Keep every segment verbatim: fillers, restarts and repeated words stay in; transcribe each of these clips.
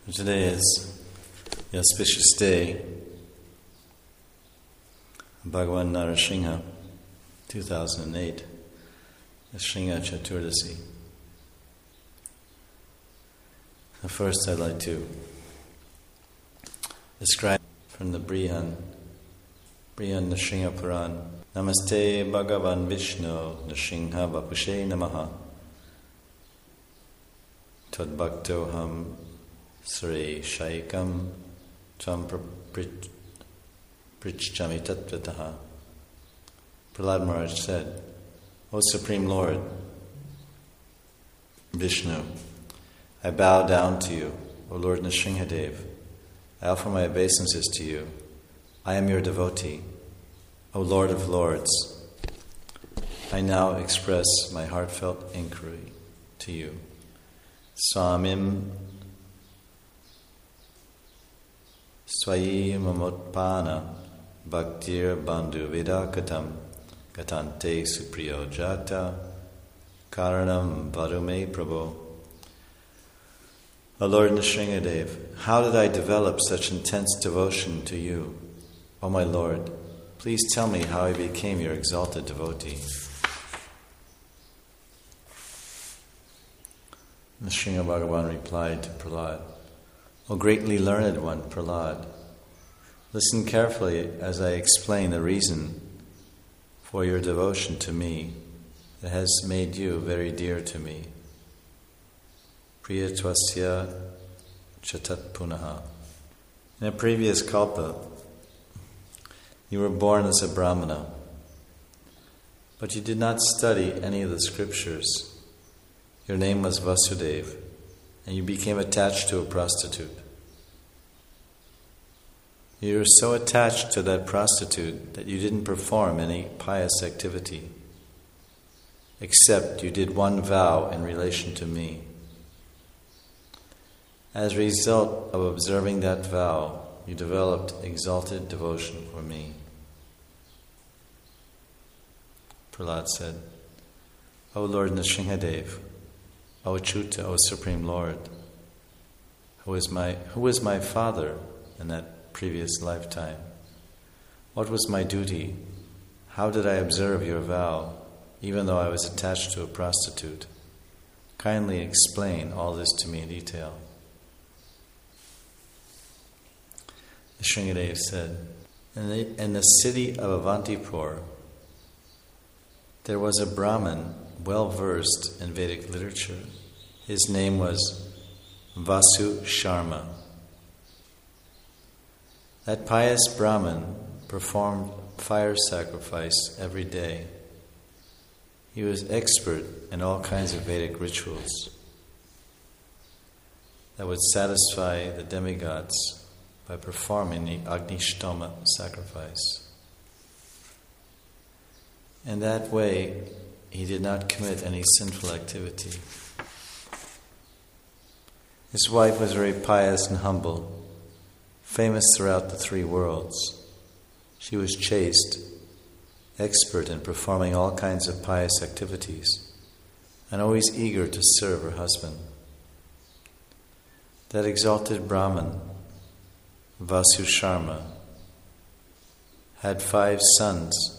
Today is the auspicious day of Bhagavan Narasingha, two thousand eight, Nrsimha Chaturdasi. First, I'd like to describe from the Brihan, Brihan Nrsimha Puran. Namaste Bhagavan Vishnu Nrsimha Vapushe Namaha Tad Bhaktoham Sri Shaikam Tvam Prichchami Tattvataha. Prahlad Maharaj said, O Supreme Lord, Vishnu, I bow down to you, O Lord Nrsimhadev. I offer my obeisances to you. I am your devotee, O Lord of Lords. I now express my heartfelt inquiry to you. Swamim Swayi Mamotpana Bhaktir Bandhu Vidakatam Gatante Supriyo Jata Karanam Varume Prabhu. O Lord Nrsimhadev, how did I develop such intense devotion to you? O my Lord, please tell me how I became your exalted devotee. Nrsimha Bhagavan replied to Prahlad, O greatly learned one, Prahlad, listen carefully as I explain the reason for your devotion to me that has made you very dear to me. Priya Tvasya Chatat Punaha. In a previous kalpa, you were born as a brahmana, but you did not study any of the scriptures. Your name was Vasudeva, and you became attached to a prostitute. You were so attached to that prostitute that you didn't perform any pious activity, except you did one vow in relation to me. As a result of observing that vow, you developed exalted devotion for me. Prahlad said, O Lord Nrsimhadev, O Achyuta, O Supreme Lord, who is my who was my father in that previous lifetime? What was my duty? How did I observe your vow, even though I was attached to a prostitute? Kindly explain all this to me in detail. Nrsimhadev said, in the, in the city of Avantipur, there was a Brahmin well versed in Vedic literature. His name was Vasu Sharma. That pious Brahmin performed fire sacrifice every day. He was expert in all kinds of Vedic rituals that would satisfy the demigods by performing the Agnishtoma sacrifice. In that way, he did not commit any sinful activity. His wife was very pious and humble, famous throughout the three worlds. She was chaste, expert in performing all kinds of pious activities, and always eager to serve her husband. That exalted Brahmin, Vasu Sharma, had five sons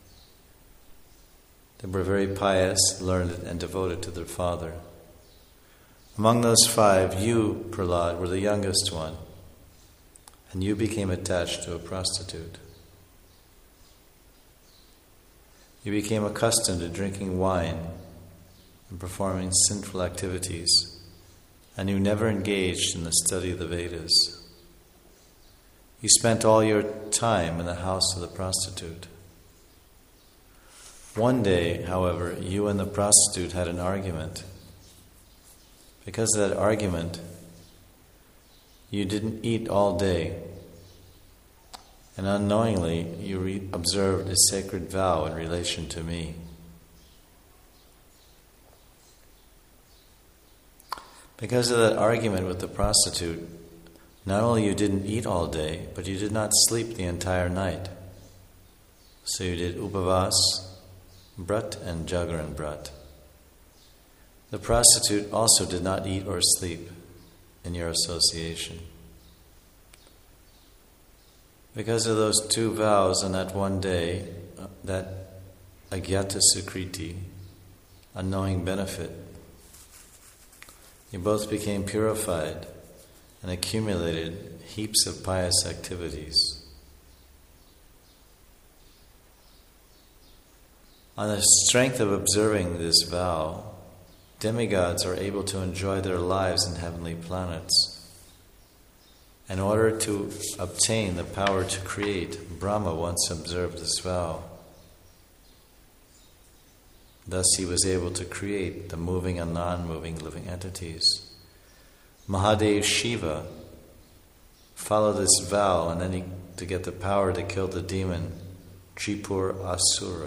that were very pious, learned, and devoted to their father. Among those five, you, Prahlad, were the youngest one, and you became attached to a prostitute. You became accustomed to drinking wine and performing sinful activities, and you never engaged in the study of the Vedas. You spent all your time in the house of the prostitute. One day, however, you and the prostitute had an argument. Because of that argument, you didn't eat all day, and unknowingly you re- observed a sacred vow in relation to me. Because of that argument with the prostitute, not only you didn't eat all day, but you did not sleep the entire night. So you did Upavas, Brat, and Jagaran Brat. The prostitute also did not eat or sleep. in your association. Because of those two vows on that one day, uh, that agyata sukriti, unknowing benefit, you both became purified and accumulated heaps of pious activities. On the strength of observing this vow, demigods are able to enjoy their lives in heavenly planets. In order to obtain the power to create, Brahma once observed this vow. Thus he was able to create the moving and non-moving living entities. Mahadev Shiva followed this vow, and then he, to get the power to kill the demon Tripur Asura.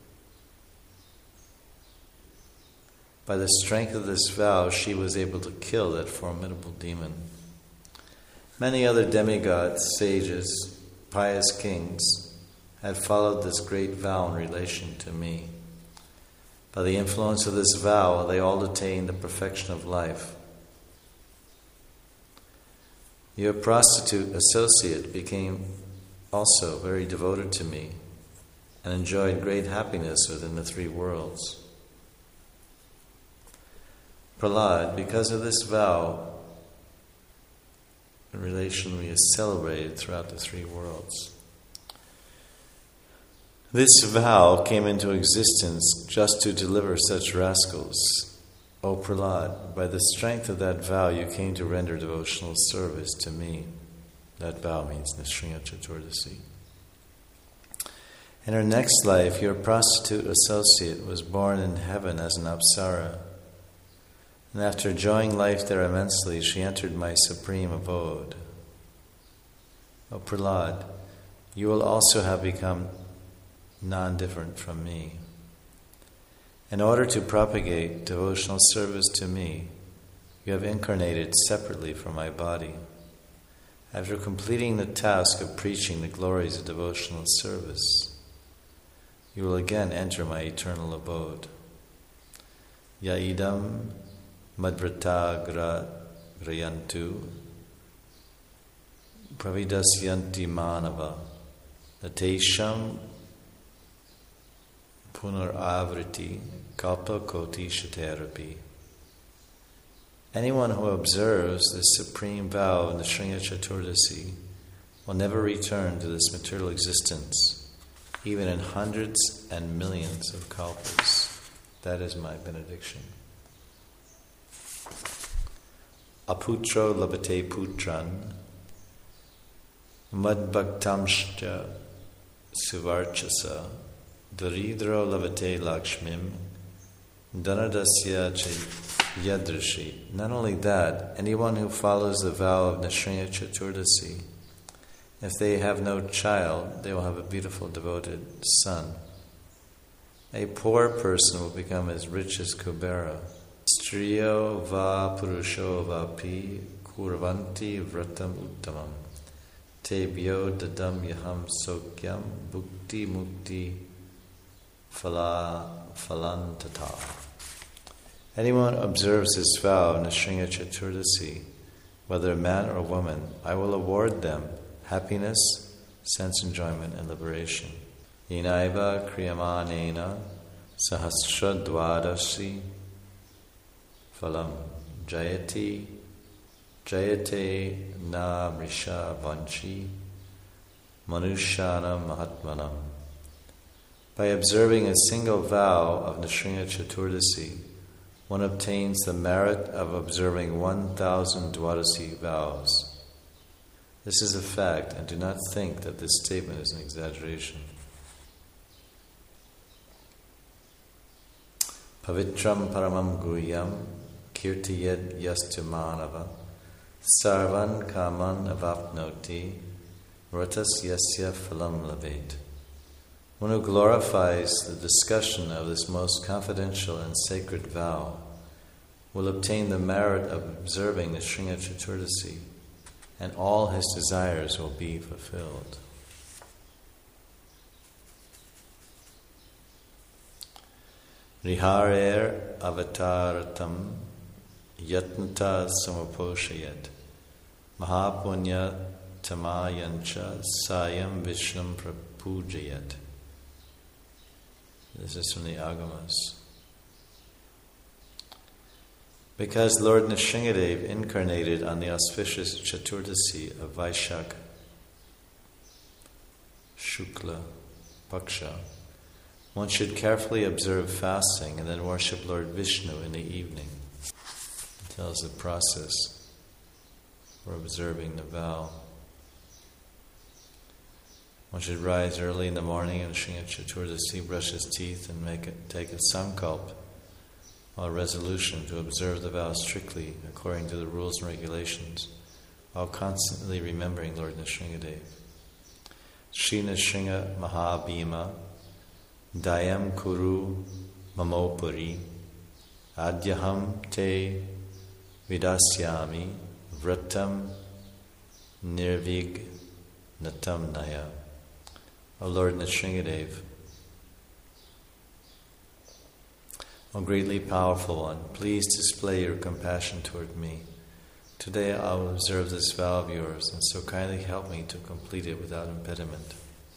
By the strength of this vow, she was able to kill that formidable demon. Many other demigods, sages, pious kings had followed this great vow in relation to me. By the influence of this vow, they all attained the perfection of life. Your prostitute associate became also very devoted to me and enjoyed great happiness within the three worlds. Prahlad, because of this vow, in relation we is celebrated throughout the three worlds. This vow came into existence just to deliver such rascals. O Prahlad, by the strength of that vow you came to render devotional service to me. That vow means Nrsimha Chaturdasi. In her next life, your prostitute associate was born in heaven as an Apsara. And after enjoying life there immensely, she entered my supreme abode. O Prahlad, you will also have become non-different from me. In order to propagate devotional service to me, you have incarnated separately from my body. After completing the task of preaching the glories of devotional service, you will again enter my eternal abode. Yaidam madvrata gra grayantu pravidasyanti manava natesham punar avriti kalpa koti shaterapi. Anyone who observes this supreme vow in the Nrsimha Chaturdasi will never return to this material existence, even in hundreds and millions of kalpas. That is my benediction. Aputro labate putran madbhaktamshcha suvarchasa daridro labate lakshmim dhanadasya cha yadrishi. Not only that, anyone who follows the vow of Nrsimha Chaturdasi, if they have no child, they will have a beautiful devoted son. A poor person will become as rich as Kubera. Striyo va purusho vapi kurvanti vratam uttamam tebyo dadam yaham sokyam bhukti mukti phala phalantata. Anyone observes this vow in Nrsimha Chaturdasi, whether man or woman, I will award them happiness, sense enjoyment, and liberation. Yenaiva kriyamanena sahasradvadasi phalam jayati jayate na mrisha vanchi manushana mahatmanam. By observing a single vow of Nrsimha Chaturdasi, one obtains the merit of observing one thousand Dwadasi vows. This is a fact, and do not think that this statement is an exaggeration. Pavitram paramam guhyam kirtiyed yastu manava sarvan kaman avapnoti vratas yasya phalam lavet. One who glorifies the discussion of this most confidential and sacred vow will obtain the merit of observing the Nrsimha Chaturdasi, and all his desires will be fulfilled. Riharer avataratam yatnata samaposhayat mahapunya tamayancha sayam vishnam prapujayat. This is from the Agamas. Because Lord Nrsingadev incarnated on the auspicious Chaturdasi of Vaishak Shukla Paksha, one should carefully observe fasting and then worship Lord Vishnu in the evening. It tells the process for observing the vow. One should rise early in the morning and Nrsinga Chaturdasi, brush his teeth and make it, take a sankalp, a resolution to observe the vow strictly according to the rules and regulations, while constantly remembering Lord Nrsingadev. Shri Nrsinga Mahabhima Dayam Kuru Mamopuri Adyaham Te Vidasyami Vratam Nirvig Natam Naya. O Lord Nrsingadev, O greatly powerful one, please display your compassion toward me. Today I will observe this vow of yours, and so kindly help me to complete it without impediment.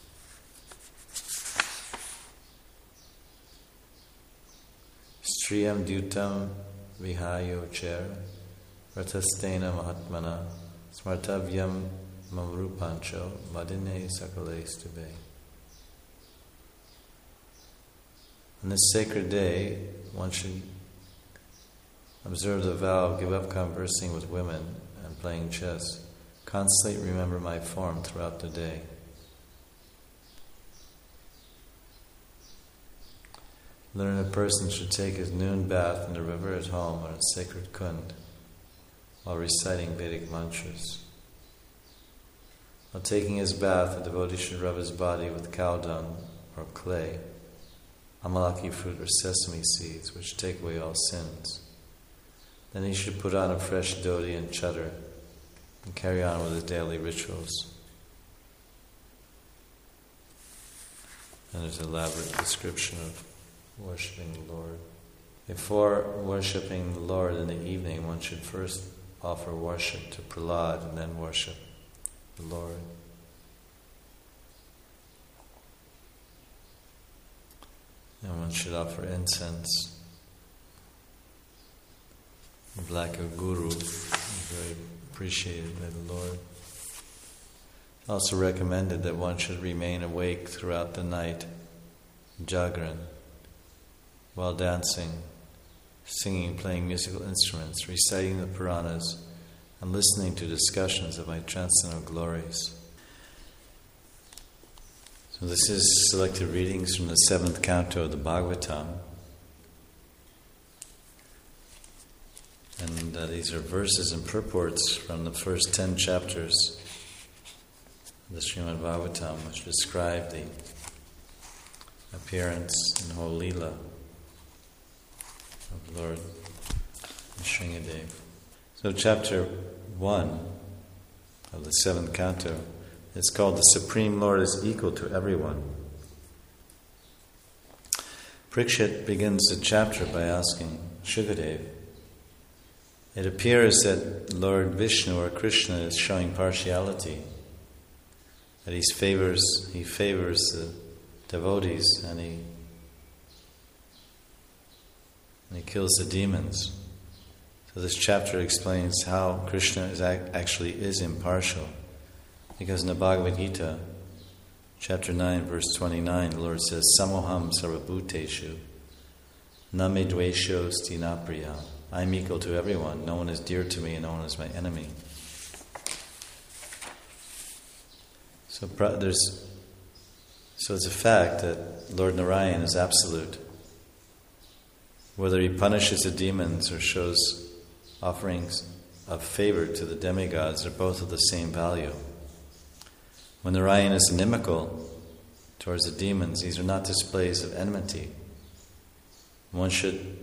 Striyam Dutam Vihayo Cher Ratastena Mahatmana Smartavyam Mamrupancho Madine Sakale Stube. On this sacred day, one should observe the vow, give up conversing with women and playing chess. Constantly remember my form throughout the day. Learned person should take his noon bath in the river at home or a sacred kund while reciting Vedic mantras. While taking his bath, the devotee should rub his body with cow dung or clay, amalaki fruit or sesame seeds, which take away all sins. Then he should put on a fresh dhoti and chadar and carry on with his daily rituals. And there's an elaborate description of worshipping the Lord. Before worshipping the Lord in the evening, one should first offer worship to Prahlad and then worship the Lord. And one should offer incense. The black of Guru is very appreciated by the Lord. Also recommended that one should remain awake throughout the night, Jagran, while dancing, singing, playing musical instruments, reciting the Puranas, and listening to discussions of my transcendental glories. So this is selected readings from the seventh canto of the Bhagavatam. And uh, these are verses and purports from the first ten chapters of the Srimad Bhagavatam, which describe the appearance and whole Leela of Lord Nrsingadev. So chapter one of the seventh canto is called The Supreme Lord is Equal to Everyone. Parikshit begins the chapter by asking Shukadev, it appears that Lord Vishnu or Krishna is showing partiality, that he favors he favors the devotees and he and he kills the demons. So this chapter explains how Krishna is actually is impartial, because in the Bhagavad Gita, chapter nine, verse twenty-nine, the Lord says, Samoham sarvabhuteshu name dvesho stinapriya. I am equal to everyone. No one is dear to me and no one is my enemy. So there's, so it's a fact that Lord Narayan is absolute. Whether he punishes the demons or shows offerings of favor to the demigods, they're both of the same value. When Narayan is inimical towards the demons, these are not displays of enmity. One should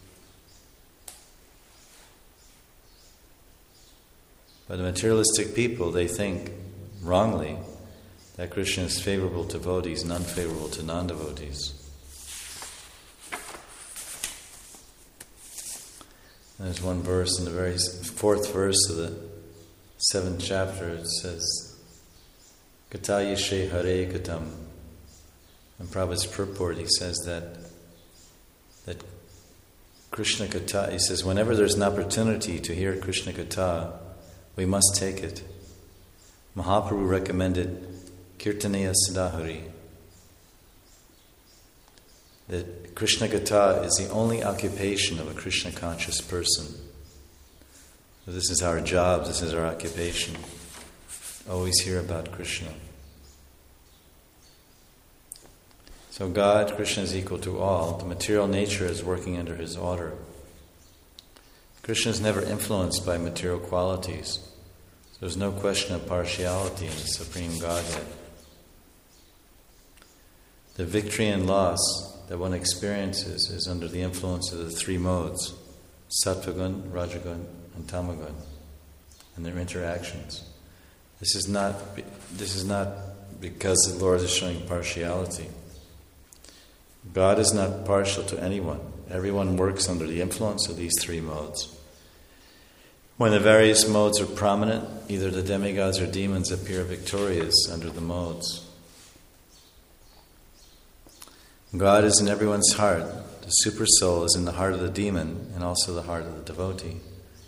But the materialistic people, they think wrongly that Krishna is favorable to devotees and unfavorable to non-devotees. There's one verse in the very fourth verse of the seventh chapter. It says, Kata Yeshe Hare Katam. In Prabhupada's purport, he says that that Krishna Katha, he says, whenever there's an opportunity to hear Krishna Katha, we must take it. Mahaprabhu recommended Kirtanaya Siddhahari. That Krishna Katha is the only occupation of a Krishna conscious person. So this is our job, this is our occupation. Always hear about Krishna. So God, Krishna is equal to all. The material nature is working under His order. Krishna is never influenced by material qualities. So there's no question of partiality in the Supreme Godhead. The victory and loss that one experiences is under the influence of the three modes, Sattvagun, Rajagun, and Tamagun, and their interactions. This is not, this is not because the Lord is showing partiality. God is not partial to anyone. Everyone works under the influence of these three modes. When the various modes are prominent, either the demigods or demons appear victorious under the modes. God is in everyone's heart. The super soul is in the heart of the demon and also the heart of the devotee.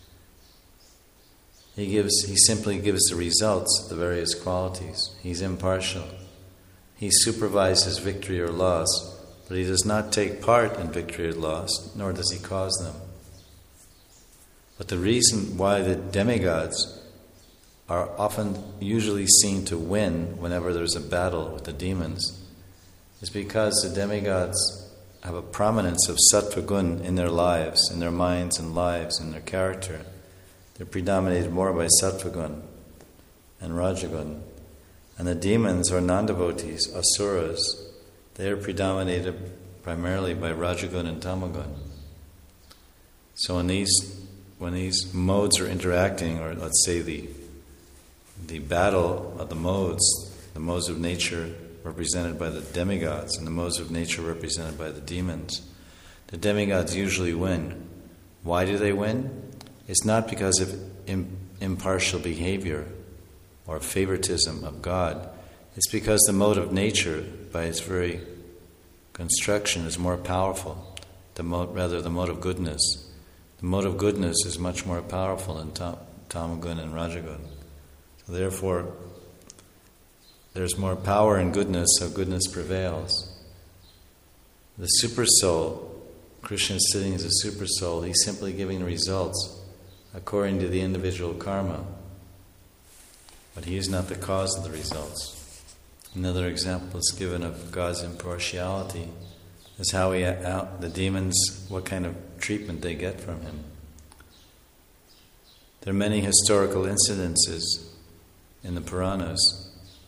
He gives, he simply gives the results of the various qualities. He's impartial. He supervises victory or loss, but he does not take part in victory or loss, nor does he cause them. But the reason why the demigods are often usually seen to win whenever there's a battle with the demons is because the demigods have a prominence of sattva gun in their lives, in their minds and lives, in their character. They're predominated more by sattva gun and rajagun. And the demons are non-devotees, asuras. They are predominated primarily by rajagun and tamagun. So when these when these modes are interacting, or let's say the the battle of the modes, the modes of nature represented by the demigods and the modes of nature represented by the demons, the demigods usually win. Why do they win? It's not because of im- impartial behavior or favoritism of God. It's because the mode of nature, by its very construction, is more powerful. The mode, rather, the mode of goodness. The mode of goodness is much more powerful than tam- tamagun and rajagun. So therefore, there's more power in goodness, so goodness prevails. The super soul, Krishna is sitting as a super soul, he's simply giving results according to the individual karma. But he is not the cause of the results. Another example is given of God's impartiality is how he out the demons, what kind of treatment they get from him. There are many historical incidences in the Puranas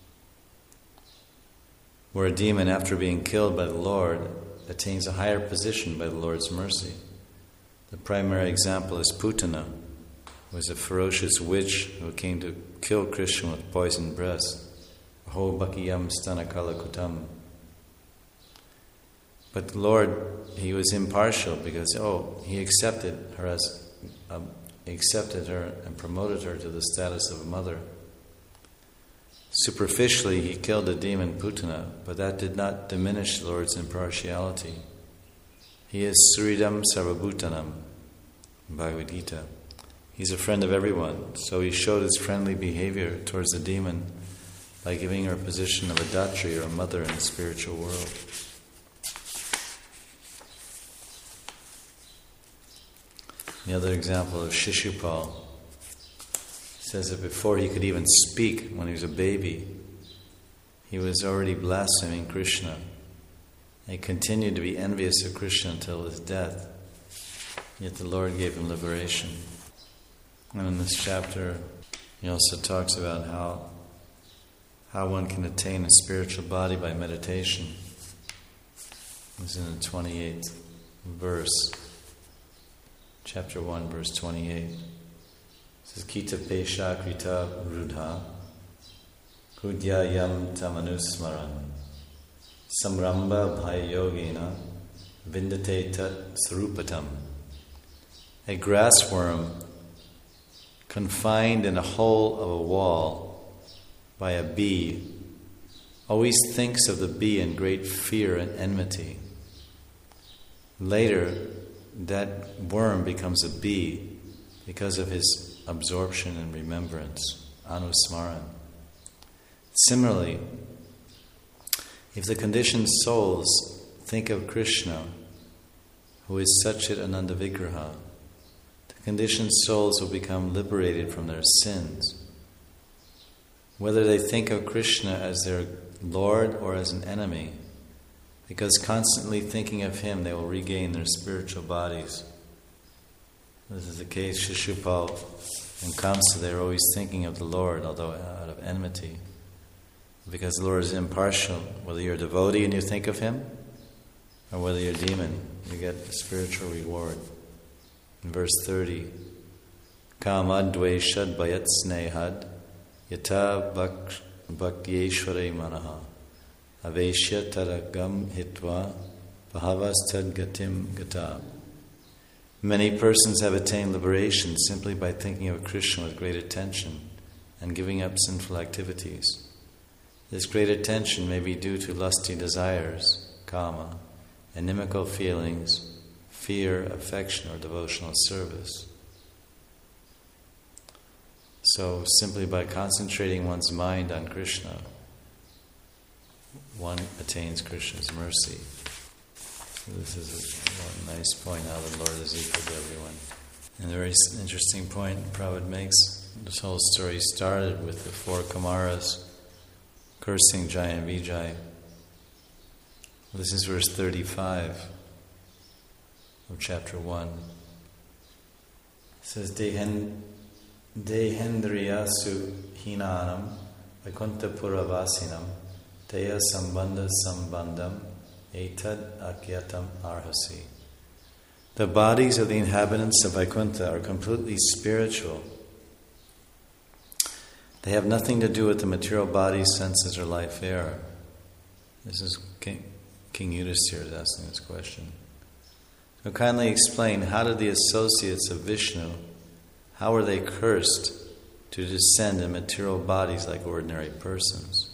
where a demon, after being killed by the Lord, attains a higher position by the Lord's mercy. The primary example is Putana, who was a ferocious witch who came to kill Krishna with poisoned breast. Ho bakiyam stanakala kutam. But the Lord, he was impartial because, oh, he accepted her as, um, he accepted her and promoted her to the status of a mother. Superficially, he killed the demon Putana, but that did not diminish the Lord's impartiality. He is Suridam Sarvabhutanam, Bhagavad Gita. He's a friend of everyone, so he showed his friendly behavior towards the demon by giving her a position of a datri or a mother in the spiritual world. The other example of Shishupal says that before he could even speak, when he was a baby, he was already blaspheming Krishna. He continued to be envious of Krishna until his death. Yet the Lord gave him liberation. And in this chapter, he also talks about how how one can attain a spiritual body by meditation. It's in the twenty-eighth verse, chapter one, verse twenty-eight. It says, Kita pesha krita rudha kudyayam tamanusmaran samramba bhayogena vindate tat sarupatam A grassworm confined in a hole of a wall by a bee always thinks of the bee in great fear and enmity. Later, that worm becomes a bee because of his absorption and remembrance, anusmaran. Similarly, if the conditioned souls think of Krishna, who is Satchit Ananda Vigraha, the conditioned souls will become liberated from their sins. Whether they think of Krishna as their Lord or as an enemy, because constantly thinking of Him, they will regain their spiritual bodies. This is the case, Shishupal and Kamsa, they're always thinking of the Lord, although out of enmity. Because the Lord is impartial. Whether you're a devotee and you think of Him, or whether you're a demon, you get a spiritual reward. In verse thirty, Kamad dveshad bayat snehad yata bhaktyeshware manaha aveshya taragam hitva bhavastad gatim gata. Many persons have attained liberation simply by thinking of Krishna with great attention and giving up sinful activities. This great attention may be due to lusty desires, kama, inimical feelings, fear, affection, or devotional service. So simply by concentrating one's mind on Krishna, one attains Krishna's mercy. So this is a, a nice point, how the Lord is equal to everyone. And a very interesting point Prabhupada makes. This whole story started with the four Kumaras cursing Jai and Vijay. This is verse thirty-five of chapter one. It says, Dehen, Dehendriyasu hinanam Vaikuntha Puravasinam Teya Sambandha Sambandham Etad Akyatam Arhasi. The bodies of the inhabitants of Vaikuntha are completely spiritual. They have nothing to do with the material body, senses, or life air. This is King, King Yudhisthira is asking this question. So kindly explain, how did the associates of Vishnu, how were they cursed to descend in material bodies like ordinary persons?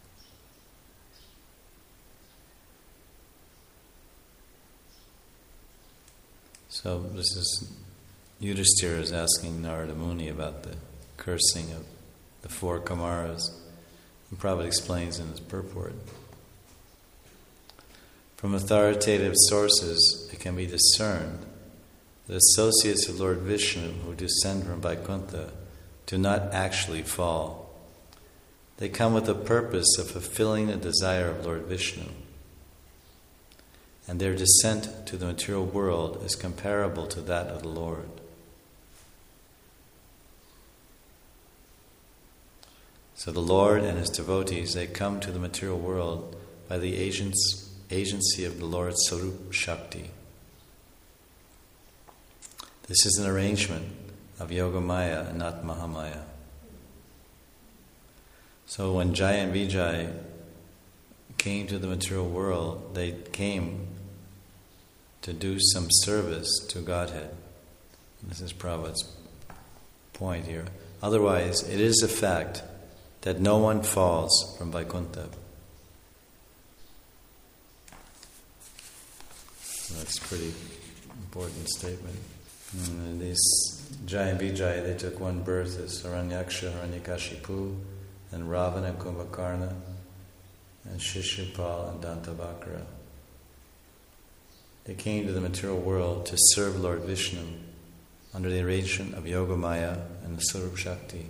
So this is, Yudhisthira is asking Narada Muni about the cursing of the four Kumaras, and Prabhupada explains in his purport. From authoritative sources, it can be discerned that associates of Lord Vishnu who descend from Vaikuntha do not actually fall. They come with the purpose of fulfilling the desire of Lord Vishnu, and their descent to the material world is comparable to that of the Lord. So the Lord and His devotees, they come to the material world by the agents, agency of the Lord's Sarup Shakti. This is an arrangement of Yogamaya and not Mahamaya. So when Jai and Vijay came to the material world, they came to do some service to Godhead. This is Prabhupada's point here. Otherwise, it is a fact that no one falls from Vaikuntha. So that's a pretty important statement. And these Jai and Vijay, they took one birth as Hiranyaksha, Hiranyakashipu, and Ravana and Kumbhakarna, and Shishupal and Dantavakra. They came to the material world to serve Lord Vishnu under the arrangement of Yogamaya and the Sarup Shakti.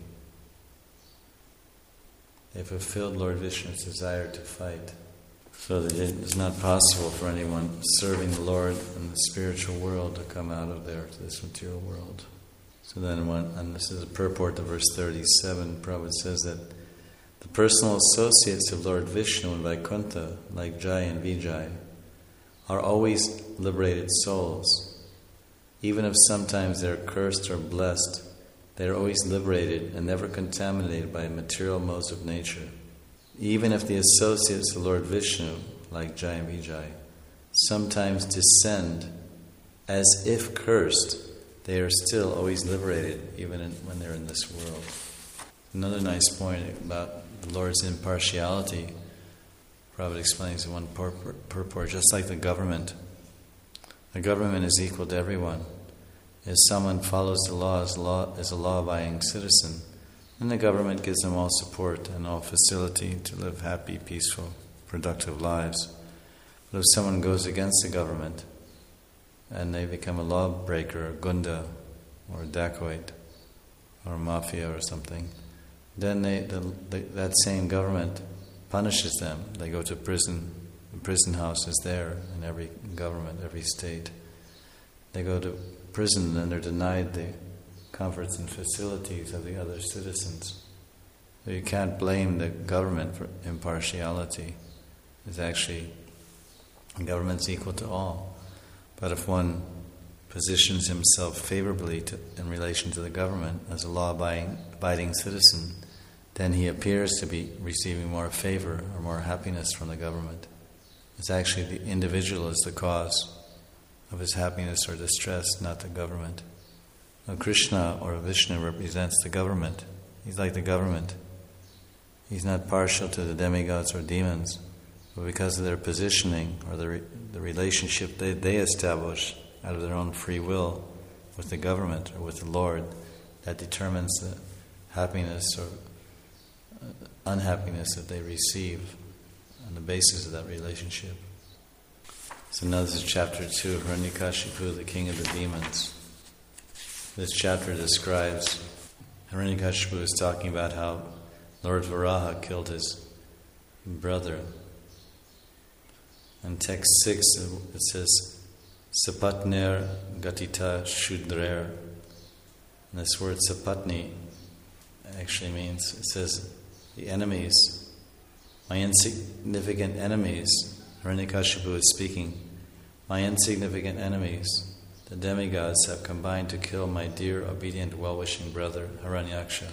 They fulfilled Lord Vishnu's desire to fight, so that it is not possible for anyone serving the Lord in the spiritual world to come out of there to this material world. So then, one, and this is a purport to verse thirty-seven, Prabhupada says that the personal associates of Lord Vishnu in Vaikuntha, like Jai and Vijay, are always liberated souls. Even if sometimes they're cursed or blessed, they are always liberated and never contaminated by material modes of nature. Even if the associates of Lord Vishnu, like Jai and Vijay, sometimes descend as if cursed, they are still always liberated, even in, when they're in this world. Another nice point about the Lord's impartiality, Prabhupada explains in one purport, just like the government. The government is equal to everyone. If someone follows the law as, law, as a law-abiding citizen, then the government gives them all support and all facility to live happy, peaceful, productive lives. But if someone goes against the government and they become a lawbreaker, a gunda, or a dacoit, or a mafia or something, then they, the, the, that same government punishes them. They go to prison. The prison house is there in every government, every state. They go to prison and they're denied the comforts and facilities of the other citizens. So you can't blame the government for impartiality. It's actually, the government's equal to all. But if one positions himself favorably to, in relation to the government as a law-abiding abiding citizen, then he appears to be receiving more favor or more happiness from the government. It's actually the individual is the cause of his happiness or distress, not the government. Now, Krishna or Vishnu represents the government. He's like the government. He's not partial to the demigods or demons, but because of their positioning or the, re- the relationship they, they establish out of their own free will with the government or with the Lord, that determines the happiness or unhappiness that they receive on the basis of that relationship. So now this is chapter two of Hiranyakashipu, the king of the demons. This chapter describes, Hiranyakashipu is talking about how Lord Varaha killed his brother. In text six it says, Sapatner Gatita Shudrer. And this word Sapatni actually means, it says, the enemies, my insignificant enemies, Hiranyakashipu is speaking, my insignificant enemies, the demigods have combined to kill my dear, obedient, well-wishing brother, Hiranyaksha.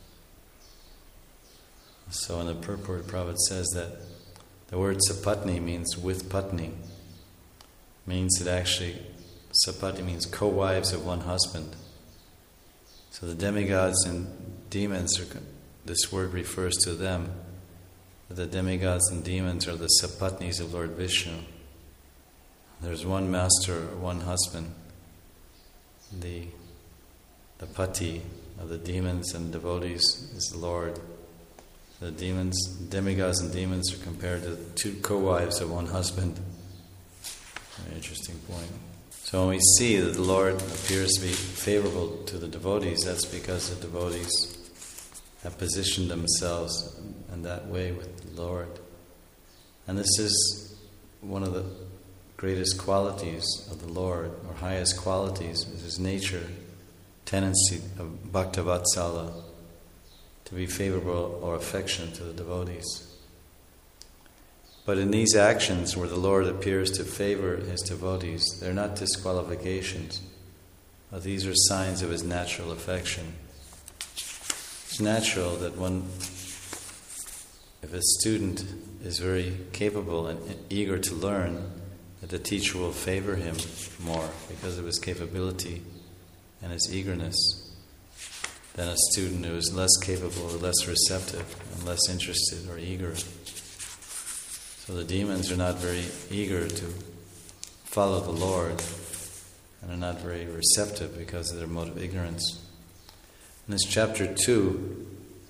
So in the purport, Prabhupada says that the word Sapatni means with Patni. Means that actually, Sapatni means co-wives of one husband. So the demigods and demons, are, this word refers to them. The demigods and demons are the Sapatnis of Lord Vishnu. There's one master, one husband. The, the Pati of the demons and devotees is the Lord. The demons, demigods and demons are compared to two co-wives of one husband. Very interesting point. So when we see that the Lord appears to be favorable to the devotees, that's because the devotees have positioned themselves in that way with the Lord. And this is one of the greatest qualities of the Lord, or highest qualities, is His nature, tendency of Bhaktavatsala, to be favorable or affectionate to the devotees. But in these actions where the Lord appears to favor His devotees, they're not disqualifications, but these are signs of His natural affection. It's natural that one, if a student is very capable and eager to learn, that the teacher will favor him more because of his capability and his eagerness than a student who is less capable or less receptive and less interested or eager. So the demons are not very eager to follow the Lord and are not very receptive because of their mode of ignorance. In this chapter two,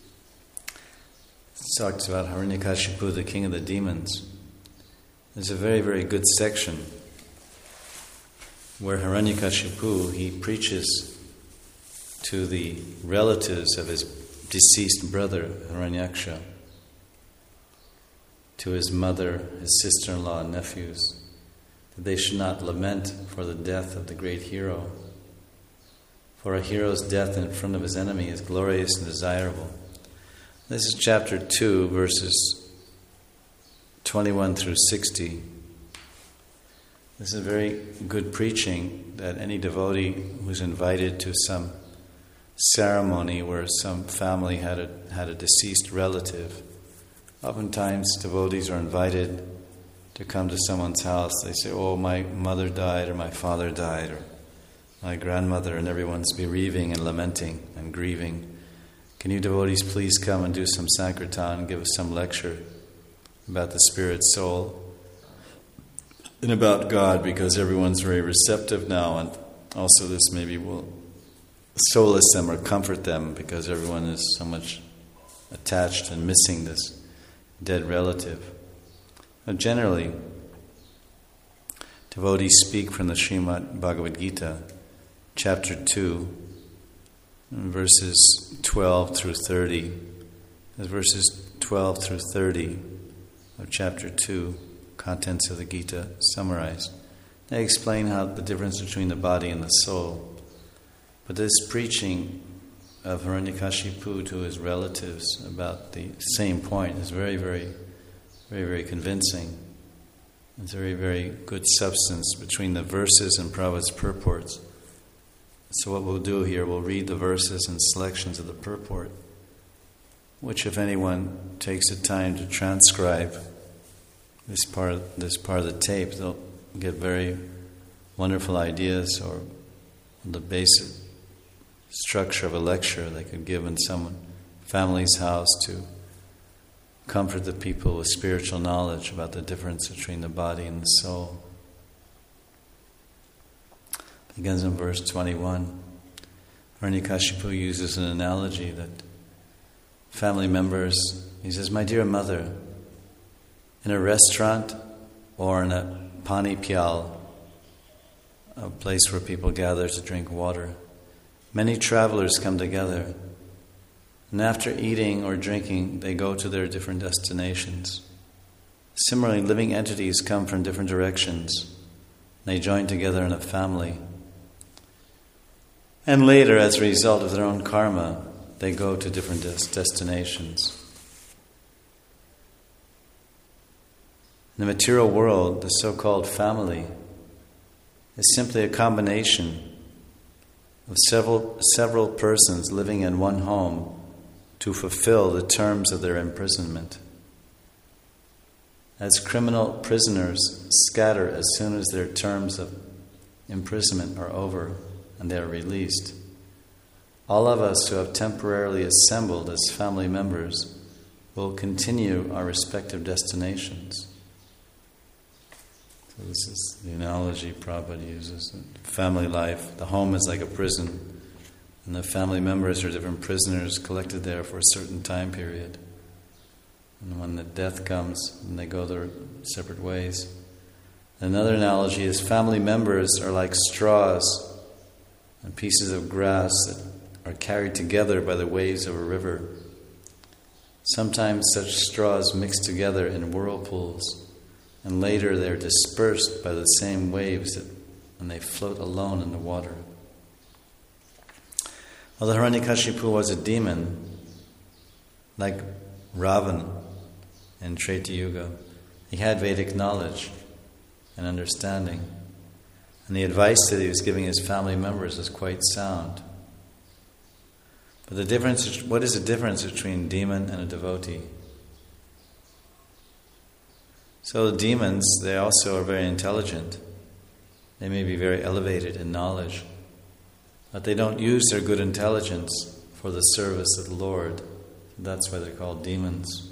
it talks about Hiranyakashipu, the king of the demons. There's a very, very good section where Hiranyakashipu, he preaches to the relatives of his deceased brother, Hiranyaksha, to his mother, his sister-in-law, and nephews, that they should not lament for the death of the great hero. For a hero's death in front of his enemy is glorious and desirable. This is chapter two, verses twenty-one through sixty. This is very good preaching that any devotee who's invited to some ceremony where some family had a, had a deceased relative. Oftentimes devotees are invited to come to someone's house. They say, oh, my mother died or my father died or my grandmother, and everyone's bereaving and lamenting and grieving. Can you devotees please come and do some Sankirtan, give us some lecture about the spirit soul and about God, because everyone's very receptive now, and also this maybe will solace them or comfort them, because everyone is so much attached and missing this dead relative. Now, generally, devotees speak from the Srimad Bhagavad Gita, chapter two, verses twelve through thirty. There's verses twelve through thirty of chapter two, contents of the Gita summarized. They explain how the difference between the body and the soul. But this preaching of Hiranyakashipu to his relatives about the same point is very, very, very, very convincing. It's very, very good substance between the verses and Prabhupada's purports. So what we'll do here, we'll read the verses and selections of the purport, which if anyone takes the time to transcribe this part, this part of the tape, they'll get very wonderful ideas or the basic structure of a lecture they could give in some family's house to comfort the people with spiritual knowledge about the difference between the body and the soul. It begins in verse twenty-one. Hiranyakashipu uses an analogy that family members, he says, "My dear mother, in a restaurant or in a pani pyal, a place where people gather to drink water, many travelers come together, and after eating or drinking, they go to their different destinations. Similarly, living entities come from different directions. They join together in a family. And later, as a result of their own karma, they go to different des- destinations. In the material world, the so-called family is simply a combination of several several persons living in one home to fulfill the terms of their imprisonment. As criminal prisoners scatter as soon as their terms of imprisonment are over and they are released, all of us who have temporarily assembled as family members will continue our respective destinations." So this is the analogy Prabhupada uses. Family life, the home is like a prison, and the family members are different prisoners collected there for a certain time period. And when the death comes, then they go their separate ways. Another analogy is family members are like straws and pieces of grass that are carried together by the waves of a river. Sometimes such straws mix together in whirlpools, and later they're dispersed by the same waves that, and they float alone in the water. Although Hiranyakashipu was a demon, like Ravan in Treta Yuga, he had Vedic knowledge and understanding, and the advice that he was giving his family members is quite sound. But the difference, what is the difference between a demon and a devotee? So the demons, they also are very intelligent. They may be very elevated in knowledge, but they don't use their good intelligence for the service of the Lord. That's why they're called demons.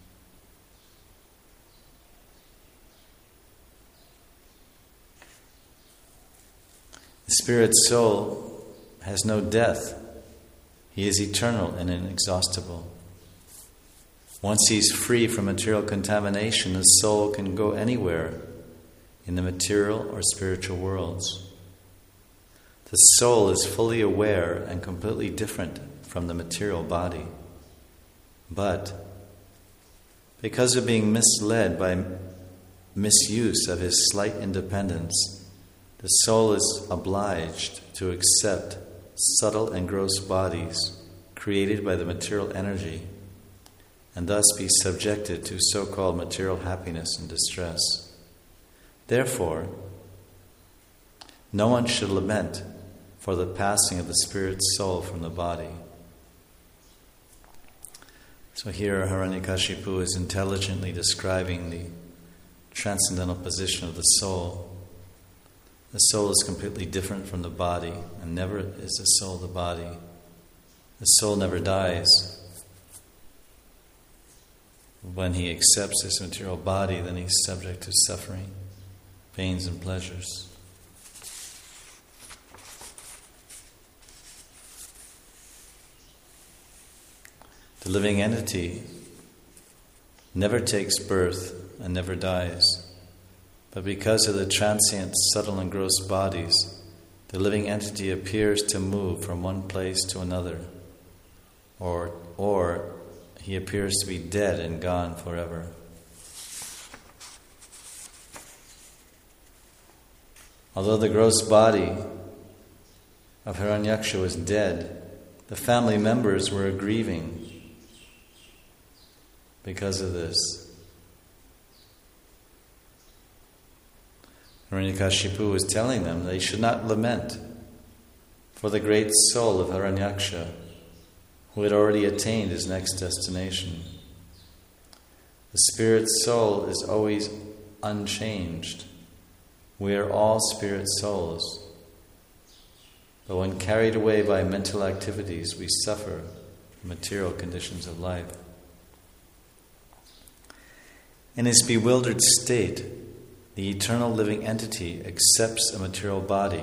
The spirit soul has no death. He is eternal and inexhaustible. Once he's free from material contamination, his soul can go anywhere in the material or spiritual worlds. The soul is fully aware and completely different from the material body. But because of being misled by misuse of his slight independence, the soul is obliged to accept subtle and gross bodies created by the material energy, and thus be subjected to so-called material happiness and distress. Therefore, no one should lament for the passing of the spirit soul from the body. So here Hiranyakashipu is intelligently describing the transcendental position of the soul. The soul is completely different from the body, and never is the soul the body. The soul never dies. When he accepts this material body, then he's subject to suffering, pains and pleasures. The living entity never takes birth and never dies. But because of the transient, subtle and gross bodies, the living entity appears to move from one place to another, or, or he appears to be dead and gone forever. Although the gross body of Hiranyaksha was dead, the family members were grieving because of this. Hiranyakashipu was telling them they should not lament for the great soul of Hiranyaksha, who had already attained his next destination. The spirit soul is always unchanged. We are all spirit souls. But when carried away by mental activities, we suffer from material conditions of life. In his bewildered state, the eternal living entity accepts a material body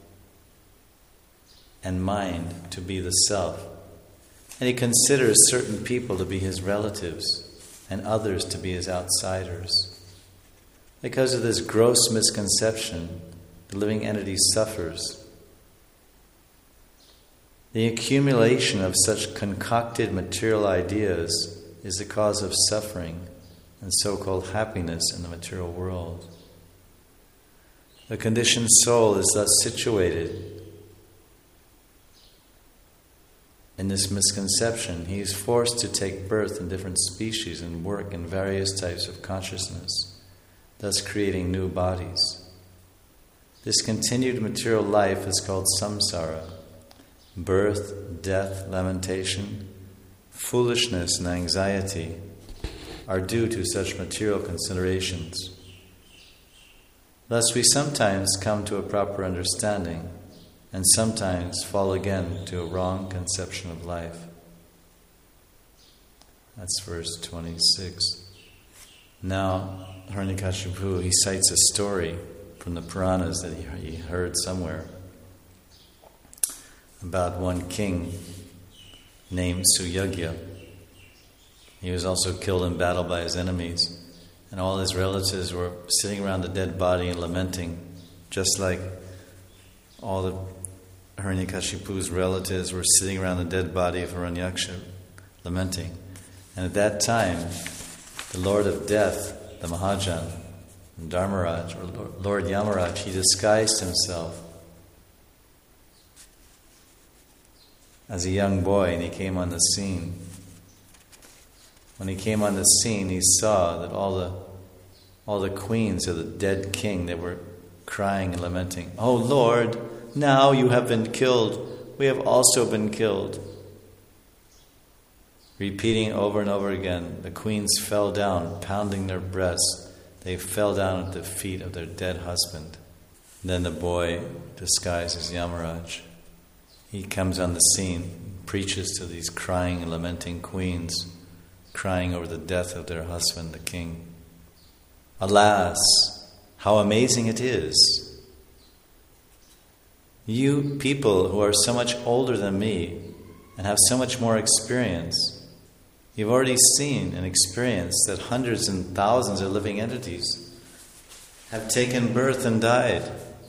and mind to be the self, and he considers certain people to be his relatives and others to be his outsiders. Because of this gross misconception, the living entity suffers. The accumulation of such concocted material ideas is the cause of suffering and so-called happiness in the material world. The conditioned soul is thus situated in this misconception. He is forced to take birth in different species and work in various types of consciousness, thus creating new bodies. This continued material life is called samsara. Birth, death, lamentation, foolishness, and anxiety are due to such material considerations. Thus we sometimes come to a proper understanding and sometimes fall again to a wrong conception of life. That's verse twenty-six. Now, Hiranyakashipu, he cites a story from the Puranas that he heard somewhere about one king named Suyagya. He was also killed in battle by his enemies, and all his relatives were sitting around the dead body and lamenting, just like all the Hiranyakashipu's relatives were sitting around the dead body of Hiranyaksha, lamenting. And at that time, the Lord of Death, the Mahajan, Dharmaraj, or Lord Yamaraj, he disguised himself as a young boy, and he came on the scene. When he came on the scene, he saw that all the all the queens of the dead king, they were crying and lamenting, "Oh Lord, now you have been killed. We have also been killed." Repeating over and over again, the queens fell down, pounding their breasts. They fell down at the feet of their dead husband. Then the boy, disguised as Yamaraj, he comes on the scene, preaches to these crying and lamenting queens, crying over the death of their husband, the king. Alas, how amazing it is! You people who are so much older than me and have so much more experience, you've already seen and experienced that hundreds and thousands of living entities have taken birth and died.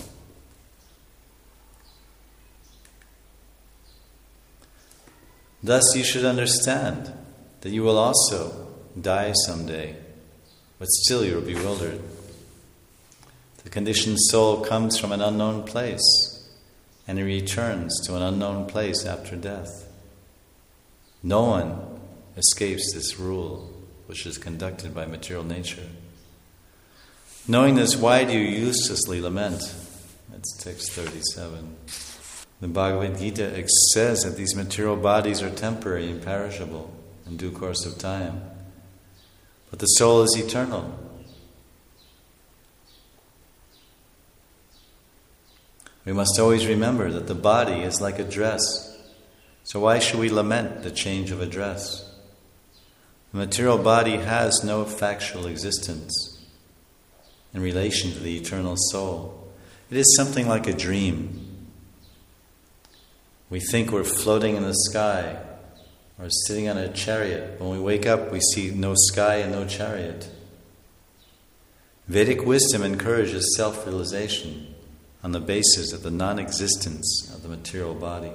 Thus you should understand that you will also die someday, but still you are bewildered. The conditioned soul comes from an unknown place, and he returns to an unknown place after death. No one escapes this rule, which is conducted by material nature. Knowing this, why do you uselessly lament? That's text thirty-seven. The Bhagavad Gita says that these material bodies are temporary and perishable in due course of time, but the soul is eternal. We must always remember that the body is like a dress. So why should we lament the change of a dress? The material body has no factual existence in relation to the eternal soul. It is something like a dream. We think we're floating in the sky or sitting on a chariot. When we wake up, we see no sky and no chariot. Vedic wisdom encourages self-realization on the basis of the non-existence of the material body.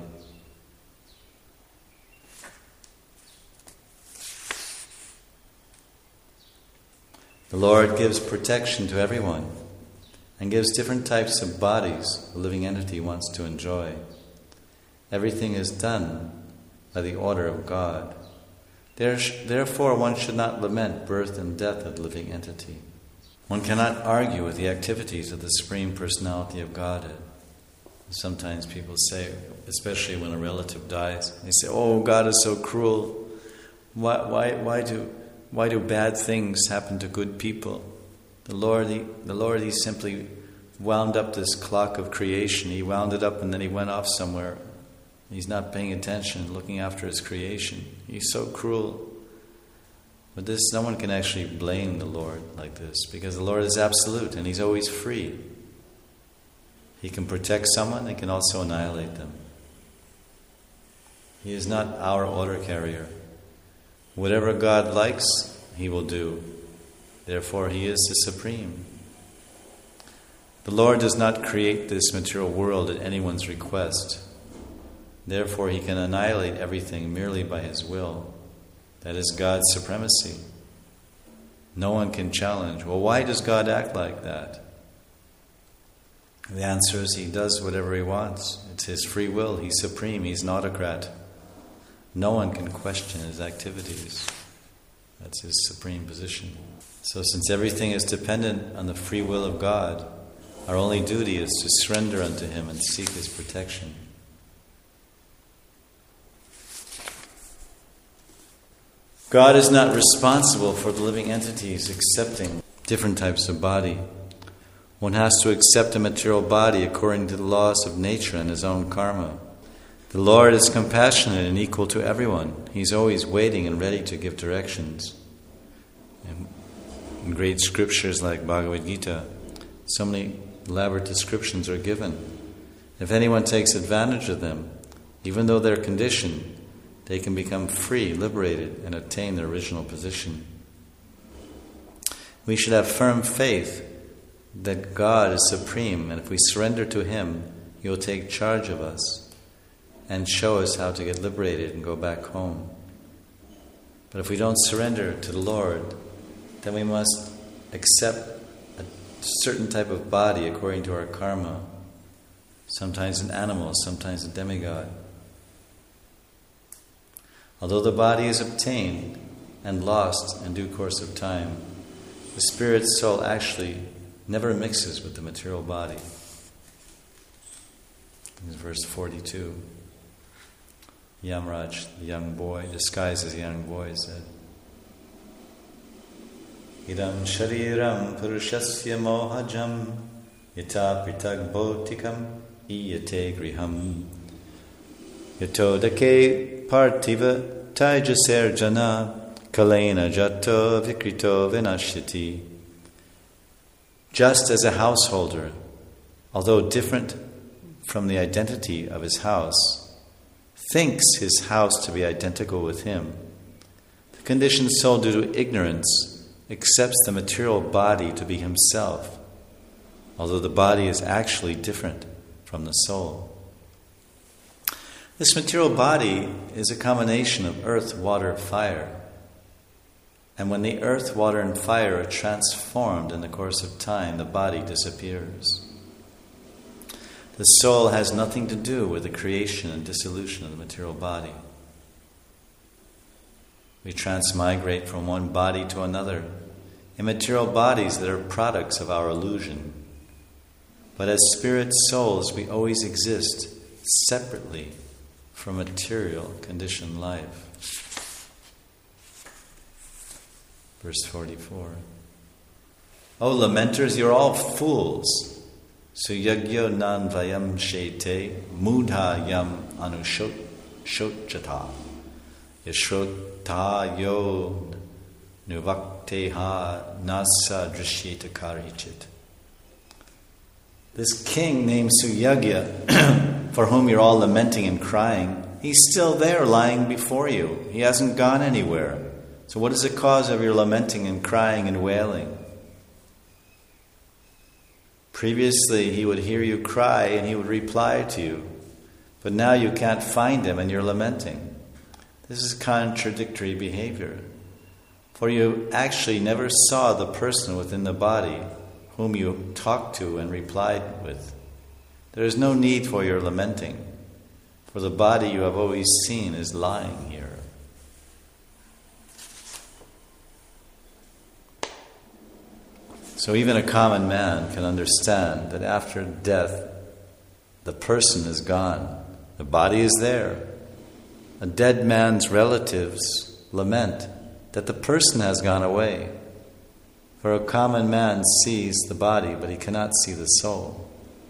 The Lord gives protection to everyone and gives different types of bodies the living entity wants to enjoy. Everything is done by the order of God. Therefore, one should not lament birth and death of the living entity. One cannot argue with the activities of the Supreme Personality of Godhead. Sometimes people say, especially when a relative dies, they say, "Oh, God is so cruel. Why, why, why do, why do bad things happen to good people?" The Lord, he, the Lord, He simply wound up this clock of creation. He wound it up, and then He went off somewhere. He's not paying attention, looking after His creation. He's so cruel. But this, no one can actually blame the Lord like this, because the Lord is absolute and He's always free. He can protect someone and can also annihilate them. He is not our order carrier. Whatever God likes, He will do. Therefore, He is the Supreme. The Lord does not create this material world at anyone's request. Therefore, He can annihilate everything merely by His will. That is God's supremacy. No one can challenge, well, why does God act like that? The answer is He does whatever He wants. It's His free will. He's supreme. He's an autocrat. No one can question His activities. That's His supreme position. So since everything is dependent on the free will of God, our only duty is to surrender unto Him and seek His protection. God is not responsible for the living entities accepting different types of body. One has to accept a material body according to the laws of nature and his own karma. The Lord is compassionate and equal to everyone. He's always waiting and ready to give directions. And in great scriptures like Bhagavad Gita, so many elaborate descriptions are given. If anyone takes advantage of them, even though they're conditioned, they can become free, liberated, and attain their original position. We should have firm faith that God is supreme, and if we surrender to Him, He will take charge of us and show us how to get liberated and go back home. But if we don't surrender to the Lord, then we must accept a certain type of body according to our karma, sometimes an animal, sometimes a demigod. Although the body is obtained and lost in due course of time, the spirit soul actually never mixes with the material body. This is verse forty-two. Yamraj, the young boy, disguised as a young boy, said, Idam shariram purushasya mohajam yata pritag bhotikam iyate griham yato dake partiva taijaser jana kalena jato vikrito vinashyati. Just as a householder, although different from the identity of his house, thinks his house to be identical with him, the conditioned soul, due to ignorance, accepts the material body to be himself, although the body is actually different from the soul. This material body is a combination of earth, water, fire. And when the earth, water, and fire are transformed in the course of time, the body disappears. The soul has nothing to do with the creation and dissolution of the material body. We transmigrate from one body to another in material bodies that are products of our illusion. But as spirit souls, we always exist separately from material conditioned life. Verse forty-four. O lamenters, you're all fools. Suyagyo nan vayam shete mudha yam anushot shotchata yashrota yo nuvakteha nasa drishyeta karichit. This king named Suyagya, for whom you're all lamenting and crying, he's still there lying before you. He hasn't gone anywhere. So what is the cause of your lamenting and crying and wailing? Previously, he would hear you cry and he would reply to you. But now you can't find him and you're lamenting. This is contradictory behavior. For you actually never saw the person within the body whom you talked to and replied with. There is no need for your lamenting, for the body you have always seen is lying here. So even a common man can understand that after death, the person is gone. The body is there. A dead man's relatives lament that the person has gone away. For a common man sees the body, but he cannot see the soul.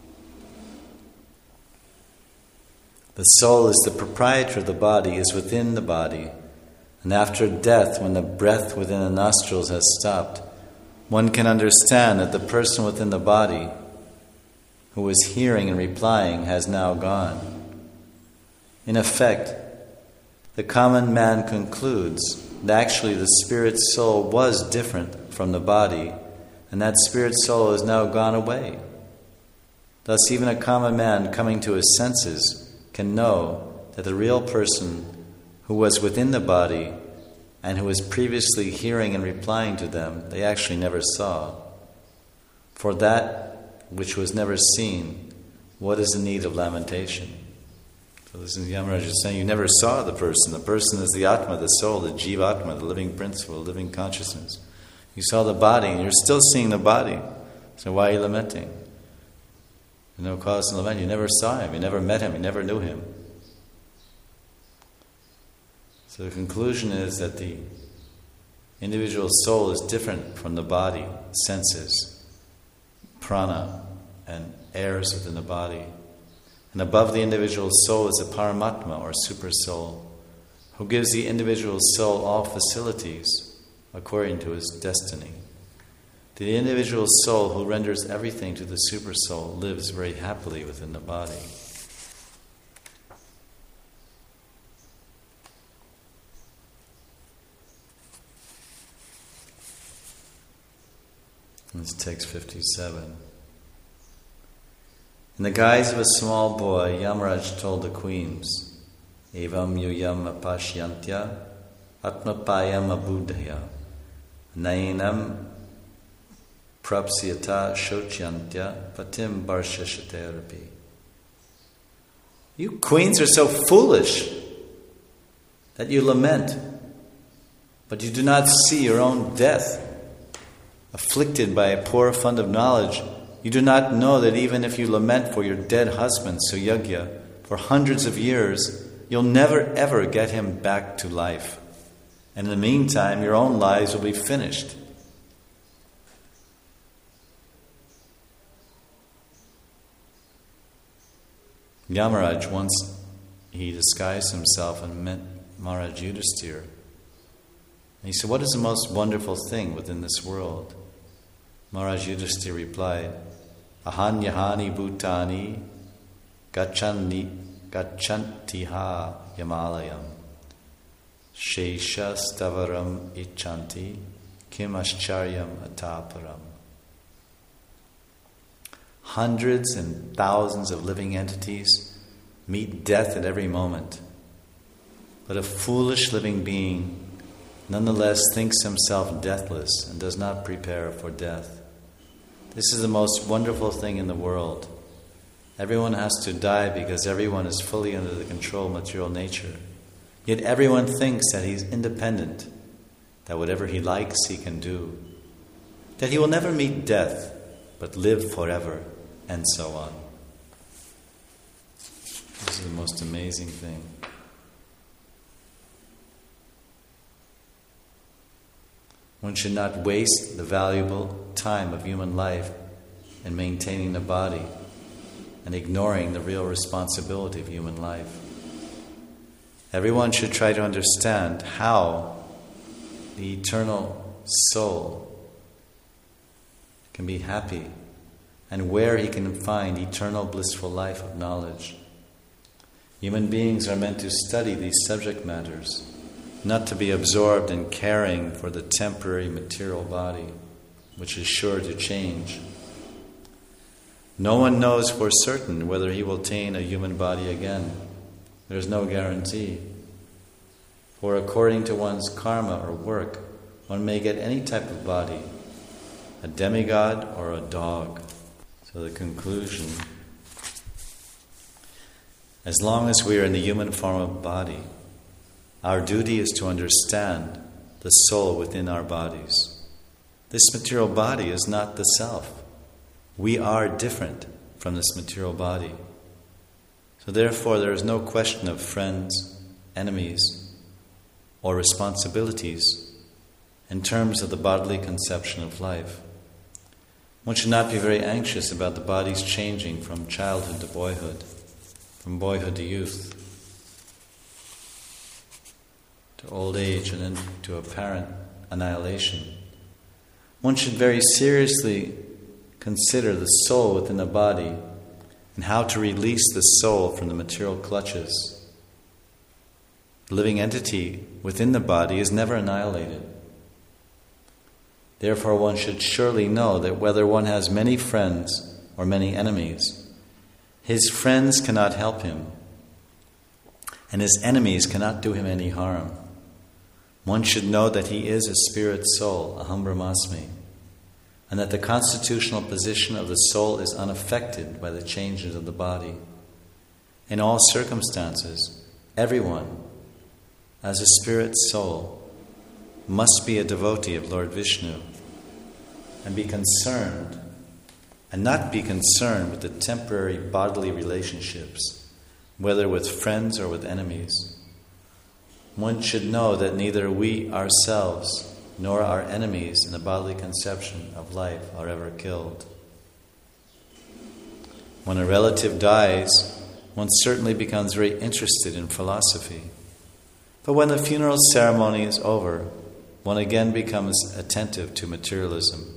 The soul is the proprietor of the body, is within the body. And after death, when the breath within the nostrils has stopped, one can understand that the person within the body who was hearing and replying has now gone. In effect, the common man concludes that actually the spirit soul was different from the body, and that spirit soul has now gone away. Thus, even a common man coming to his senses can know that the real person who was within the body and who was previously hearing and replying to them, they actually never saw. For that which was never seen, what is the need of lamentation? So this is Yamaraj is saying, you never saw the person. The person is the Atma, the soul, the Jivatma, the living principle, the living consciousness. You saw the body, and you're still seeing the body. So why are you lamenting? There's no cause to lament. You never saw him, you never met him, you never knew him. So the conclusion is that the individual soul is different from the body, senses, prana, and airs within the body. And above the individual soul is a Paramatma, or super soul, who gives the individual soul all facilities according to his destiny. The individual soul who renders everything to the super soul lives very happily within the body. This is text fifty-seven. In the guise of a small boy, Yamaraj told the queens, Evam yuyam apashyantya atmapayam abudhaya nainam prapsyata shochantya patim barshashaterapi. You queens are so foolish that you lament, but you do not see your own death. Afflicted by a poor fund of knowledge, you do not know that even if you lament for your dead husband, Suyagya, for hundreds of years, you'll never ever get him back to life. And in the meantime, your own lives will be finished. Yamaraj, once he disguised himself and met Maharaj Yudhisthira. And he said, what is the most wonderful thing within this world? Maharaj Yudhisthira replied, Ahanyahani bhutani gacchani gacchantiha yamalayam shesha stavaram ichanti kim ascharyam ataparam. Hundreds and thousands of living entities meet death at every moment. But a foolish living being nonetheless thinks himself deathless and does not prepare for death. This is the most wonderful thing in the world. Everyone has to die because everyone is fully under the control of material nature. Yet everyone thinks that he's independent, that whatever he likes he can do, that he will never meet death, but live forever, and so on. This is the most amazing thing. One should not waste the valuable time of human life in maintaining the body and ignoring the real responsibility of human life. Everyone should try to understand how the eternal soul can be happy and where he can find eternal blissful life of knowledge. Human beings are meant to study these subject matters, not to be absorbed in caring for the temporary material body, which is sure to change. No one knows for certain whether he will attain a human body again. There is no guarantee. For according to one's karma or work, one may get any type of body, a demigod or a dog. So the conclusion, as long as we are in the human form of body, our duty is to understand the soul within our bodies. This material body is not the self. We are different from this material body. So therefore there is no question of friends, enemies, or responsibilities in terms of the bodily conception of life. One should not be very anxious about the body's changing from childhood to boyhood, from boyhood to youth, to old age, and then to apparent annihilation. One should very seriously consider the soul within the body and how to release the soul from the material clutches. The living entity within the body is never annihilated. Therefore, one should surely know that whether one has many friends or many enemies, his friends cannot help him, and his enemies cannot do him any harm. One should know that he is a spirit soul, aham brahmasmi, and that the constitutional position of the soul is unaffected by the changes of the body. In all circumstances, everyone, as a spirit soul, must be a devotee of Lord Vishnu and be concerned, and not be concerned with the temporary bodily relationships, whether with friends or with enemies. One should know that neither we ourselves nor our enemies in the bodily conception of life are ever killed. When a relative dies, one certainly becomes very interested in philosophy. But when the funeral ceremony is over, one again becomes attentive to materialism.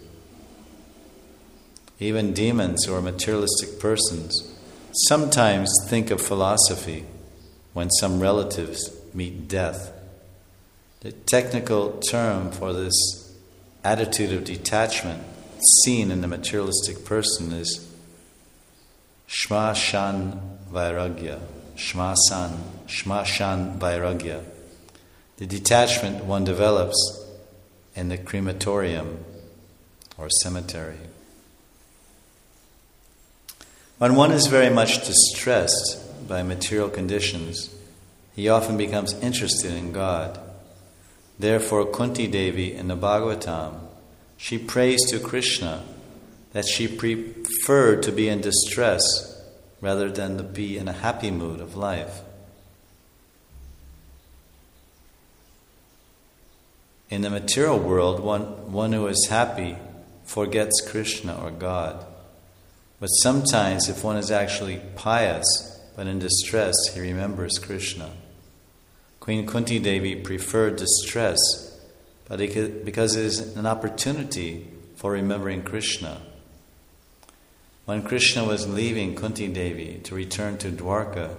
Even demons or materialistic persons sometimes think of philosophy when some relatives meet death. The technical term for this attitude of detachment seen in the materialistic person is shmashan vairagya. Shmasan, shmashan vairagya. The detachment one develops in the crematorium or cemetery. When one is very much distressed by material conditions, he often becomes interested in God. Therefore, Kunti Devi in the Bhagavatam, she prays to Krishna that she preferred to be in distress rather than to be in a happy mood of life. In the material world, one, one who is happy forgets Krishna or God. But sometimes, if one is actually pious but in distress, he remembers Krishna. Queen Kunti Devi preferred distress, but it, because it is an opportunity for remembering Krishna. When Krishna was leaving Kunti Devi to return to Dwarka,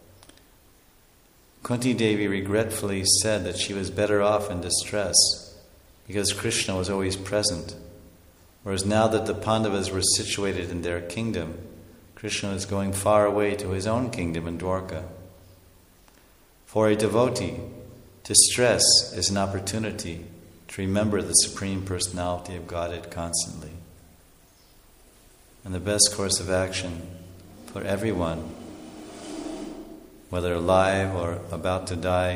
Kunti Devi regretfully said that she was better off in distress because Krishna was always present. Whereas now that the Pandavas were situated in their kingdom, Krishna was going far away to his own kingdom in Dwarka. For a devotee, distress is an opportunity to remember the Supreme Personality of Godhead constantly. And the best course of action for everyone, whether alive or about to die,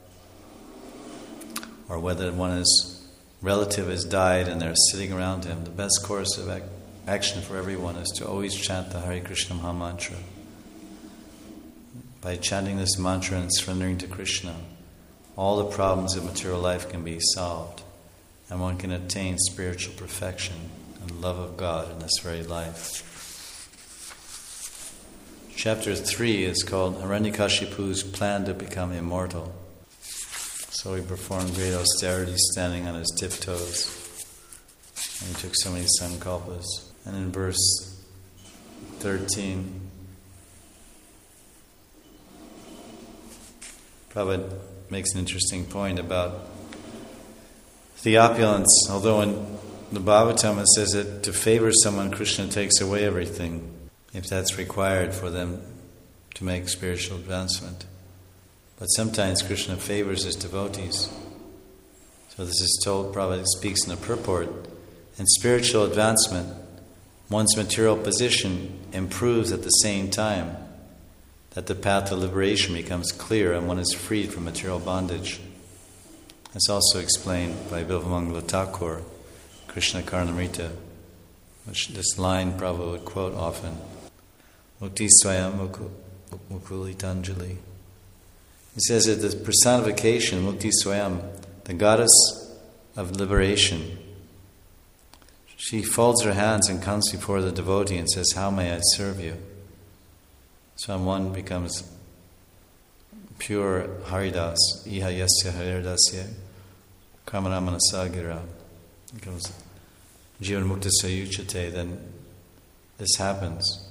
or whether one's relative has died and they're sitting around him, the best course of ac- action for everyone is to always chant the Hare Krishna Maha Mantra. By chanting this mantra and surrendering to Krishna, all the problems of material life can be solved, and one can attain spiritual perfection and and love of God in this very life. Chapter three is called Hiranyakashipu's plan to become immortal. So he performed great austerity standing on his tiptoes. And he took so many sankalpas. And in verse thirteen, Prabhupada makes an interesting point about the opulence. Although in the Bhagavatam it says that to favor someone, Krishna takes away everything, if that's required for them to make spiritual advancement. But sometimes Krishna favors his devotees. So this is told, Prabhupada speaks in the purport. In spiritual advancement, one's material position improves at the same time that the path of liberation becomes clear and one is freed from material bondage. That's also explained by Bilvamangala Thakur, Krishna Karnamrita, which this line Prabhupada would quote often. Mukti Swayam Mukulitanjali. He says that the personification, Mukti Swayam, the goddess of liberation, she folds her hands and comes before the devotee and says, "How may I serve you?" So one becomes pure Haridas, Iha Yasya Haridasya, Kamaramana Sagira, becomes Jivan Mukta Sayuchate, then this happens.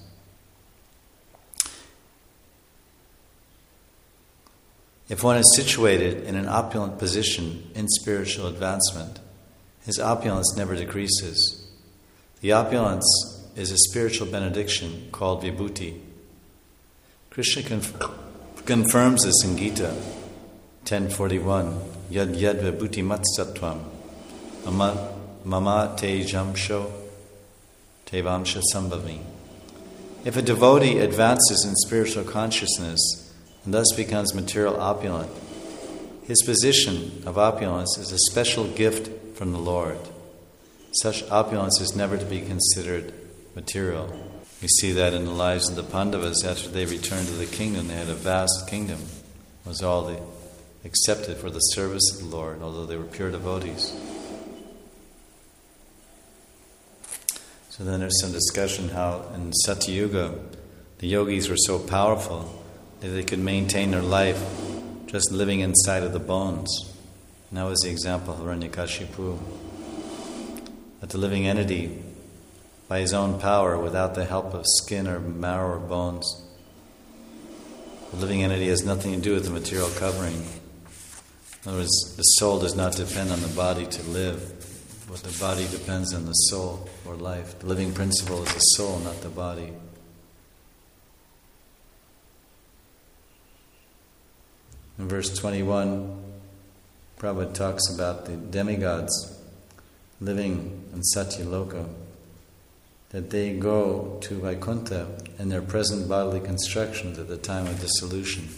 If one is situated in an opulent position in spiritual advancement, his opulence never decreases. The opulence is a spiritual benediction called Vibhuti. Krishna conf- confirms this in Gita ten forty-one. Yad yad vibhuti matsattvam mama, mama te jamsho te vamsha sambhavi. If a devotee advances in spiritual consciousness and thus becomes material opulent, his position of opulence is a special gift from the Lord. Such opulence is never to be considered material. We see that in the lives of the Pandavas. After they returned to the kingdom, they had a vast kingdom. It was all they accepted for the service of the Lord, although they were pure devotees. So then there's some discussion how in Satyuga the yogis were so powerful that they could maintain their life just living inside of the bones. And that was the example of Hiranyakashipu. That the living entity, by his own power, without the help of skin or marrow or bones, the living entity has nothing to do with the material covering. In other words, the soul does not depend on the body to live, but the body depends on the soul for life. The living principle is the soul, not the body. In verse twenty-one, Prabhupada talks about the demigods living in Satyaloka, that they go to Vaikuntha in their present bodily constructions at the time of dissolution.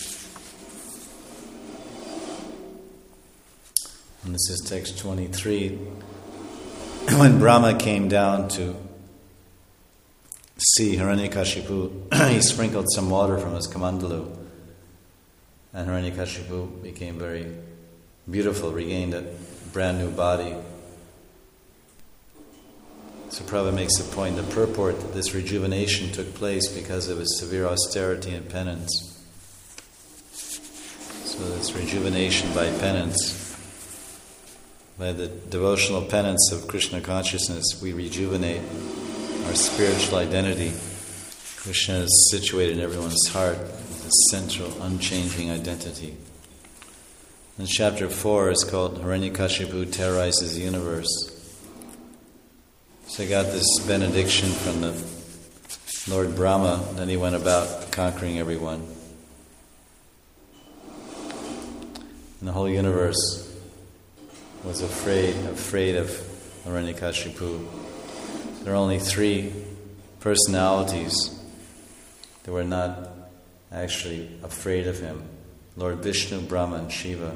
And this is text twenty-three. When Brahma came down to see Hiranyakashipu, he sprinkled some water from his kamandalu, and Hiranyakashipu became very beautiful, regained a brand new body. So Prabhupada makes the point, the purport that this rejuvenation took place because of his severe austerity and penance. So this rejuvenation by penance, by the devotional penance of Krishna consciousness, we rejuvenate our spiritual identity. Krishna is situated in everyone's heart, the central, unchanging identity. And chapter four is called Hiranyakashipu Terrorizes the Universe. So I got this benediction from the Lord Brahma, then he went about conquering everyone. And the whole universe was afraid, afraid of Hiranyakashipu. There are only three personalities that were not actually afraid of him: Lord Vishnu, Brahma, and Shiva.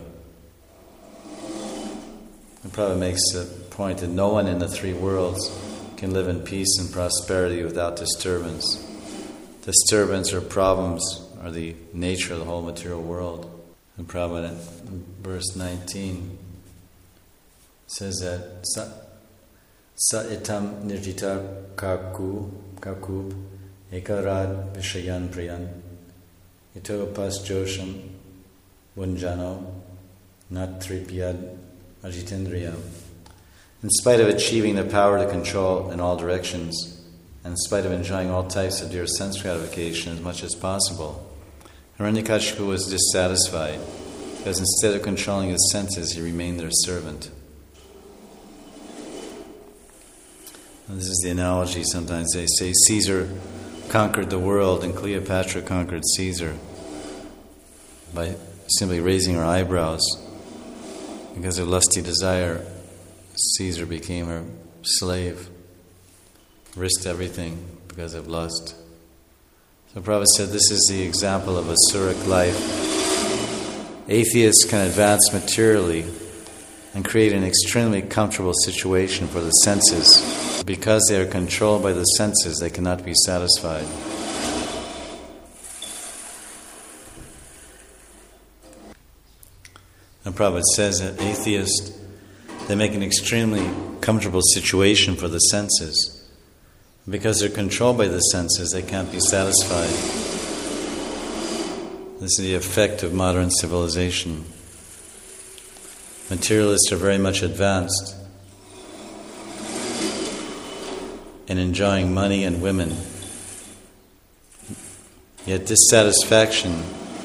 And Prabhupada makes the point that no one in the three worlds can live in peace and prosperity without disturbance. Disturbance or problems are the nature of the whole material world. And Prabhupada in verse nineteen says that Sa itam nirjita kaku kakub ekarad vishayan priyan ito pas josham vunjano natripyad ajitendriya. In spite of achieving the power to control in all directions, and in spite of enjoying all types of dear sense gratification as much as possible, Hiranyakashipu was dissatisfied because instead of controlling his senses, he remained their servant. And this is the analogy sometimes they say Caesar conquered the world and Cleopatra conquered Caesar by simply raising her eyebrows. Because of lusty desire, Caesar became her slave, risked everything because of lust. So Prabhupada said this is the example of a Asuric life. Atheists can advance materially and create an extremely comfortable situation for the senses. Because they are controlled by the senses, they cannot be satisfied. And Prabhupada says that atheists, they make an extremely comfortable situation for the senses. Because they're controlled by the senses, they can't be satisfied. This is the effect of modern civilization. Materialists are very much advanced in enjoying money and women. Yet dissatisfaction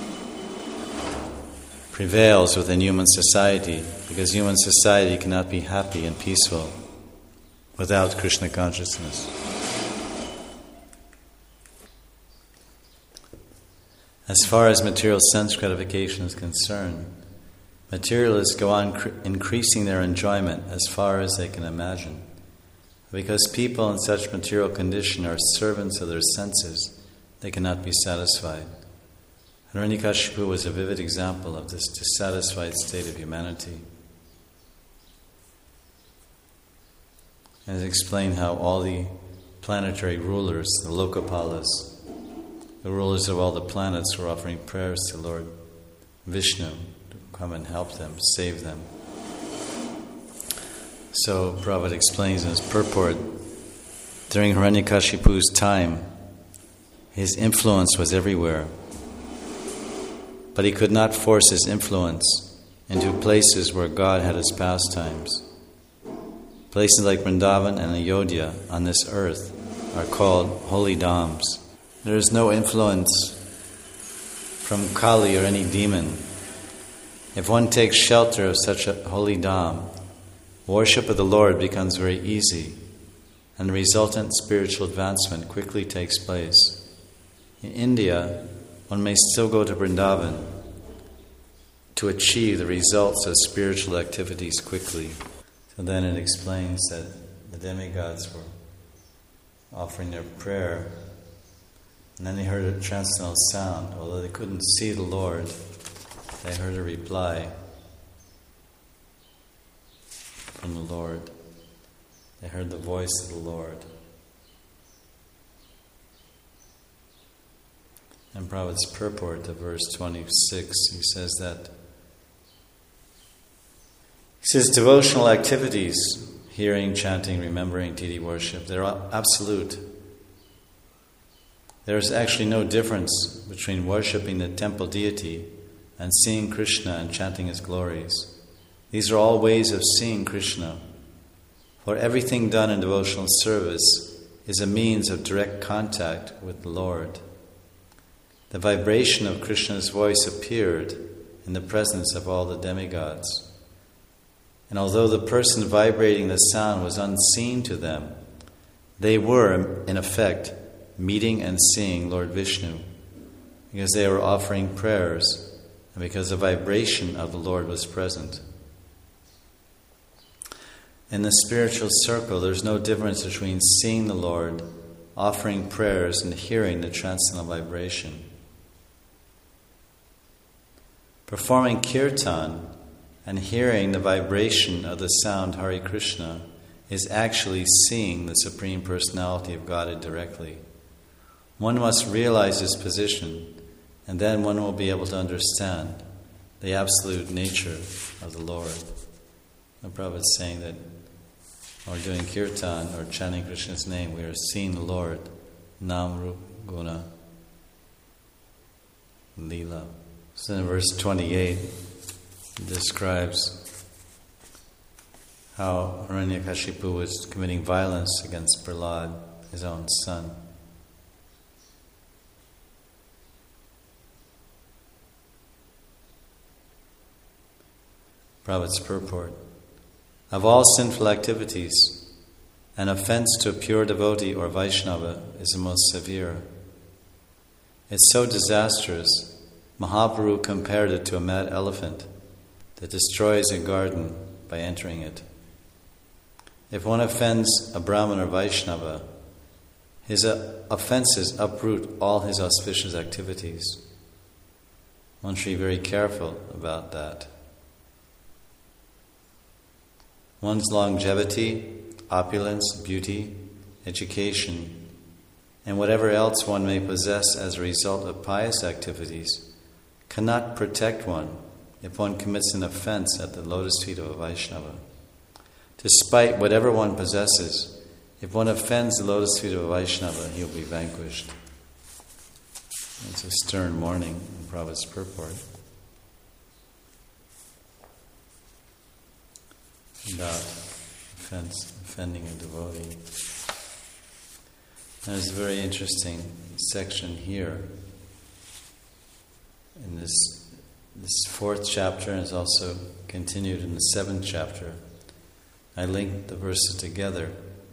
prevails within human society because human society cannot be happy and peaceful without Krishna consciousness. As far as material sense gratification is concerned, materialists go on cr- increasing their enjoyment as far as they can imagine. Because people in such material condition are servants of their senses, they cannot be satisfied. Hiranyakashipu was a vivid example of this dissatisfied state of humanity. And it's explained how all the planetary rulers, the Lokapalas, the rulers of all the planets, were offering prayers to Lord Vishnu to come and help them, save them. So Prabhupada explains in his purport, during Hiranyakashipu's time, his influence was everywhere. But he could not force his influence into places where God had his pastimes. Places like Vrindavan and Ayodhya on this earth are called holy dhams. There is no influence from Kali or any demon. If one takes shelter of such a holy dham, worship of the Lord becomes very easy, and the resultant spiritual advancement quickly takes place. In India, one may still go to Vrindavan to achieve the results of spiritual activities quickly. So then it explains that the demigods were offering their prayer, and then they heard a transcendental sound. Although they couldn't see the Lord, they heard a reply from the Lord. They heard the voice of the Lord. And Prabhupada's purport to verse twenty-six, he says that he says devotional activities, hearing, chanting, remembering, deity worship, they're absolute. There is actually no difference between worshipping the temple deity and seeing Krishna and chanting his glories. These are all ways of seeing Krishna. For everything done in devotional service is a means of direct contact with the Lord. The vibration of Krishna's voice appeared in the presence of all the demigods. And although the person vibrating the sound was unseen to them, they were, in effect, meeting and seeing Lord Vishnu, because they were offering prayers and because the vibration of the Lord was present. In the spiritual circle, there's no difference between seeing the Lord, offering prayers, and hearing the transcendental vibration. Performing kirtan and hearing the vibration of the sound Hare Krishna is actually seeing the Supreme Personality of Godhead directly. One must realize his position, and then one will be able to understand the absolute nature of the Lord. The Prabhupada is saying that or doing kirtan or chanting Krishna's name, we are seeing the Lord, Nam Rup Guna Leela. So in verse twenty-eight, it describes how Hiranyakashipu was committing violence against Prahlad, his own son. Prabhupada's purport. Of all sinful activities, an offense to a pure devotee or Vaishnava is the most severe. It's so disastrous, Mahaprabhu compared it to a mad elephant that destroys a garden by entering it. If one offends a Brahmin or Vaishnava, his offenses uproot all his auspicious activities. One should be very careful about that. One's longevity, opulence, beauty, education, and whatever else one may possess as a result of pious activities cannot protect one if one commits an offense at the lotus feet of a Vaishnava. Despite whatever one possesses, if one offends the lotus feet of a Vaishnava, he'll be vanquished. It's a stern warning in Prabhupada's purport about offense, offending a devotee. There's a very interesting section here in this this fourth chapter, and it's also continued in the seventh chapter. I linked the verses together.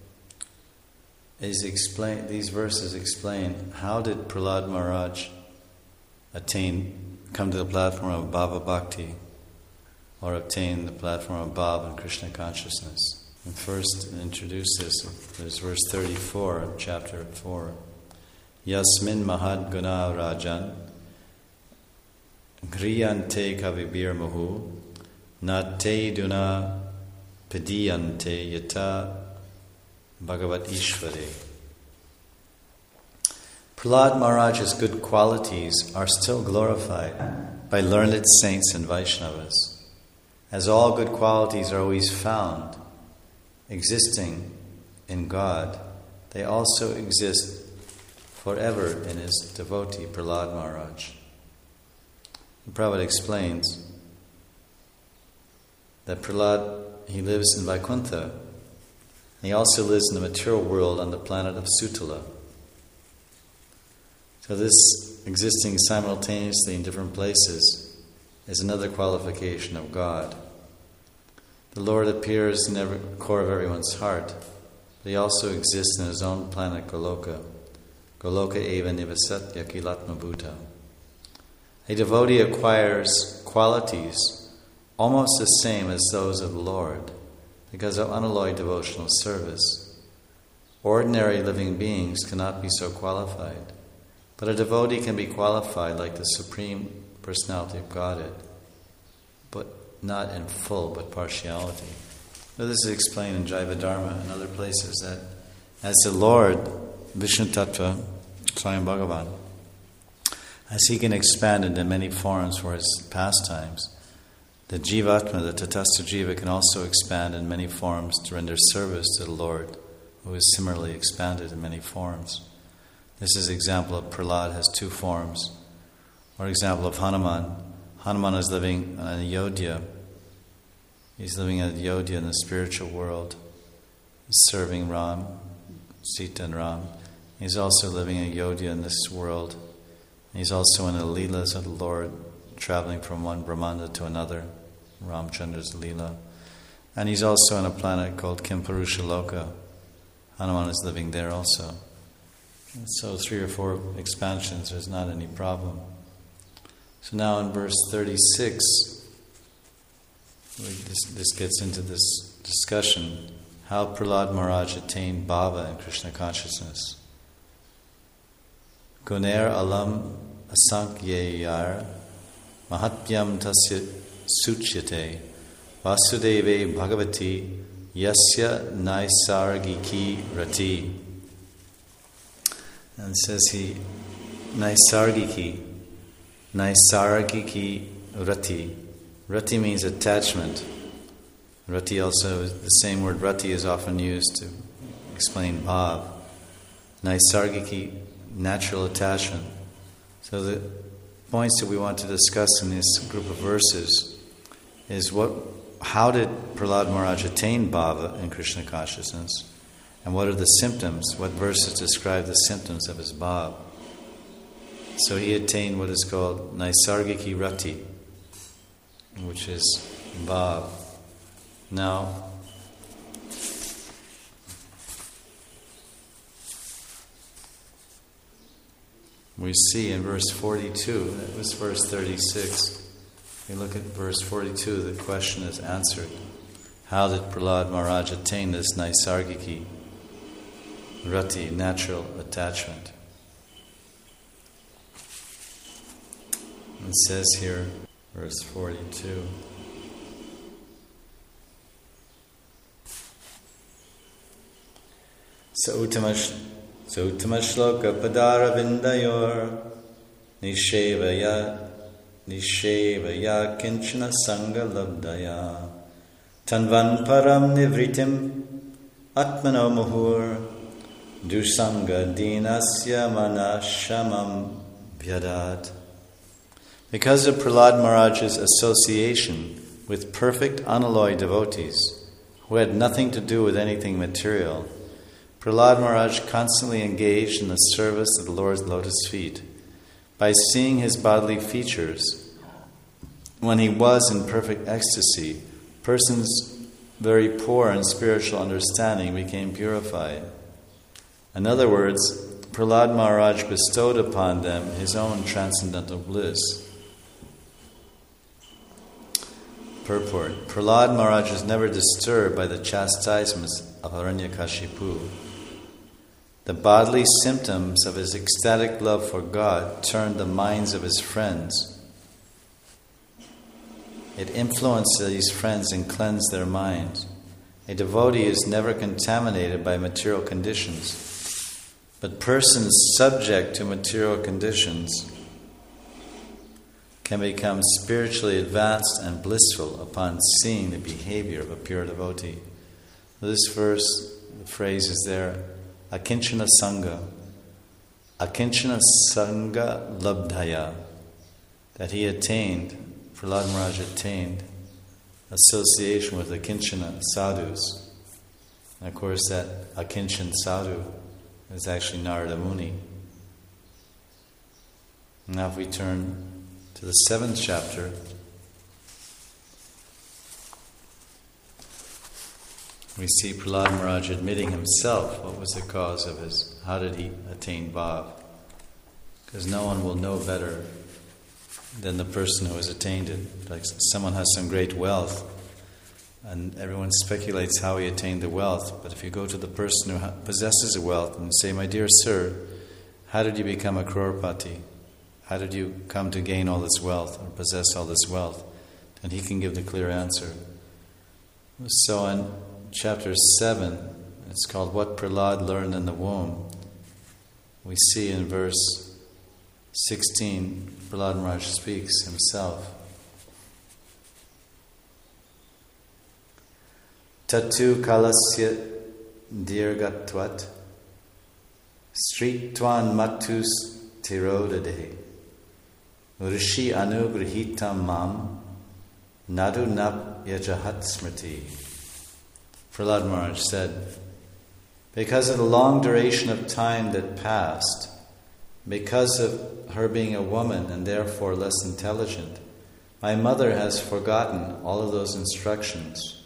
Is explain, these verses explain how did Prahlad Maharaj attain, come to the platform of Bhava Bhakti, or obtain the platform of Bhava and Krishna consciousness. And first, introduce this. There's verse thirty-four of chapter four. Yasmin mahad guna rajan griyante kavibir muhu nate duna pediyante yata bhagavat ishvare. Prahlad Maharaj's good qualities are still glorified by learned saints and Vaishnavas. As all good qualities are always found existing in God, they also exist forever in his devotee, Prahlad Maharaj. And Prabhupada explains that Prahlad, he lives in Vaikuntha. He also lives in the material world on the planet of Sutala. So this existing simultaneously in different places is another qualification of God. The Lord appears in the core of everyone's heart, but he also exists in his own planet Goloka. Goloka eva nivasat yakilatma bhuta. A devotee acquires qualities almost the same as those of the Lord because of unalloyed devotional service. Ordinary living beings cannot be so qualified, but a devotee can be qualified like the Supreme Personality of Godhead, but not in full, but partiality. Now, this is explained in Jaiva Dharma and other places that as the Lord, Vishnu Tattva, Swayam Bhagavan, as he can expand into many forms for his pastimes, the Jivatma, the Tatastha Jiva, can also expand in many forms to render service to the Lord, who is similarly expanded in many forms. This is an example of Prahlad has two forms. Or example of Hanuman. Hanuman is living in Ayodhya. He's living in Ayodhya in the spiritual world. He's serving Ram, Sita and Ram. He's also living in Ayodhya in this world. He's also in the Leelas of the Lord, traveling from one Brahmanda to another, Ramchandra's Leela. And he's also on a planet called Kimpurusha Loka. Hanuman is living there also. And so three or four expansions, there's not any problem. So now in verse thirty-six, this, this gets into this discussion, how Prahlad Maharaj attained bhava and Krishna consciousness. Guner alam asankyayar mahatmyam tasya suchyate vasudeve bhagavati yasya naisargiki rati. And it says he, naisargiki, naisargiki rati. Rati means attachment. Rati also, the same word rati is often used to explain bhav. Naisargiki, natural attachment. So the points that we want to discuss in this group of verses is what, how did Prahlad Maharaj attain bhava in Krishna consciousness? And what are the symptoms? What verses describe the symptoms of his bhav? So he attained what is called Naisargiki Rati, which is bhav. Now, we see in verse forty-two, that was verse thirty-six. If you look at verse forty-two, the question is answered. How did Prahlad Maharaj attain this Naisargiki Rati, natural attachment? It says here, verse forty-two. Sautamash Sauttamashloka Padara Vindayor Nishevaya Nishevaya Kinchana Sangha Labdaya Tanvan Param Nivritim Atmano Muhur Dusanga Dinasya Manashamam Vyadat. Because of Prahlad Maharaj's association with perfect unalloyed devotees who had nothing to do with anything material, Prahlad Maharaj constantly engaged in the service of the Lord's lotus feet. By seeing his bodily features, when he was in perfect ecstasy, persons very poor in spiritual understanding became purified. In other words, Prahlad Maharaj bestowed upon them his own transcendental bliss. Purport. Prahlad Maharaj was never disturbed by the chastisements of Hiranyakashipu. The bodily symptoms of his ecstatic love for God turned the minds of his friends. It influenced these friends and cleansed their minds. A devotee is never contaminated by material conditions, but persons subject to material conditions can become spiritually advanced and blissful upon seeing the behavior of a pure devotee. This verse, the phrase is there, Akinchana Sangha, Akinchana Sangha Labdhaya, that he attained, Prahlad Maharaj attained association with Akinchana sadhus. And of course that Akinchan sadhu is actually Narada Muni. Now if we turn to the seventh chapter, we see Prahlad Maharaj admitting himself what was the cause of his, how did he attain bhav? Because no one will know better than the person who has attained it. Like someone has some great wealth, and everyone speculates how he attained the wealth. But if you go to the person who possesses the wealth and say, "My dear sir, how did you become a crorepati? How did you come to gain all this wealth or possess all this wealth?" And he can give the clear answer. So in chapter seven, it's called What Prahlad Learned in the Womb. We see in verse sixteen, Prahlad Maharaj speaks himself. Tatu kalasya dirgatvat stritvan matus tirodade Rishi anugrahitam mam nadu nap yajahat smriti. Prahlad Maharaj said, because of the long duration of time that passed, because of her being a woman and therefore less intelligent, my mother has forgotten all of those instructions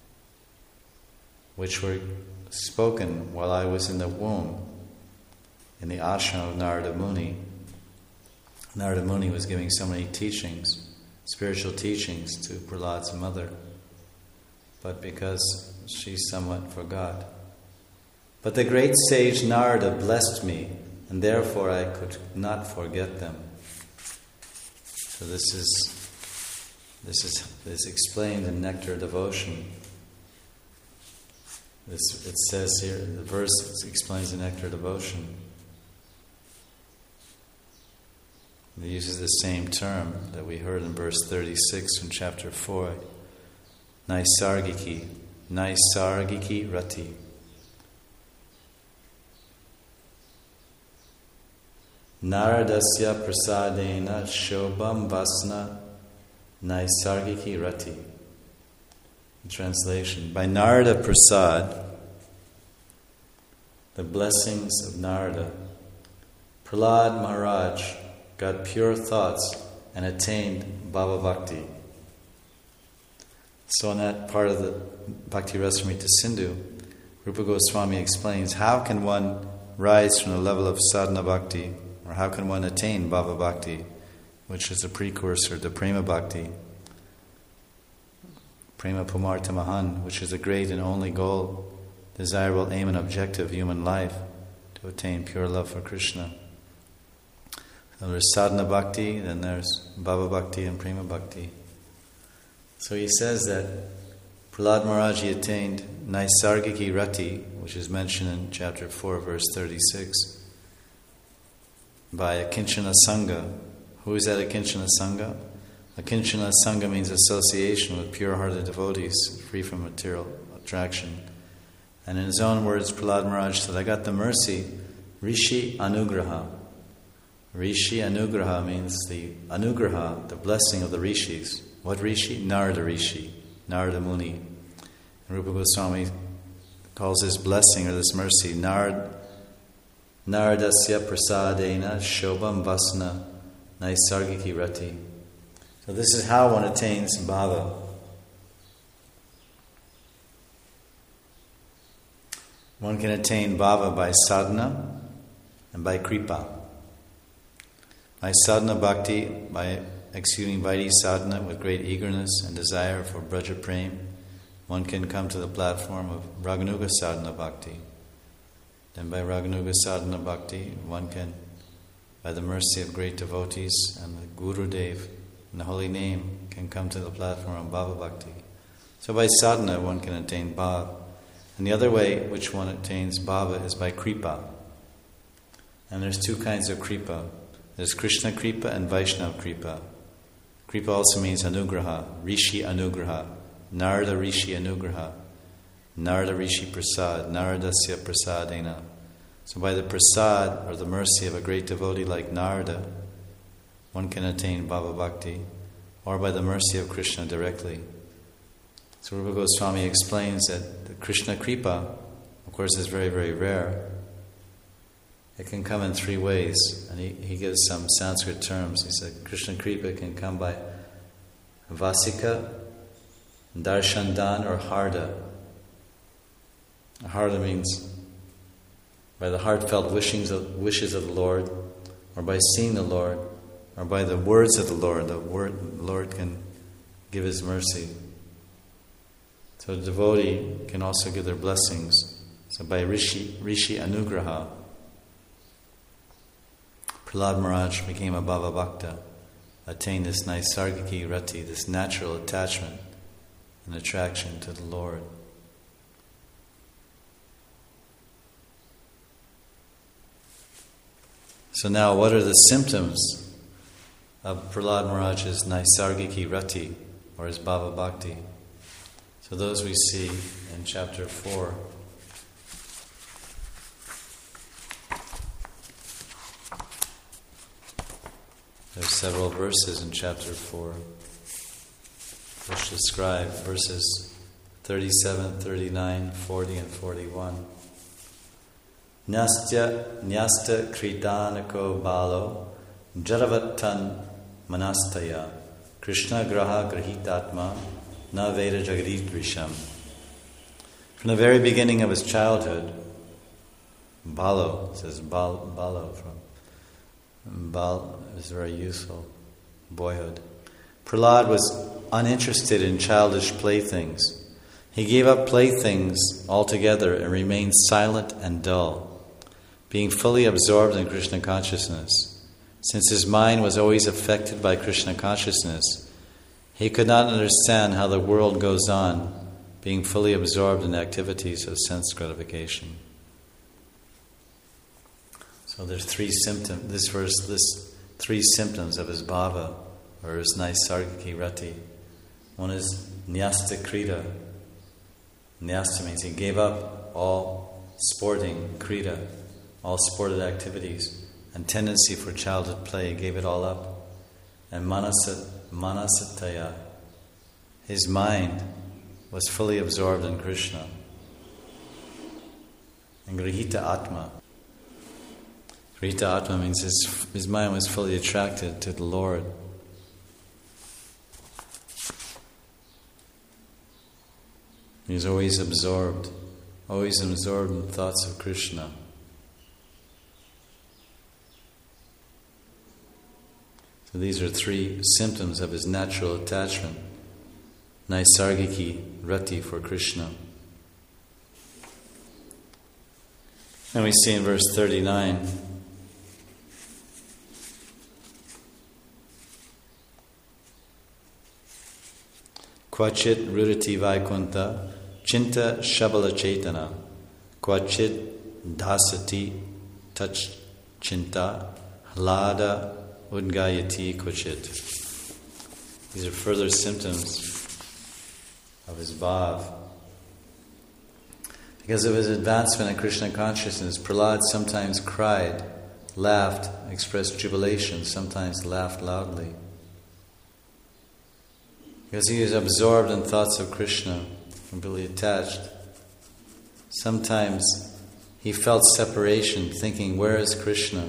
which were spoken while I was in the womb, in the ashram of Narada Muni. Narada Muni was giving so many teachings, spiritual teachings to Prahlad's mother, but because she somewhat forgot. But the great sage Narada blessed me, and therefore I could not forget them. So this is this is this is explained in Nectar Devotion. This it says here, the verse explains the Nectar Devotion. It uses the same term that we heard in verse thirty-six from chapter four. Naisargiki, Naisargiki Rati. Naradasya prasadena shobham vasna Naisargiki Rati. Translation: by Narada Prasad, the blessings of Narada, Prahlad Maharaj got pure thoughts and attained Bhava Bhakti. So in that part of the Bhakti Rasamrita Sindhu, Rupa Goswami explains how can one rise from the level of sadhana bhakti, or how can one attain Bhava Bhakti, which is a precursor to Prema Bhakti, Prema Pumartha Mahan, which is the great and only goal, desirable aim and objective of human life, to attain pure love for Krishna. So there's sadhana bhakti, then there's Bhava Bhakti and Prema Bhakti. So he says that Prahlad Maharaj he attained Naisargiki Rati, which is mentioned in chapter four, verse thirty-six, by Akinchana Sangha. Who is that Akinchana Sangha? Akinchana Sangha means association with pure-hearted devotees, free from material attraction. And in his own words, Prahlad Maharaj said, I got the mercy, Rishi Anugraha. Rishi Anugraha means the Anugraha, the blessing of the Rishis. What Rishi? Narada Rishi, Narada Muni. And Rupa Goswami calls this blessing or this mercy, Narad, Naradasya prasadena shobham vasna naisargiki rati. So this is how one attains bhava. One can attain bhava by sadhana and by kripa. By sadhana bhakti, by executing Vaidhi sadhana with great eagerness and desire for Braja Prem, one can come to the platform of Raganuga sadhana bhakti. Then by Raganuga sadhana bhakti, one can, by the mercy of great devotees and the Guru Dev and the holy name, can come to the platform of Bhava Bhakti. So by sadhana, one can attain bhava. And the other way which one attains bhava is by kripa. And there's two kinds of kripa. There's Krishna kripa and Vaishnava kripa. Kripa also means anugraha, Rishi anugraha, Narada Rishi anugraha, Narada Rishi prasad, Naradasya prasadena. So by the prasad, or the mercy of a great devotee like Narada, one can attain Bhava Bhakti, or by the mercy of Krishna directly. So Rupa Goswami explains that the Krishna kripa, of course, is very, very rare. It can come in three ways, and he, he gives some Sanskrit terms. He said Krishna kripa can come by vasika, darshandan, or harda. Harda means by the heartfelt wishings of, wishes of the Lord, or by seeing the Lord, or by the words of the Lord. The word, the Lord can give His mercy. So the devotee can also give their blessings. So by Rishi, Rishi Anugraha, Prahlad Maharaj became a Bhava Bhakta, attained this Naisargiki Rati, this natural attachment and attraction to the Lord. So now, what are the symptoms of Prahlad Maharaj's Naisargiki Rati, or his Bhava Bhakti? So those we see in chapter four. There are several verses in chapter four which describe verses thirty-seven, thirty-nine, forty, and forty-one. Nyastya nyasta kritanako balo jaravatan manastaya Krishna graha grahitatma na veda jagadidrisham. From the very beginning of his childhood, Balo, it says bal, Balo from Bal is very useful, boyhood. Prahlad was uninterested in childish playthings. He gave up playthings altogether and remained silent and dull, being fully absorbed in Krishna consciousness. Since his mind was always affected by Krishna consciousness, he could not understand how the world goes on, being fully absorbed in activities of sense gratification. So there's three symptoms. This verse lists three symptoms of his bhava, or his Naisargiki Rati. One is Nyasta Krita. Nyasta means he gave up all sporting, Krita, all sported activities, and tendency for childhood play, he gave it all up. And Manasat, Manasataya, his mind was fully absorbed in Krishna. And Grihita Atma. Grihita Atma means his, his mind was fully attracted to the Lord. He was always absorbed, always absorbed in thoughts of Krishna. So these are three symptoms of his natural attachment. Naisargiki, rati for Krishna. And we see in verse thirty-nine, Kvachit rurati vaikunta chinta shabala chetana Kvachit dasati touch chinta hlada udgayati kvachit. These are further symptoms of his bhav. Because of his advancement in Krishna consciousness, Prahlad sometimes cried, laughed, expressed jubilation, sometimes laughed loudly. Because he is absorbed in thoughts of Krishna, completely attached. Sometimes he felt separation, thinking, where is Krishna?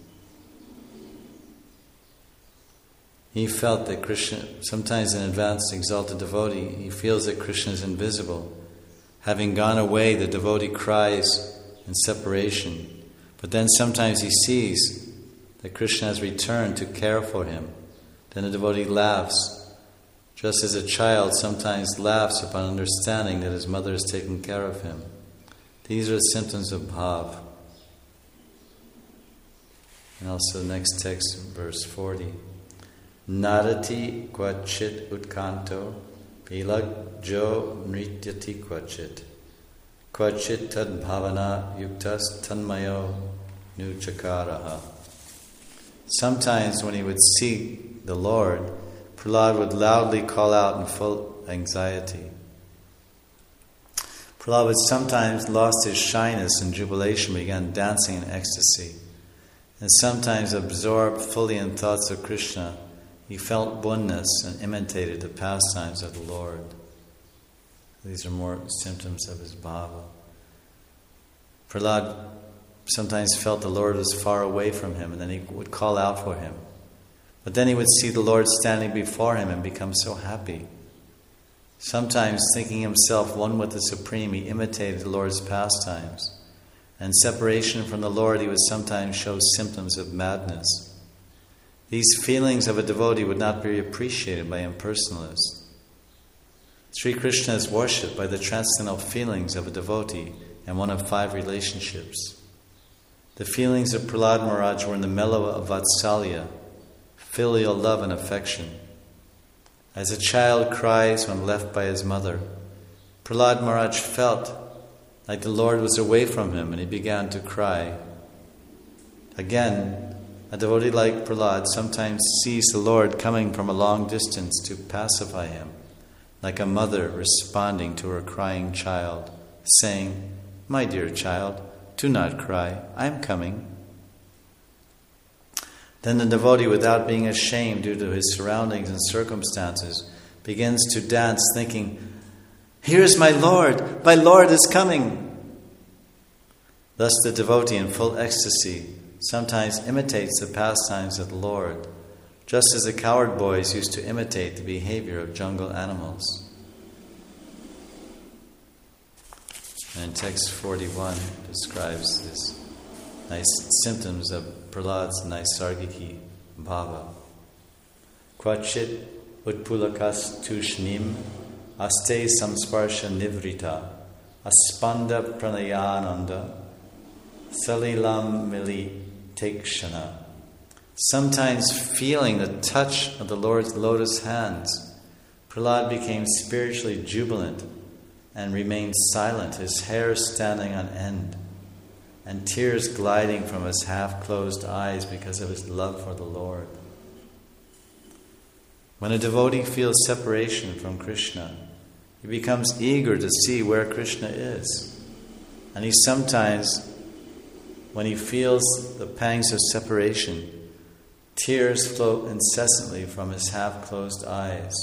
He felt that Krishna, sometimes an advanced exalted devotee, he feels that Krishna is invisible. Having gone away, the devotee cries in separation. But then sometimes he sees that Krishna has returned to care for him. Then the devotee laughs, just as a child sometimes laughs upon understanding that his mother is taking care of him. These are the symptoms of bhav. And also the next text, verse forty. Narati kvachit utkanto Pilag jo nrityati kvachit Kvachit tad bhavana yuktas tanmayo nuchakaraha. Sometimes when he would see the Lord, Prahlad would loudly call out in full anxiety. Prahlad would sometimes lost his shyness and jubilation, began dancing in ecstasy. And sometimes absorbed fully in thoughts of Krishna, he felt oneness and imitated the pastimes of the Lord. These are more symptoms of his bhava. Prahlad sometimes felt the Lord was far away from him, and then he would call out for him. But then he would see the Lord standing before him and become so happy. Sometimes, thinking himself one with the Supreme, he imitated the Lord's pastimes. And separation from the Lord, he would sometimes show symptoms of madness. These feelings of a devotee would not be appreciated by impersonalists. Sri Krishna is worshipped by the transcendental feelings of a devotee in one of five relationships. The feelings of Prahlad Maharaj were in the mellow of Vatsalya, filial love and affection. As a child cries when left by his mother, Prahlad Maharaj felt like the Lord was away from him and he began to cry. Again, a devotee like Prahlad sometimes sees the Lord coming from a long distance to pacify him, like a mother responding to her crying child, saying, "My dear child, do not cry, I am coming." Then the devotee, without being ashamed due to his surroundings and circumstances, begins to dance thinking, "Here is my Lord, my Lord is coming." Thus the devotee in full ecstasy sometimes imitates the pastimes of the Lord, just as the cowherd boys used to imitate the behavior of jungle animals. And text forty-one describes this nice symptoms of Prahlad's Naisargiki bhava. Kvachit utpulakas tushnim aste samsparsha nivrita aspanda pranayananda salilam mili tekshana. Sometimes feeling the touch of the Lord's lotus hands, Prahlad became spiritually jubilant and remained silent, his hair standing on end, and tears gliding from his half-closed eyes because of his love for the Lord. When a devotee feels separation from Krishna, he becomes eager to see where Krishna is. And he sometimes, when he feels the pangs of separation, tears flow incessantly from his half-closed eyes.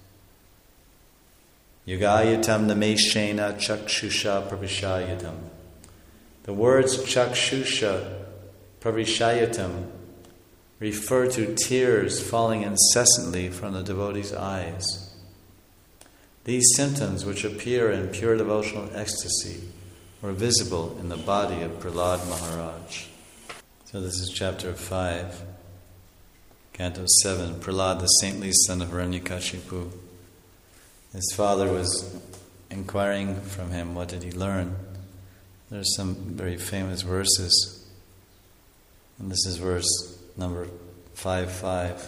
Yugayatam nameshena chakshusha pravishayatam. The words chakshusha pravishayatam refer to tears falling incessantly from the devotee's eyes. These symptoms, which appear in pure devotional ecstasy, were visible in the body of Prahlad Maharaj. So this is chapter five, canto seven. Prahlad, the saintly son of Hiranyakashipu. His father was inquiring from him, what did he learn? There are some very famous verses. And this is verse number five five.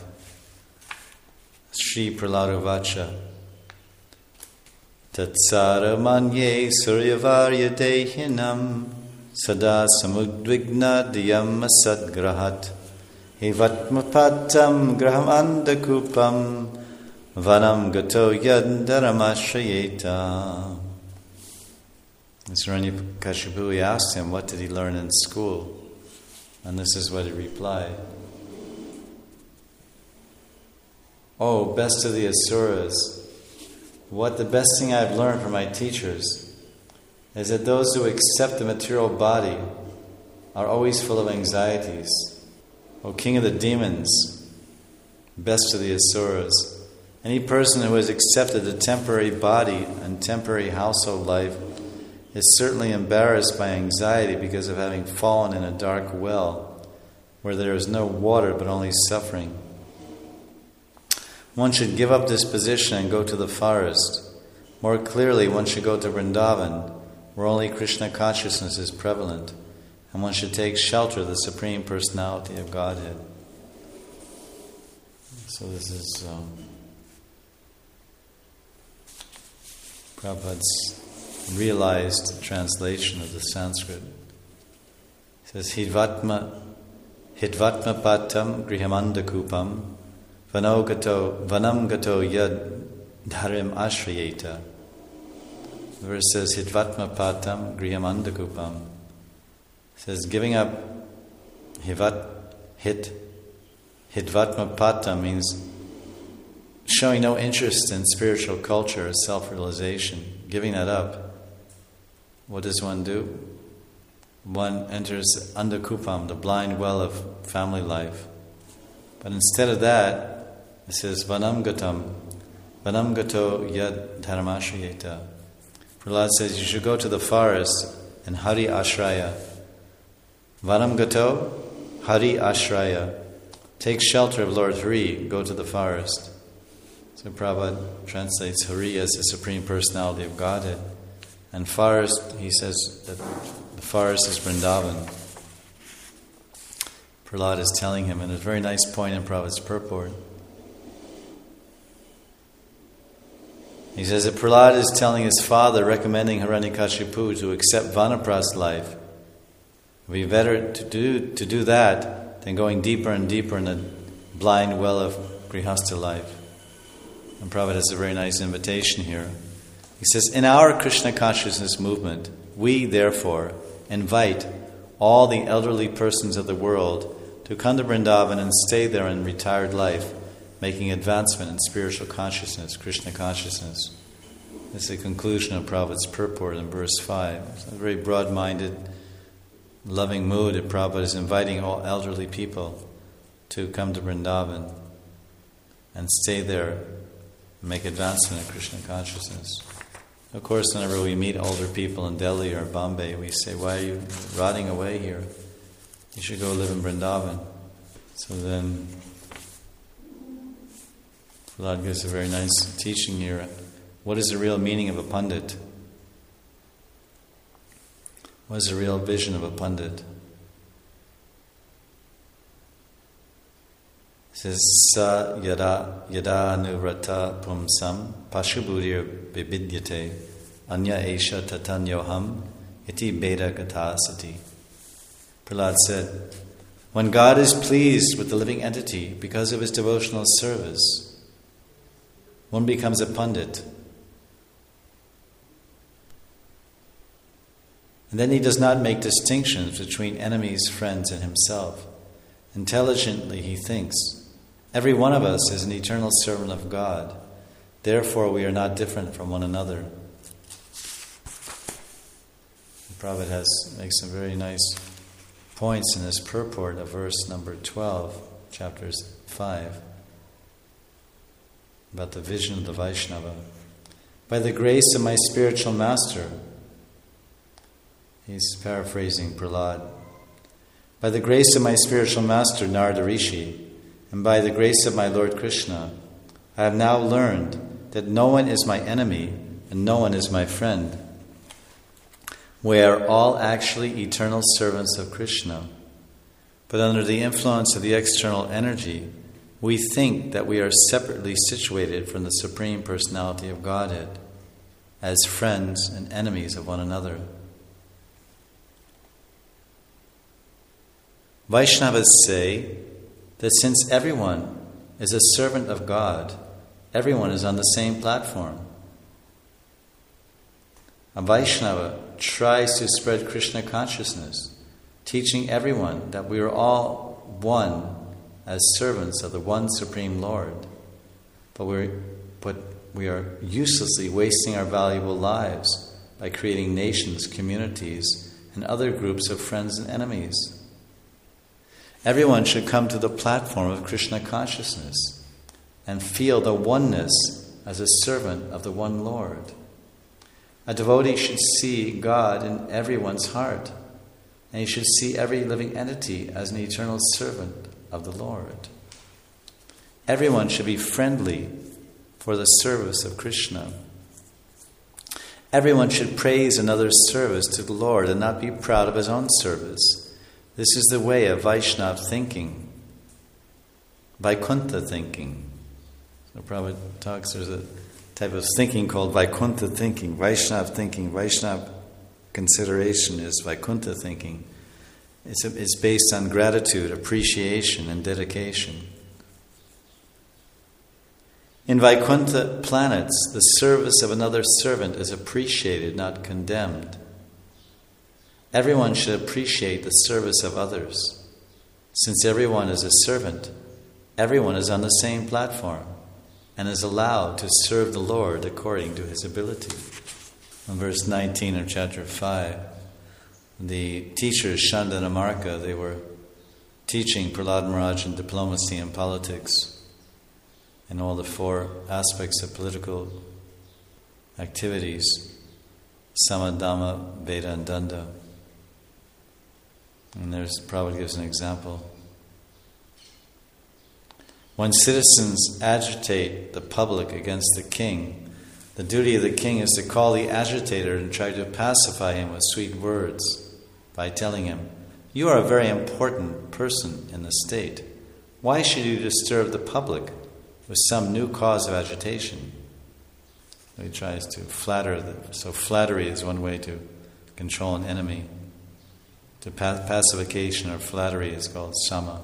Shri Prahlada Tatsara manye suryavarya dehinam sada samudvigna diyam sadgrahat hivatmapatam graham andakupam vanam gato yaddaramashayeta. Hiranyakashipu asked him, what did he learn in school? And this is what he replied. Oh, best of the Asuras, what the best thing I've learned from my teachers is that those who accept the material body are always full of anxieties. O king of the demons, best of the Asuras, any person who has accepted a temporary body and temporary household life is certainly embarrassed by anxiety because of having fallen in a dark well where there is no water but only suffering. One should give up this position and go to the forest. More clearly, one should go to Vrindavan, where only Krishna consciousness is prevalent, and one should take shelter of the Supreme Personality of Godhead. So this is um, Prabhupada's realized translation of the Sanskrit. It says, Hidvatma Hidvatma patam grihamandakupam Vanogato vanam gato yad dharim ashriyeta. The verse says, Hidvatma patam grihamandakupam. It says, giving up hivat, hit, hidvatma patam means showing no interest in spiritual culture or self-realization. Giving that up. What does one do? One enters andakupam, the blind well of family life. But instead of that, it says, Vanam gatam, Vanam gato yad dharmashriyeta. Prahlad says, you should go to the forest and Hari Ashraya. Vanam gato, Hari Ashraya. Take shelter of Lord Hari, go to the forest. So Prabhupada translates Hari as the Supreme Personality of Godhead. And forest, he says that the forest is Vrindavan. Prahlad is telling him, and it's a very nice point in Prabhupada's purport. He says that Prahlad is telling his father, recommending Hiranyakashipu to accept Vanaprastha life. It would be better to do, to do that than going deeper and deeper in the blind well of Grihastha life. And Prabhupada has a very nice invitation here. He says, in our Krishna consciousness movement, we therefore invite all the elderly persons of the world to come to Vrindavan and stay there in retired life, making advancement in spiritual consciousness, Krishna consciousness. This is the conclusion of Prabhupada's purport in verse five. It's a very broad-minded, loving mood that Prabhupada is inviting all elderly people to come to Vrindavan and stay there and make advancement in Krishna consciousness. Of course, whenever we meet older people in Delhi or Bombay, we say, why are you rotting away here? You should go live in Vrindavan. So then, Prahlad gives a very nice teaching here. What is the real meaning of a Pandit? What is the real vision of a Pandit? It says, Sa yada yada nuvrata pumsam pashubudir bibidyate anya esha tatanyoham iti beda gatasati. Prahlad said, when God is pleased with the living entity because of his devotional service, One becomes a pundit. And then he does not make distinctions between enemies, friends, and himself. Intelligently he thinks, every one of us is an eternal servant of God. Therefore we are not different from one another. The Prabhupada has, makes some very nice points in his purport of verse number twelve, chapter five, about the vision of the Vaishnava. By the grace of my spiritual master, he's paraphrasing Prahlad. By the grace of my spiritual master, Narada Rishi, and by the grace of my Lord Krishna, I have now learned that no one is my enemy and no one is my friend. We are all actually eternal servants of Krishna, but under the influence of the external energy, we think that we are separately situated from the Supreme Personality of Godhead, as friends and enemies of one another. Vaishnavas say that since everyone is a servant of God, everyone is on the same platform. A Vaishnava tries to spread Krishna consciousness, teaching everyone that we are all one as servants of the one Supreme Lord. But we're, but we are uselessly wasting our valuable lives by creating nations, communities, and other groups of friends and enemies. Everyone should come to the platform of Krishna consciousness and feel the oneness as a servant of the one Lord. A devotee should see God in everyone's heart, and he should see every living entity as an eternal servant of the Lord. Everyone should be friendly for the service of Krishna. Everyone should praise another's service to the Lord and not be proud of his own service. This is the way of Vaishnava thinking, Vaikuntha thinking. So Prabhupada talks, there's a type of thinking called Vaikuntha thinking. Vaishnava thinking, Vaishnava consideration is Vaikuntha thinking. It's, a, it's based on gratitude, appreciation, and dedication. In Vaikuntha planets, the service of another servant is appreciated, not condemned. Everyone should appreciate the service of others. Since everyone is a servant, everyone is on the same platform and is allowed to serve the Lord according to his ability. In verse nineteen of chapter five, the teachers, Shanda and Amarka, they were teaching Prahlad Maharaj in diplomacy and politics and all the four aspects of political activities, Samadhamma, Veda, and Danda. And there's Prabhupada gives an example. When citizens agitate the public against the king, the duty of the king is to call the agitator and try to pacify him with sweet words by telling him, "You are a very important person in the state. Why should you disturb the public with some new cause of agitation?" He tries to flatter them. So flattery is one way to control an enemy. To pacification or flattery is called sama.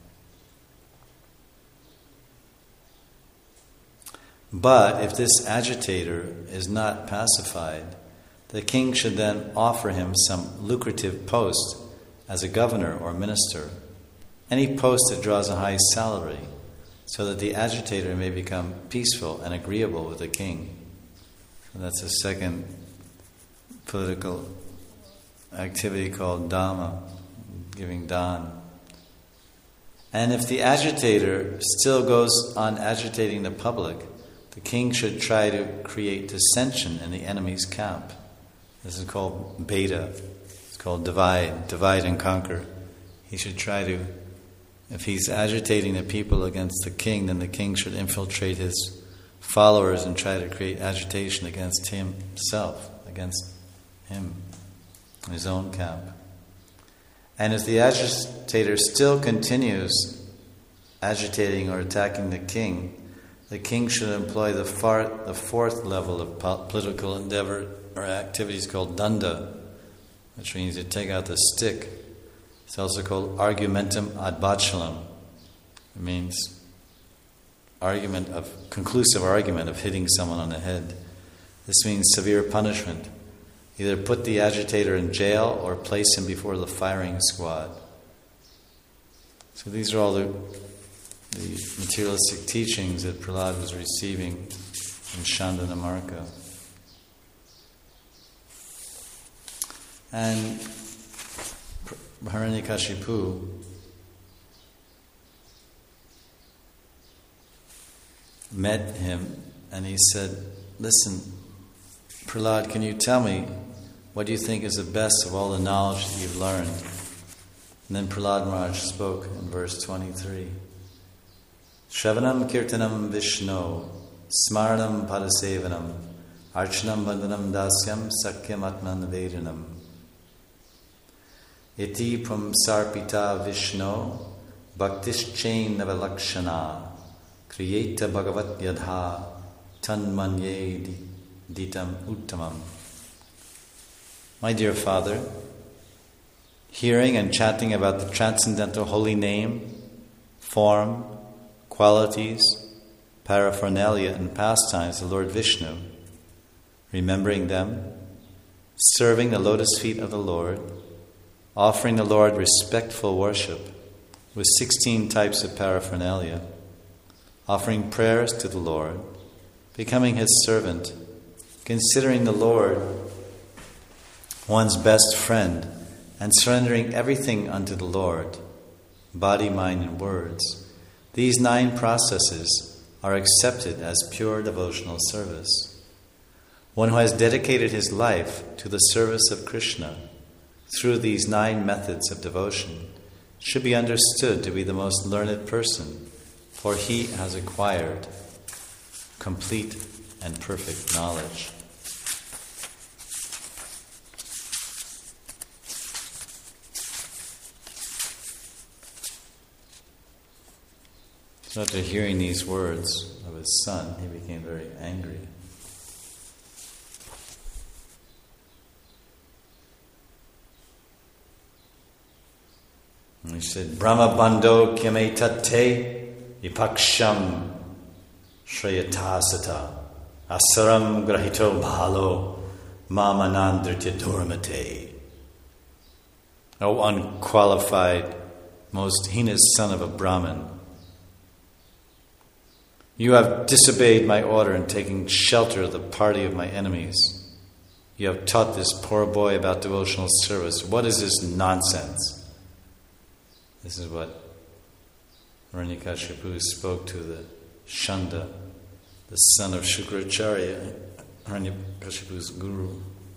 But if this agitator is not pacified, the king should then offer him some lucrative post as a governor or minister, any post that draws a high salary, so that the agitator may become peaceful and agreeable with the king. And that's a second political activity called Dhamma, giving Dan. And if the agitator still goes on agitating the public, the king should try to create dissension in the enemy's camp. This is called beta. It's called divide, divide and conquer. He should try to, if he's agitating the people against the king, then the king should infiltrate his followers and try to create agitation against himself, against him, his own camp. And if the agitator still continues agitating or attacking the king, the king should employ the, far, the fourth level of po- political endeavor or activities called danda, which means to take out the stick. It's also called argumentum ad bacillum. It means argument of conclusive argument of hitting someone on the head. This means severe punishment. Either put the agitator in jail or place him before the firing squad. So these are all the, the materialistic teachings that Prahlad was receiving in Shandanamarka. And Hiranyakashipu met him and he said, "Listen, Prahlad, can you tell me what do you think is the best of all the knowledge that you've learned?" And then Prahlad Maharaj spoke in verse twenty-three. Shravanam kirtanam Vishno, smaranam padasevanam, archanam vandanam dasyam sakyam atman vedanam. Iti pumsarpita Vishno, bhaktischain navalakshana, kriyeta bhagavat yadha, tanmanye ditam uttamam. My dear Father, hearing and chanting about the transcendental holy name, form, qualities, paraphernalia, and pastimes of Lord Vishnu, remembering them, serving the lotus feet of the Lord, offering the Lord respectful worship with sixteen types of paraphernalia, offering prayers to the Lord, becoming His servant, considering the Lord one's best friend, and surrendering everything unto the Lord, body, mind, and words. These nine processes are accepted as pure devotional service. One who has dedicated his life to the service of Krishna through these nine methods of devotion should be understood to be the most learned person, for he has acquired complete and perfect knowledge. So after hearing these words of his son, he became very angry. And he said, Brahma bandho kyame tate vipaksham shrayatasata asaram grahito bhalo mamanandritya durmate. O unqualified, most heinous son of a Brahmin, you have disobeyed my order in taking shelter of the party of my enemies. You have taught this poor boy about devotional service. What is this nonsense? This is what Hiranyakashipu spoke to the Shanda, the son of Shukracharya, Hiranyakashipu's guru.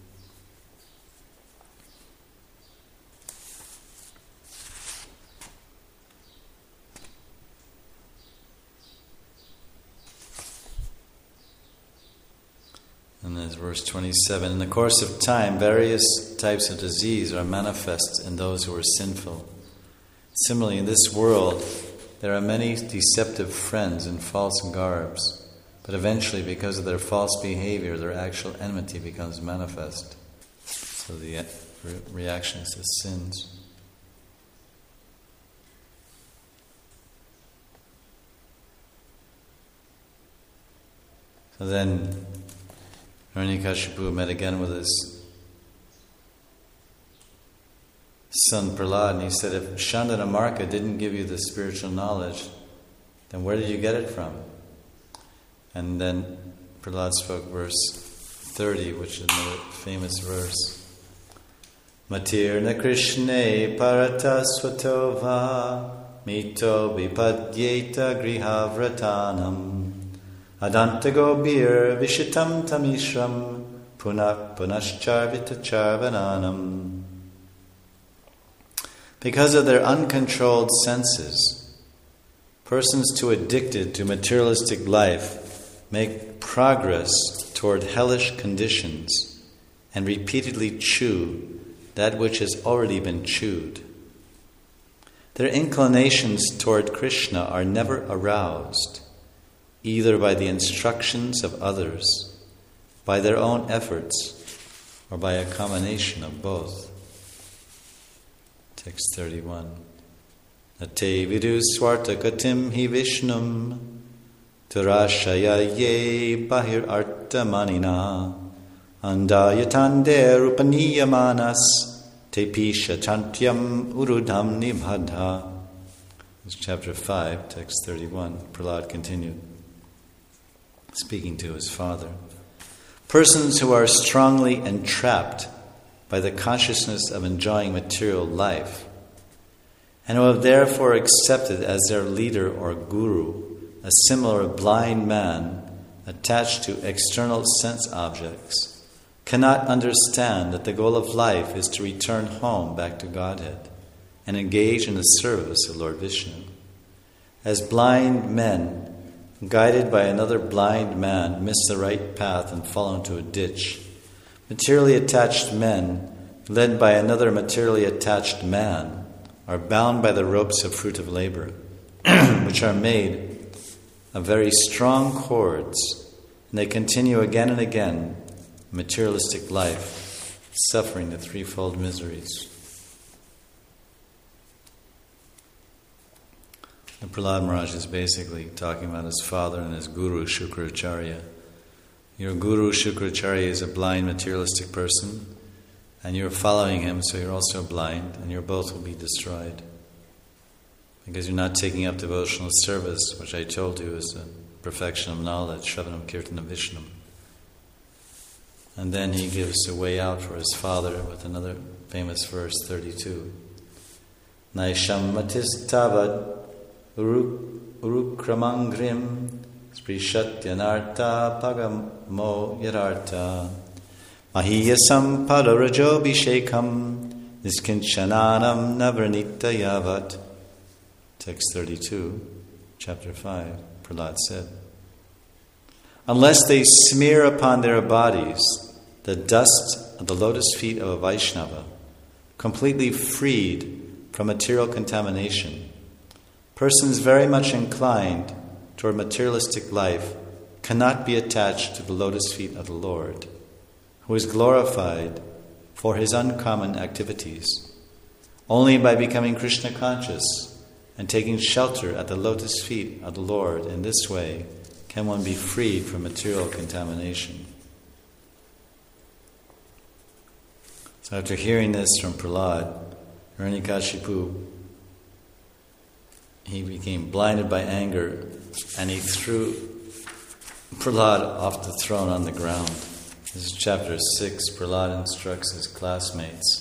And there's verse twenty-seven. In the course of time, various types of disease are manifest in those who are sinful. Similarly, in this world, there are many deceptive friends in false garbs, but eventually, because of their false behavior, their actual enmity becomes manifest. So the re- reaction is to sins. So then, Hiranyakashipu met again with his son Prahlad, and he said, if Shandanamarka didn't give you the spiritual knowledge, then where did you get it from? And then Prahlad spoke verse thirty, which is another famous verse. Matirna Krishne paratasvatova mito vipadyeta grihavratanam Adantago bir vishitam tamishram punak punascharvita charvananam. Because of their uncontrolled senses, persons too addicted to materialistic life make progress toward hellish conditions and repeatedly chew that which has already been chewed. Their inclinations toward Krishna are never aroused, either by the instructions of others, by their own efforts, or by a combination of both. Text thirty-one. Nate vidu swarta gatim hi vishnum Turashaya ye bahir arta manina andayatande rupaniyamanas tepisha chantyam urudham nibhadha. This is chapter five, text thirty-one. Prahlad continued, speaking to his father. Persons who are strongly entrapped by the consciousness of enjoying material life, and who have therefore accepted as their leader or guru a similar blind man attached to external sense objects, cannot understand that the goal of life is to return home back to Godhead and engage in the service of Lord Vishnu. As blind men, guided by another blind man, miss the right path and fall into a ditch, materially attached men, led by another materially attached man, are bound by the ropes of fruit of labor, which are made of very strong cords, and they continue again and again materialistic life, suffering the threefold miseries. And Prahlad Maharaj is basically talking about his father and his guru, Shukracharya. Your guru, Shukracharya, is a blind materialistic person, and you're following him, so you're also blind, and you both will be destroyed. Because you're not taking up devotional service, which I told you is the perfection of knowledge, Shravanam Kirtanam Vishnam. And then he gives a way out for his father with another famous verse, thirty-two. Naisham matistavat urukramangrim sprishatyanarta pagamo yararta mahiyasam padarajobhishekam niskinchananam navranita yavat. Text thirty-two, chapter five, Prahlad said, unless they smear upon their bodies the dust of the lotus feet of a Vaishnava, completely freed from material contamination, persons very much inclined toward materialistic life cannot be attached to the lotus feet of the Lord, who is glorified for his uncommon activities. Only by becoming Krishna conscious and taking shelter at the lotus feet of the Lord in this way can one be freed from material contamination. So after hearing this from Prahlad, Hiranyakashipu, he became blinded by anger and he threw Prahlad off the throne on the ground. This is chapter six. Prahlad instructs his classmates.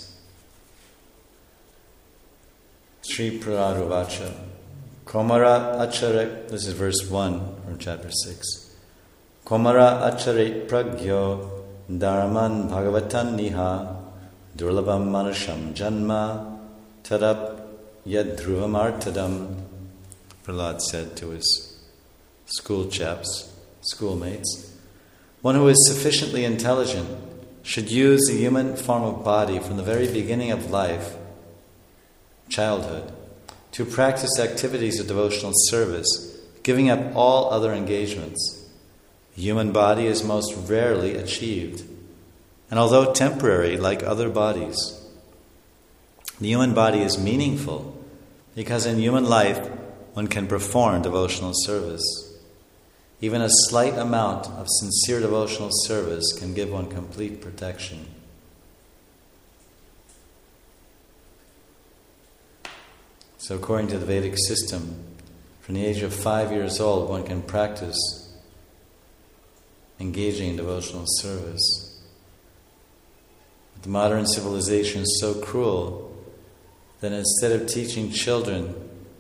Sri Prahlad Uvacha Komara Acharek, this is verse one from chapter six. Komara Acharek Pragyo Dharman Bhagavatan Niha Durlabam Manusham Janma Tadap Yadruvam Artadam. Prahlad said to his school chaps, schoolmates, one who is sufficiently intelligent should use the human form of body from the very beginning of life, childhood, to practice activities of devotional service, giving up all other engagements. The human body is most rarely achieved, and although temporary like other bodies, the human body is meaningful because in human life one can perform devotional service. Even a slight amount of sincere devotional service can give one complete protection. So according to the Vedic system, from the age of five years old, one can practice engaging in devotional service. But the modern civilization is so cruel that instead of teaching children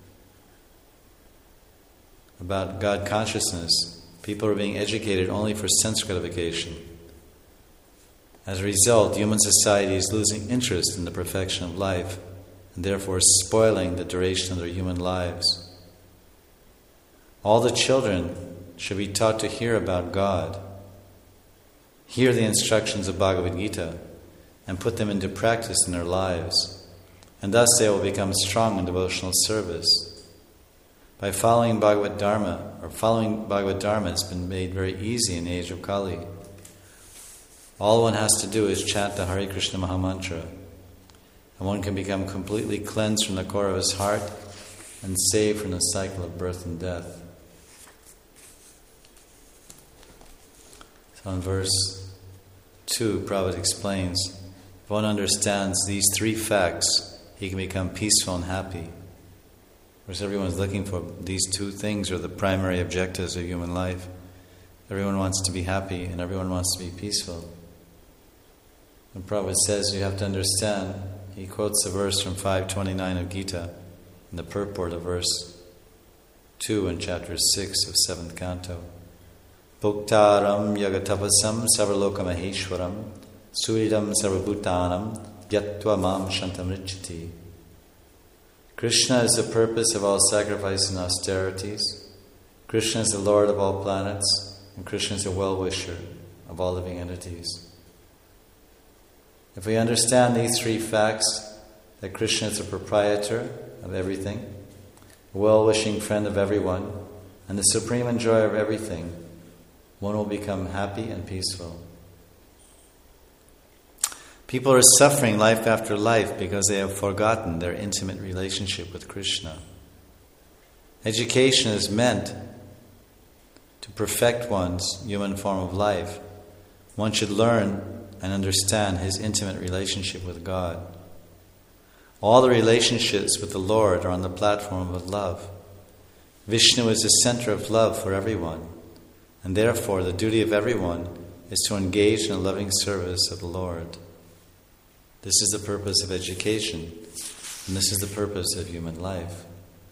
about God consciousness, people are being educated only for sense gratification. As a result, human society is losing interest in the perfection of life, and therefore spoiling the duration of their human lives. All the children should be taught to hear about God, hear the instructions of Bhagavad Gita, and put them into practice in their lives, and thus they will become strong in devotional service. By following Bhagavad Dharma, or following Bhagavad Dharma has been made very easy in the age of Kali. All one has to do is chant the Hare Krishna Mahamantra, and one can become completely cleansed from the core of his heart and saved from the cycle of birth and death. So in verse two, Prabhupada explains, if one understands these three facts, he can become peaceful and happy. Of course, everyone's looking for these two things are the primary objectives of human life. Everyone wants to be happy and everyone wants to be peaceful. And Prabhupada says you have to understand, he quotes a verse from five twenty-nine of Gita in the purport of verse two in chapter six of seventh canto. Bhuktaram yagatapasam sarvalokamaheshwaram suridam sarvabhutanam yatva mam shantamrichiti. Krishna is the purpose of all sacrifice and austerities. Krishna is the Lord of all planets, and Krishna is a well-wisher of all living entities. If we understand these three facts, that Krishna is the proprietor of everything, a well-wishing friend of everyone, and the supreme enjoyer of everything, one will become happy and peaceful. People are suffering life after life because they have forgotten their intimate relationship with Krishna. Education is meant to perfect one's human form of life. One should learn and understand his intimate relationship with God. All the relationships with the Lord are on the platform of love. Vishnu is the center of love for everyone, and therefore the duty of everyone is to engage in a loving service of the Lord. This is the purpose of education, and this is the purpose of human life.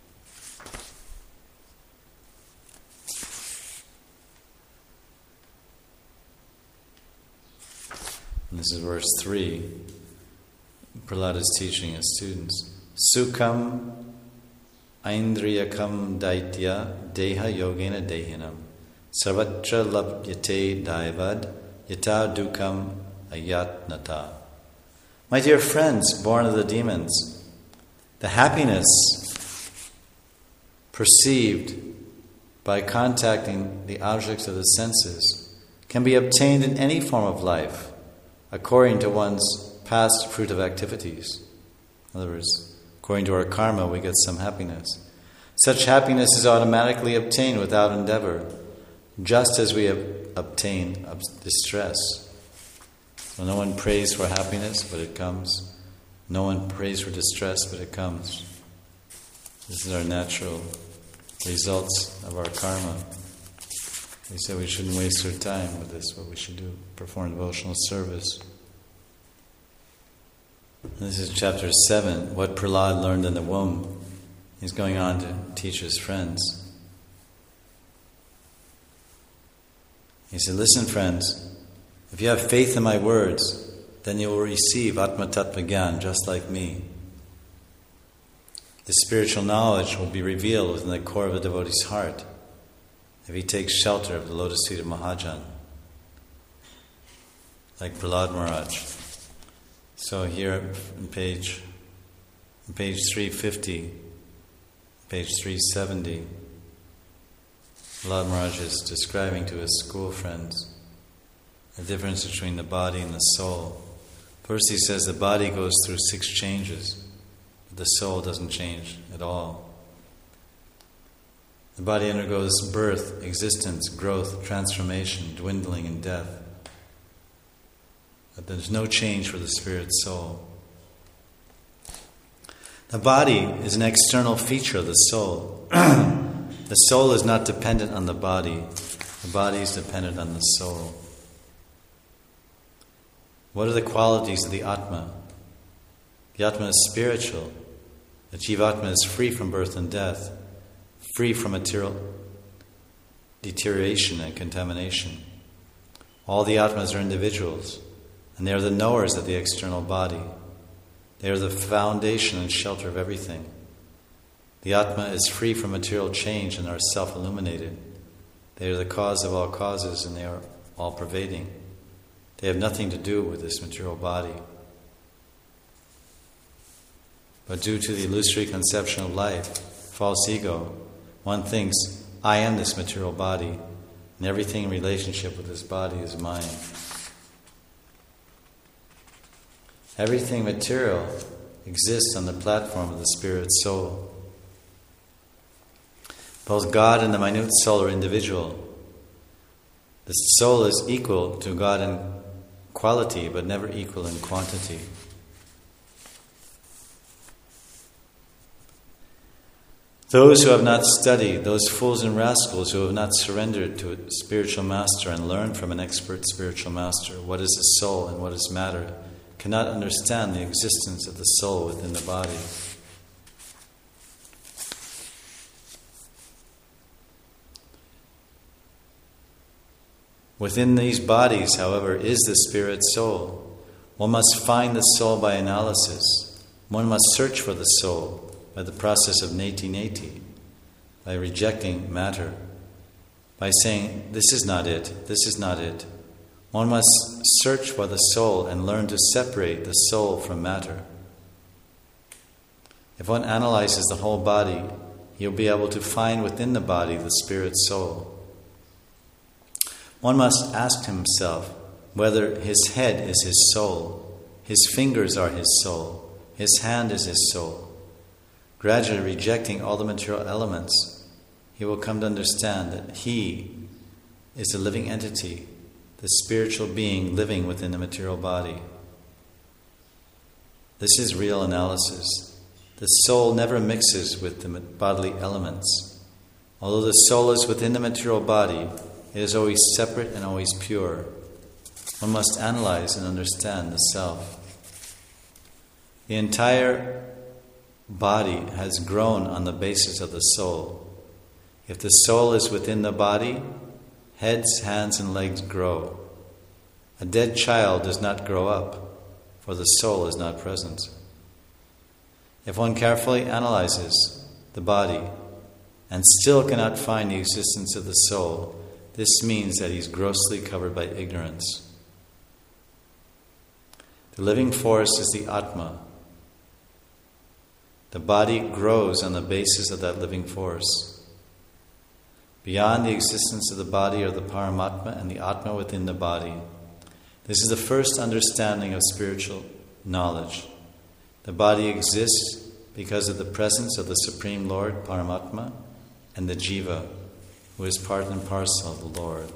And this is verse three. Prahlada is teaching his students. Sukham aindriyakam daitya deha yogena dehinam sarvatra labhyate daivad yata dukam ayatnata. My dear friends, born of the demons, the happiness perceived by contacting the objects of the senses can be obtained in any form of life, according to one's past fruitive activities. In other words, according to our karma, we get some happiness. Such happiness is automatically obtained without endeavor, just as we have obtained distress. So no one prays for happiness, but it comes. No one prays for distress, but it comes. This is our natural results of our karma. We said we shouldn't waste our time with this, what we should do, perform devotional service. And this is chapter seven, what Prahlad learned in the womb. He's going on to teach his friends. He said, listen friends, if you have faith in my words, then you will receive Atma Tattva Gyan just like me. The spiritual knowledge will be revealed within the core of a devotee's heart if he takes shelter of the lotus feet of Mahajan, like Prahlad Maharaj. So here on page, on page three fifty, page three seventy, Prahlad Maharaj is describing to his school friends the difference between the body and the soul. First he says the body goes through six changes, but the soul doesn't change at all. The body undergoes birth, existence, growth, transformation, dwindling, and death. But there's no change for the spirit soul. The body is an external feature of the soul. The soul is not dependent on the body. The body is dependent on the soul. What are the qualities of the Atma? The Atma is spiritual. The Jivatma is free from birth and death, free from material deterioration and contamination. All the Atmas are individuals, and they are the knowers of the external body. They are the foundation and shelter of everything. The Atma is free from material change and are self-illuminated. They are the cause of all causes, and they are all-pervading. They have nothing to do with this material body. But due to the illusory conception of life, false ego, one thinks, I am this material body, and everything in relationship with this body is mine. Everything material exists on the platform of the spirit soul. Both God and the minute soul are individual. The soul is equal to God in quality, but never equal in quantity. Those who have not studied, those fools and rascals who have not surrendered to a spiritual master and learned from an expert spiritual master what is the soul and what is matter, cannot understand the existence of the soul within the body. Within these bodies, however, is the spirit soul. One must find the soul by analysis. One must search for the soul by the process of neti neti, by rejecting matter, by saying, this is not it, this is not it. One must search for the soul and learn to separate the soul from matter. If one analyzes the whole body, he'll be able to find within the body the spirit soul. One must ask himself whether his head is his soul, his fingers are his soul, his hand is his soul. Gradually rejecting all the material elements, he will come to understand that he is a living entity, the spiritual being living within the material body. This is real analysis. The soul never mixes with the bodily elements. Although the soul is within the material body, it is always separate and always pure. One must analyze and understand the self. The entire body has grown on the basis of the soul. If the soul is within the body, heads, hands, and legs grow. A dead child does not grow up, for the soul is not present. If one carefully analyzes the body and still cannot find the existence of the soul, this means that he's grossly covered by ignorance. The living force is the Atma. The body grows on the basis of that living force. Beyond the existence of the body are the Paramatma and the Atma within the body. This is the first understanding of spiritual knowledge. The body exists because of the presence of the Supreme Lord, Paramatma, and the Jiva, who is part and parcel of the Lord.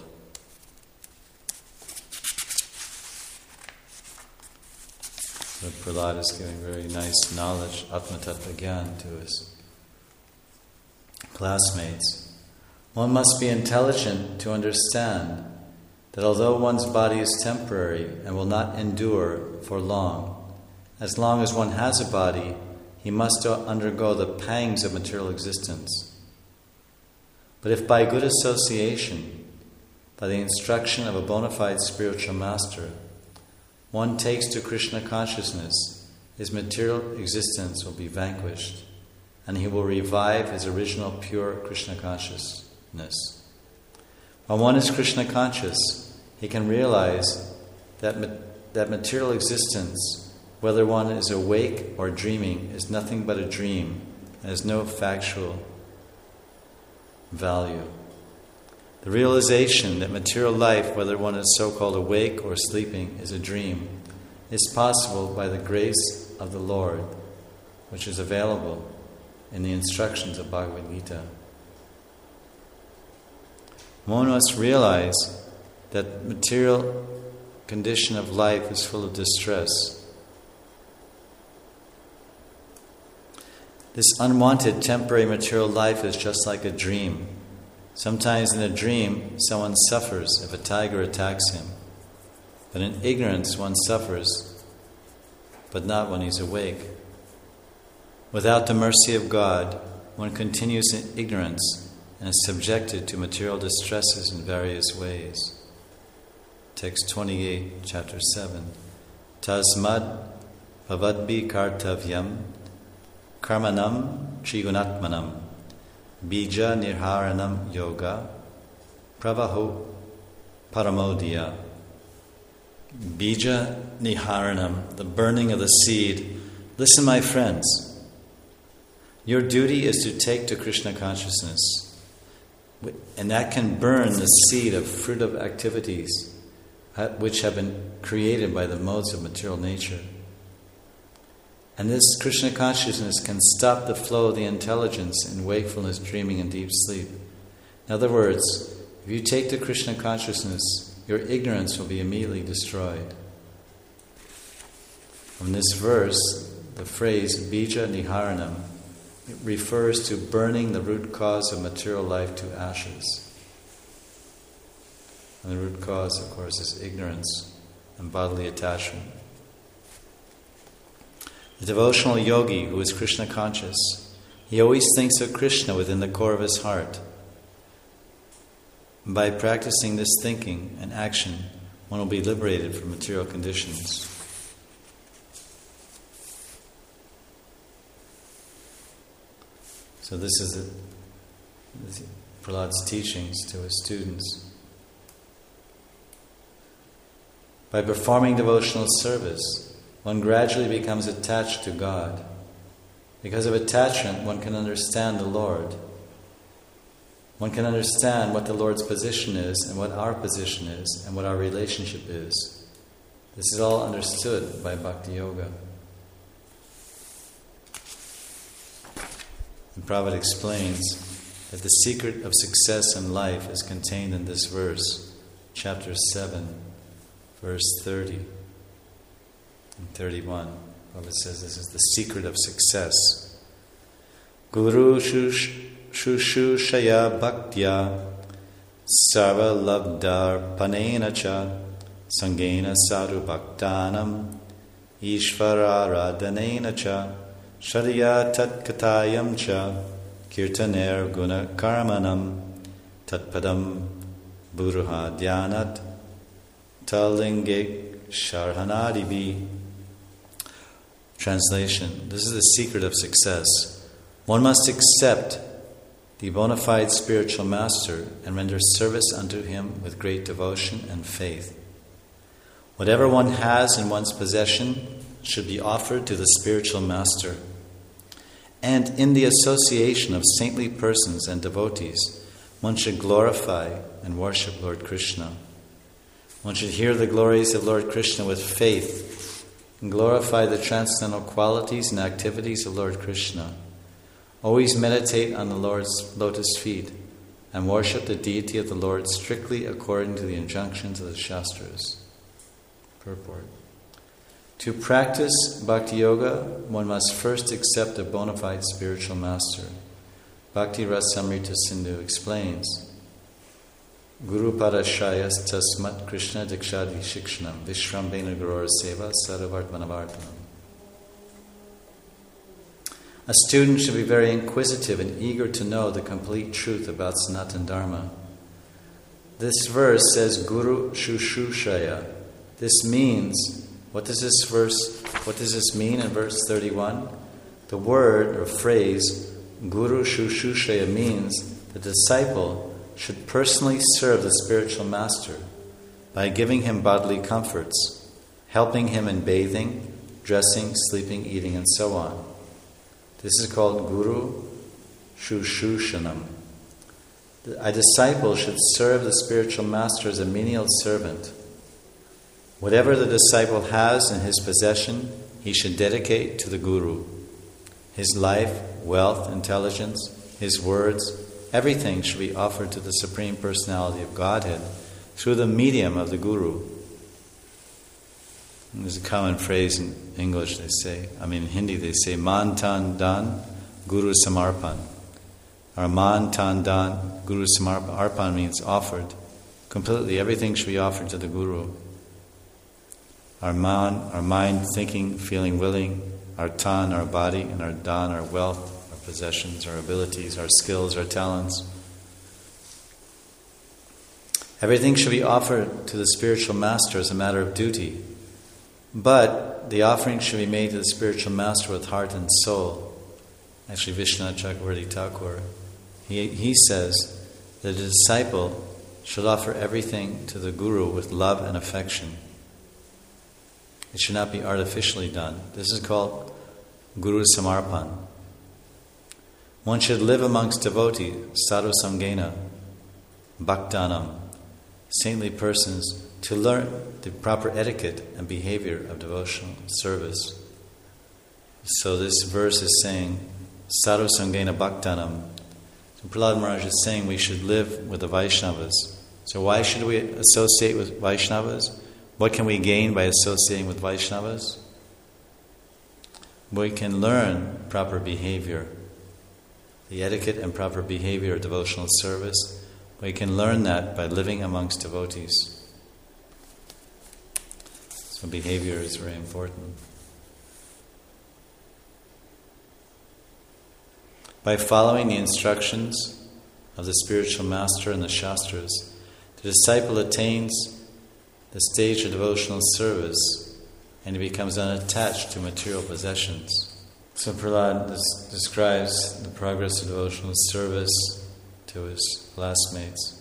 So Prahlad is giving very nice knowledge, Atma Tattva Gyan, to his classmates. One must be intelligent to understand that although one's body is temporary and will not endure for long, as long as one has a body, he must undergo the pangs of material existence. But if by good association, by the instruction of a bona fide spiritual master, one takes to Krishna consciousness, his material existence will be vanquished, and he will revive his original pure Krishna consciousness. When one is Krishna conscious, he can realize that ma- that material existence, whether one is awake or dreaming, is nothing but a dream and has no factual value. The realization that material life, whether one is so-called awake or sleeping, is a dream, is possible by the grace of the Lord, which is available in the instructions of Bhagavad Gita. One must realize that material condition of life is full of distress. This unwanted temporary material life is just like a dream. Sometimes in a dream, someone suffers if a tiger attacks him. But in ignorance, one suffers, but not when he's awake. Without the mercy of God, one continues in ignorance and is subjected to material distresses in various ways. Text twenty-eight, chapter seven. Tasmad bhavadbhi kartavyam karmanam trigunatmanam bija nirharanam yoga pravaho paramodiya. Bija niharanam, the burning of the seed. Listen, my friends, your duty is to take to Krishna consciousness, and that can burn the seed of fruit of activities which have been created by the modes of material nature. And this Krishna consciousness can stop the flow of the intelligence in wakefulness, dreaming, and deep sleep. In other words, If you take to Krishna consciousness, your ignorance will be immediately destroyed. From this verse, the phrase bija niharanam, it refers to burning the root cause of material life to ashes. And the root cause, of course, is ignorance and bodily attachment. The devotional yogi who is Krishna conscious, he always thinks of Krishna within the core of his heart. And by practicing this thinking and action, one will be liberated from material conditions. So this is the, this is Prahlad's teachings to his students. By performing devotional service, one gradually becomes attached to God. Because of attachment, one can understand the Lord. One can understand what the Lord's position is and what our position is and what our relationship is. This is all understood by Bhakti Yoga. And Prabhupada explains that the secret of success in life is contained in this verse, chapter seven, verse thirty and thirty-one. Prabhupada says this is the secret of success. Guru shushushaya bhaktya sarva labdar panena cha sangena sadhu bhaktanam ishvara radhanena cha Shariya tat katayam cha kirtaner guna karmanam tatpadam buruha dhyanat talingik sharhanadibi. Translation: this is the secret of success. One must accept the bona fide spiritual master and render service unto him with great devotion and faith. Whatever one has in one's possession should be offered to the spiritual master. And in the association of saintly persons and devotees, one should glorify and worship Lord Krishna. One should hear the glories of Lord Krishna with faith and glorify the transcendental qualities and activities of Lord Krishna. Always meditate on the Lord's lotus feet and worship the deity of the Lord strictly according to the injunctions of the Shastras. Purport. To practice Bhakti Yoga, one must first accept a bona fide spiritual master. Bhakti Rasamrita Sindhu explains, Guru Padashayas Tasmat Krishna Dikshadi Shikshanam Vishrambena Gurura Seva Saravartmanavartanam. A student should be very inquisitive and eager to know the complete truth about Sanatana Dharma. This verse says Guru Shushushaya. This means, what does this verse, what does this mean in verse thirty-one? The word or phrase Guru Shushushaya means the disciple should personally serve the spiritual master by giving him bodily comforts, helping him in bathing, dressing, sleeping, eating, and so on. This is called Guru Shushushanam. A disciple should serve the spiritual master as a menial servant. Whatever the disciple has in his possession, he should dedicate to the Guru. His life, wealth, intelligence, his words, everything should be offered to the Supreme Personality of Godhead through the medium of the Guru. And there's a common phrase in English they say, I mean in Hindi they say, Man tan dan, Guru samarpan. Or Man tan dan, Guru samarpan. Arpan means offered. Completely, everything should be offered to the Guru. Our man, our mind, thinking, feeling, willing, our tan, our body, and our dan, our wealth, our possessions, our abilities, our skills, our talents. Everything should be offered to the spiritual master as a matter of duty. But the offering should be made to the spiritual master with heart and soul. Actually, Vishwanath Chakravarti Thakur, he, he says that a disciple should offer everything to the Guru with love and affection. It should not be artificially done. This is called Guru Samarpan. One should live amongst devotees, sadhu samgena, bhaktanam, saintly persons, to learn the proper etiquette and behavior of devotional service. So this verse is saying, sadhu samgena bhaktanam. So Prahlad Maharaj is saying we should live with the Vaishnavas So why should we associate with Vaishnavas? What can we gain by associating with Vaishnavas? We can learn proper behavior, the etiquette and proper behavior of devotional service. We can learn that by living amongst devotees. So behavior is very important. By following the instructions of the spiritual master and the Shastras, the disciple attains the stage of devotional service and he becomes unattached to material possessions. So Prahlad des- describes the progress of devotional service to his classmates.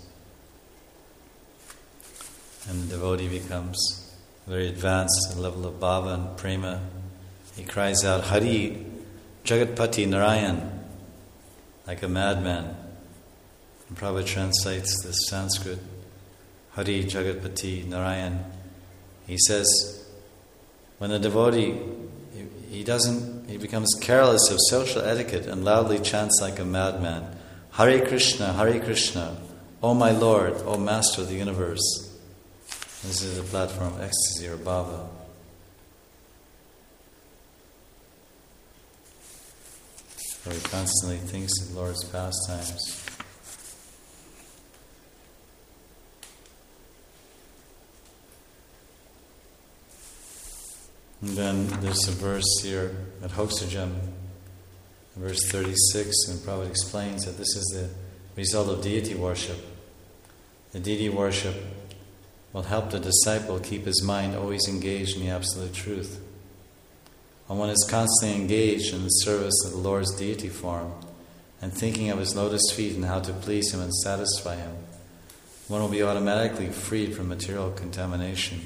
And the devotee becomes very advanced at the level of bhava and prema. He cries out, Hari Jagatpati Narayan, like a madman. And Prabhupada translates this Sanskrit, Hari Jagatpati Narayan. He says, when the devotee, he, he doesn't, he becomes careless of social etiquette and loudly chants like a madman, Hare Krishna, Hare Krishna, O my Lord, O Master of the universe. This is a platform of ecstasy or bhava. So he constantly thinks of the Lord's pastimes. And then there's a verse here at Hoksajam, verse thirty-six, and Prabhupada explains that this is the result of deity worship. The deity worship will help the disciple keep his mind always engaged in the absolute truth. When one is constantly engaged in the service of the Lord's deity form and thinking of his lotus feet and how to please him and satisfy him, one will be automatically freed from material contamination.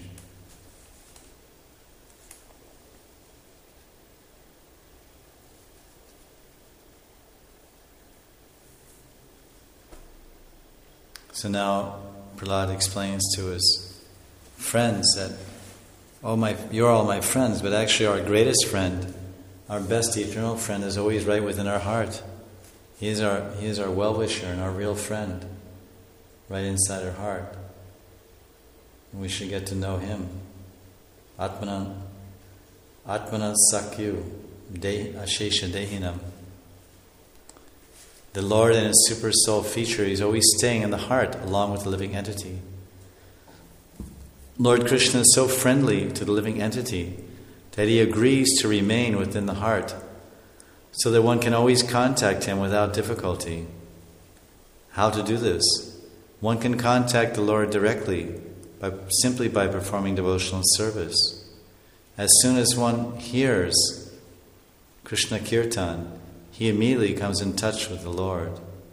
So now Prahlad explains to his friends that, oh my, you're all my friends, but actually our greatest friend, our best eternal friend, is always right within our heart. He is our he is our well-wisher and our real friend, right inside our heart. And we should get to know him. Atmanan, Atmanan Sakyu, De Ashesha Dehinam. The Lord in His super soul feature, He's always staying in the heart along with the living entity. Lord Krishna is so friendly to the living entity that He agrees to remain within the heart so that one can always contact Him without difficulty. How to do this? One can contact the Lord directly by, simply by performing devotional service. As soon as one hears Krishna Kirtan, he immediately comes in touch with the Lord.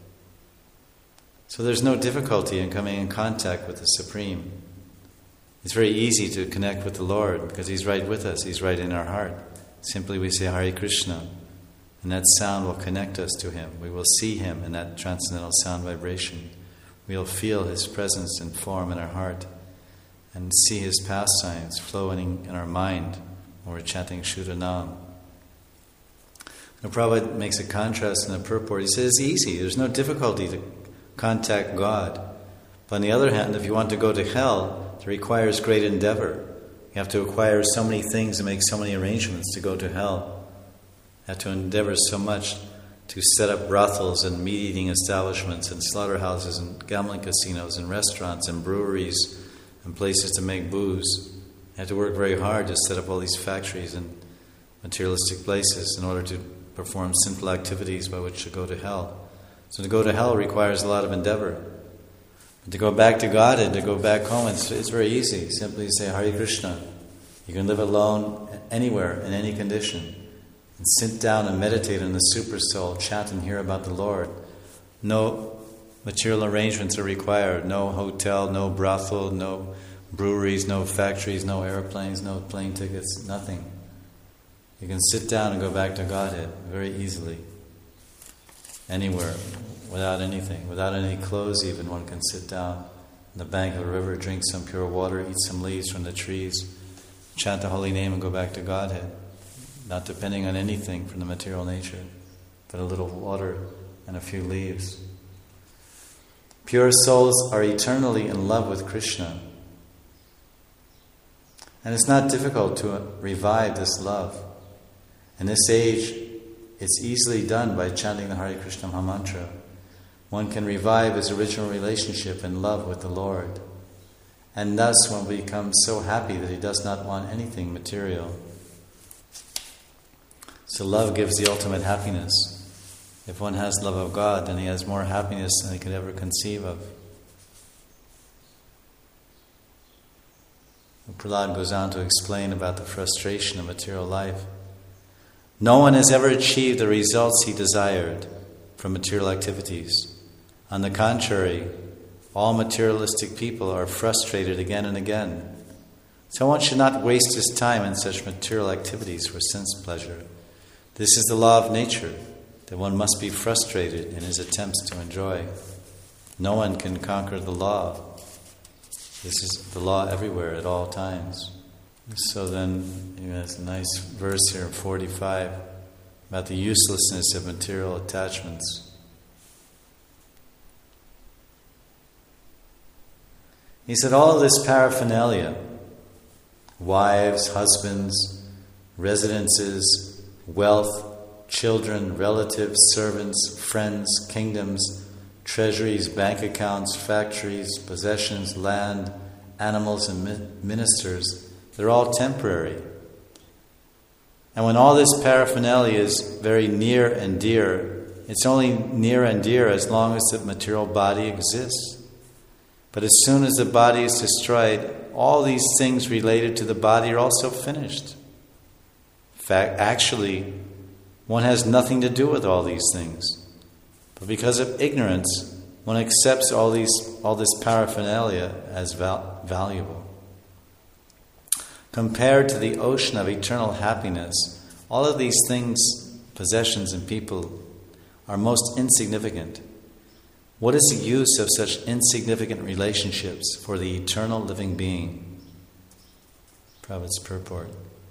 So there's no difficulty in coming in contact with the Supreme. It's very easy to connect with the Lord because He's right with us. He's right in our heart. Simply we say Hare Krishna, and that sound will connect us to Him. We will see Him in that transcendental sound vibration. We'll feel His presence and form in our heart and see His pastimes flowing in our mind when we're chanting Shuddhanam. Now, Prabhupada makes a contrast in the purport. He says it's easy. There's no difficulty to contact God. But on the other hand, if you want to go to hell, it requires great endeavor. You have to acquire so many things and make so many arrangements to go to hell. You have to endeavor so much to set up brothels and meat-eating establishments and slaughterhouses and gambling casinos and restaurants and breweries and places to make booze. You have to work very hard to set up all these factories and materialistic places in order to perform sinful activities by which to go to hell. So to go to hell requires a lot of endeavor. But to go back to Godhead, to go back home, it's, it's very easy. Simply say Hare Krishna. You can live alone anywhere, in any condition. And sit down and meditate on the super soul, chant and hear about the Lord. No material arrangements are required. No hotel, no brothel, no breweries, no factories, no airplanes, no plane tickets, nothing. You can sit down and go back to Godhead very easily. Anywhere, without anything, without any clothes even, one can sit down on the bank of a river, drink some pure water, eat some leaves from the trees, chant the holy name and go back to Godhead, not depending on anything from the material nature, but a little water and a few leaves. Pure souls are eternally in love with Krishna. And it's not difficult to revive this love. In this age, it's easily done by chanting the Hare Krishna Mahamantra. One can revive his original relationship and love with the Lord. And thus one becomes so happy that he does not want anything material. So love gives the ultimate happiness. If one has love of God, then he has more happiness than he could ever conceive of. And Prahlad goes on to explain about the frustration of material life. No one has ever achieved the results he desired from material activities. On the contrary, all materialistic people are frustrated again and again. So one should not waste his time in such material activities for sense pleasure. This is the law of nature, that one must be frustrated in his attempts to enjoy. No one can conquer the law. This is the law everywhere at all times. So then, you know, there's a nice verse here in forty-five about the uselessness of material attachments. He said, all of this paraphernalia, wives, husbands, residences, wealth, children, relatives, servants, friends, kingdoms, treasuries, bank accounts, factories, possessions, land, animals, and mi- ministers, they're all temporary. And when all this paraphernalia is very near and dear, it's only near and dear as long as the material body exists. But as soon as the body is destroyed, all these things related to the body are also finished. In fact, actually, one has nothing to do with all these things. But because of ignorance, one accepts all these, all this paraphernalia as val- valuable. Compared to the ocean of eternal happiness, all of these things, possessions and people, are most insignificant. What is the use of such insignificant relationships for the eternal living being? Prabhupada's purport.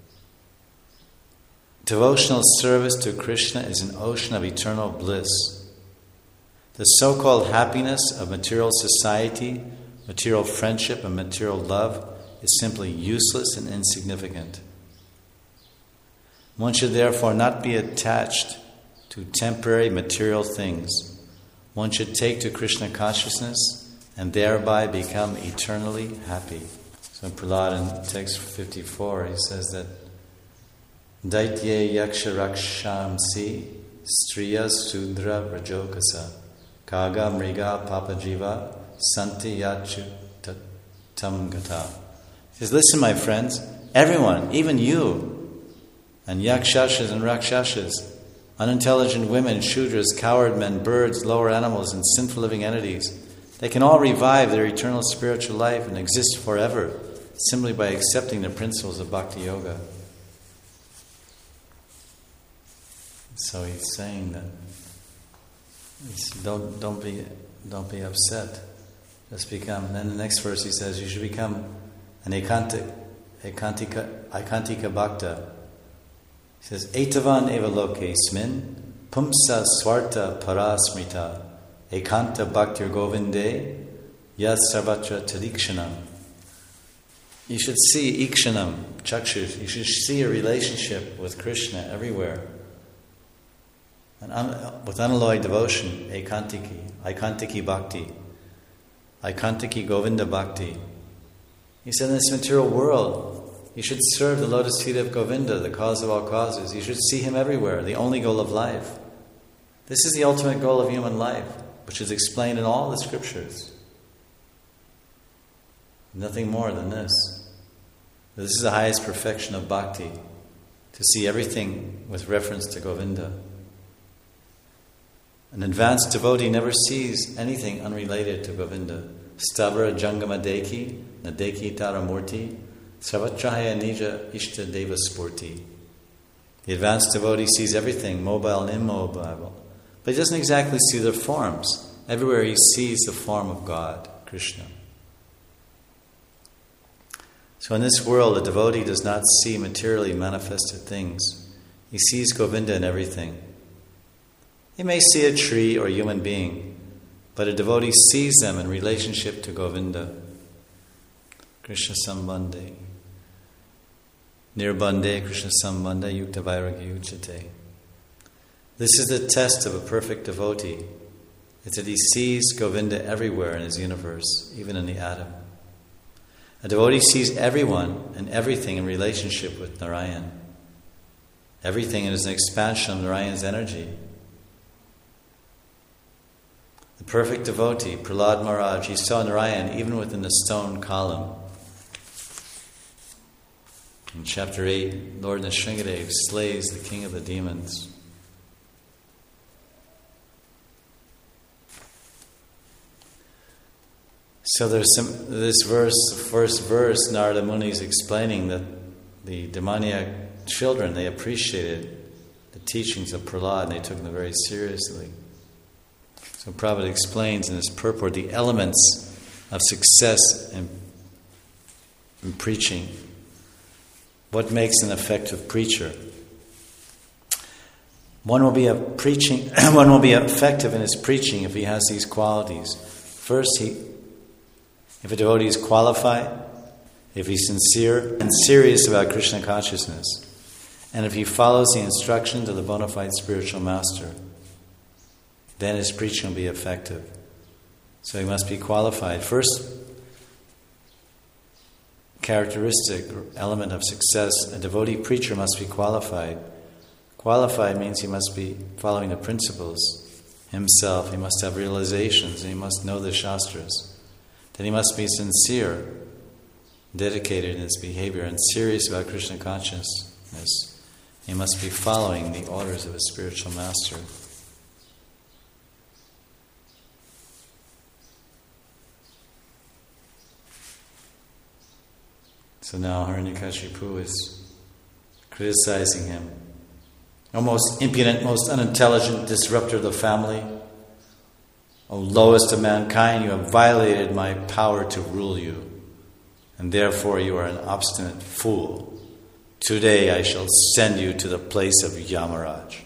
Devotional service to Krishna is an ocean of eternal bliss. The so-called happiness of material society, material friendship, and material love is simply useless and insignificant. One should therefore not be attached to temporary material things. One should take to Krishna consciousness and thereby become eternally happy. So in Prahlad, in text fifty-four, he says that Daitye yaksha rakshamsi striya sudra rajokasa kaga mriga papajiva santi yachu tamgata. He says, listen, my friends, everyone, even you, and yakshashas and rakshashas, unintelligent women, shudras, coward men, birds, lower animals, and sinful living entities, they can all revive their eternal spiritual life and exist forever simply by accepting the principles of Bhakti Yoga. So he's saying that he's, don't don't be don't be upset. Just become. And then the next verse he says you should become an ekantik, ekantika, ekantika bhakta. He says, Etavan eva loke smin, pumsa swarta parasmrita, ekanta bhaktir govinde, yas sarvatra tadikshanam. You should see ikshanam, chakshus. You should see a relationship with Krishna everywhere. And un- with unalloyed devotion, ekantiki, ekantiki bhakti, ekantiki govinda bhakti. He said, in this material world, you should serve the lotus feet of Govinda, the cause of all causes. You should see him everywhere, the only goal of life. This is the ultimate goal of human life, which is explained in all the scriptures. Nothing more than this. This is the highest perfection of bhakti, to see everything with reference to Govinda. An advanced devotee never sees anything unrelated to Govinda. Stabra jangama deki, nadeki taramurti, Sravatrahaya nija ishta deva spurti. The advanced devotee sees everything, mobile and immobile, but he doesn't exactly see their forms. Everywhere he sees the form of God, Krishna. So in this world, a devotee does not see materially manifested things. He sees Govinda in everything. He may see a tree or a human being, but a devotee sees them in relationship to Govinda. Krishna Sambandhe. Nirbandhe Krishna Sambandha Yukta Vairagya Uchate. This is the test of a perfect devotee. It's that he sees Govinda everywhere in his universe, even in the atom. A devotee sees everyone and everything in relationship with Narayan. Everything is an expansion of Narayan's energy. The perfect devotee, Prahlad Maharaj, he saw Narayan even within the stone column. In chapter eight, Lord Nrsingadev slays the king of the demons. So there's some, this verse, the first verse, Narada Muni is explaining that the demoniac children, they appreciated the teachings of Prahlad and they took them very seriously. So Prabhupada explains in his purport the elements of success in, in preaching. What makes an effective preacher? One will be a preaching. One will be effective in his preaching if he has these qualities. First, he, if a devotee is qualified, if he's sincere and serious about Krishna consciousness, and if he follows the instructions of the bona fide spiritual master, then his preaching will be effective. So he must be qualified. First characteristic or element of success, a devotee preacher must be qualified. Qualified means he must be following the principles himself. He must have realizations and he must know the Shastras. Then he must be sincere, dedicated in his behavior and serious about Krishna consciousness. He must be following the orders of his spiritual master. So now Hiranyakashipu is criticizing him. O most impudent, most unintelligent disruptor of the family, O lowest of mankind, you have violated my power to rule you, and therefore you are an obstinate fool. Today I shall send you to the place of Yamaraj.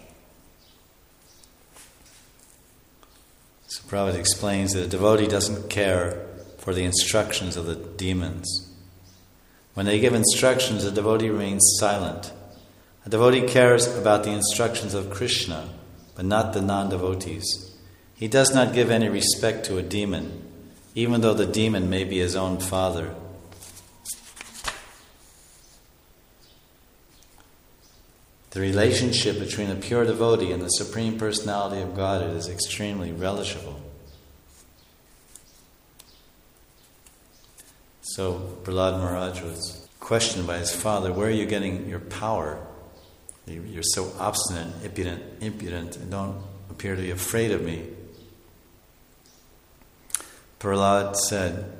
So Prabhupada explains that a devotee doesn't care for the instructions of the demons. When they give instructions, the devotee remains silent. A devotee cares about the instructions of Krishna, but not the non-devotees. He does not give any respect to a demon, even though the demon may be his own father. The relationship between a pure devotee and the Supreme Personality of Godhead is extremely relishable. So Prahlad Maharaj was questioned by his father, where are you getting your power? You're so obstinate, impudent, impudent, and don't appear to be afraid of me. Prahlad said,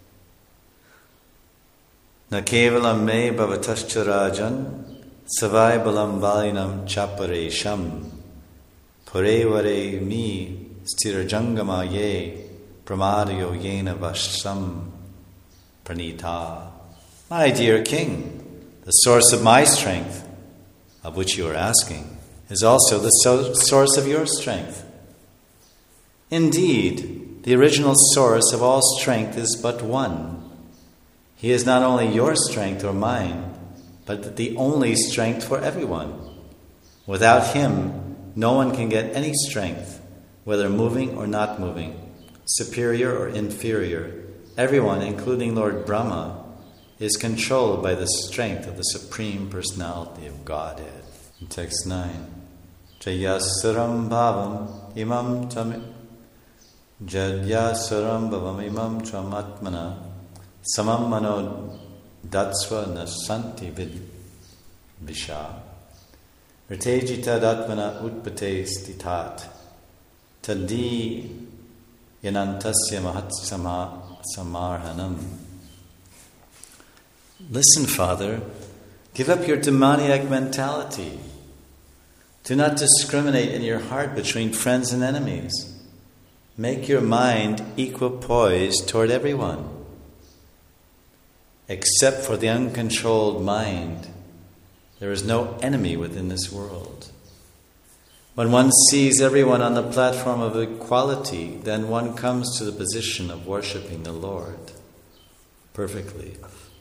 Na kevalam me bhavatascha rajan savai balam balinam chaparesham purevare mi stirajangama ye pramadayo yena vasham pranita. My dear king, the source of my strength, of which you are asking, is also the so- source of your strength. Indeed, the original source of all strength is but one. He is not only your strength or mine, but the only strength for everyone. Without him, no one can get any strength, whether moving or not moving, superior or inferior. Everyone, including Lord Brahma, is controlled by the strength of the Supreme Personality of Godhead. In text nine, Jayasuram bhavam imam tam Jadyasuram bhavam imam tramatmana samam mano datsva nasanti vid visha ritejita datmana utpate stitat tadi yanantasya mahatsama samarhanam. Listen, Father, give up your demoniac mentality. Do not discriminate in your heart between friends and enemies. Make your mind equipoised toward everyone. Except for the uncontrolled mind, there is no enemy within this world. When one sees everyone on the platform of equality, then one comes to the position of worshipping the Lord perfectly.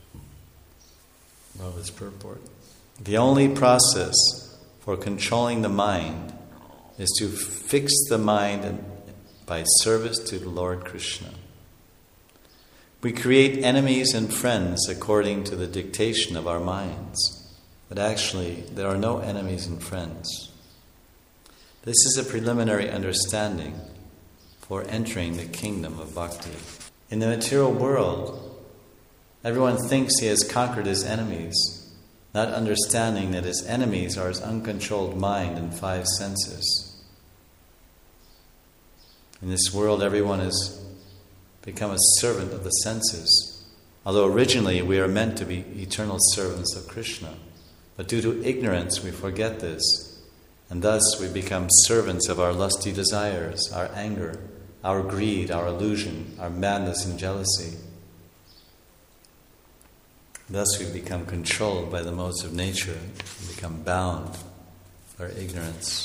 Love its purport. The only process for controlling the mind is to fix the mind by service to the Lord Krishna. We create enemies and friends according to the dictation of our minds, but actually there are no enemies and friends. This is a preliminary understanding for entering the kingdom of bhakti. In the material world, everyone thinks he has conquered his enemies, not understanding that his enemies are his uncontrolled mind and five senses. In this world, everyone has become a servant of the senses, although originally we are meant to be eternal servants of Krishna. But due to ignorance, we forget this, and thus we become servants of our lusty desires, our anger, our greed, our illusion, our madness and jealousy. Thus we become controlled by the modes of nature and become bound by our ignorance.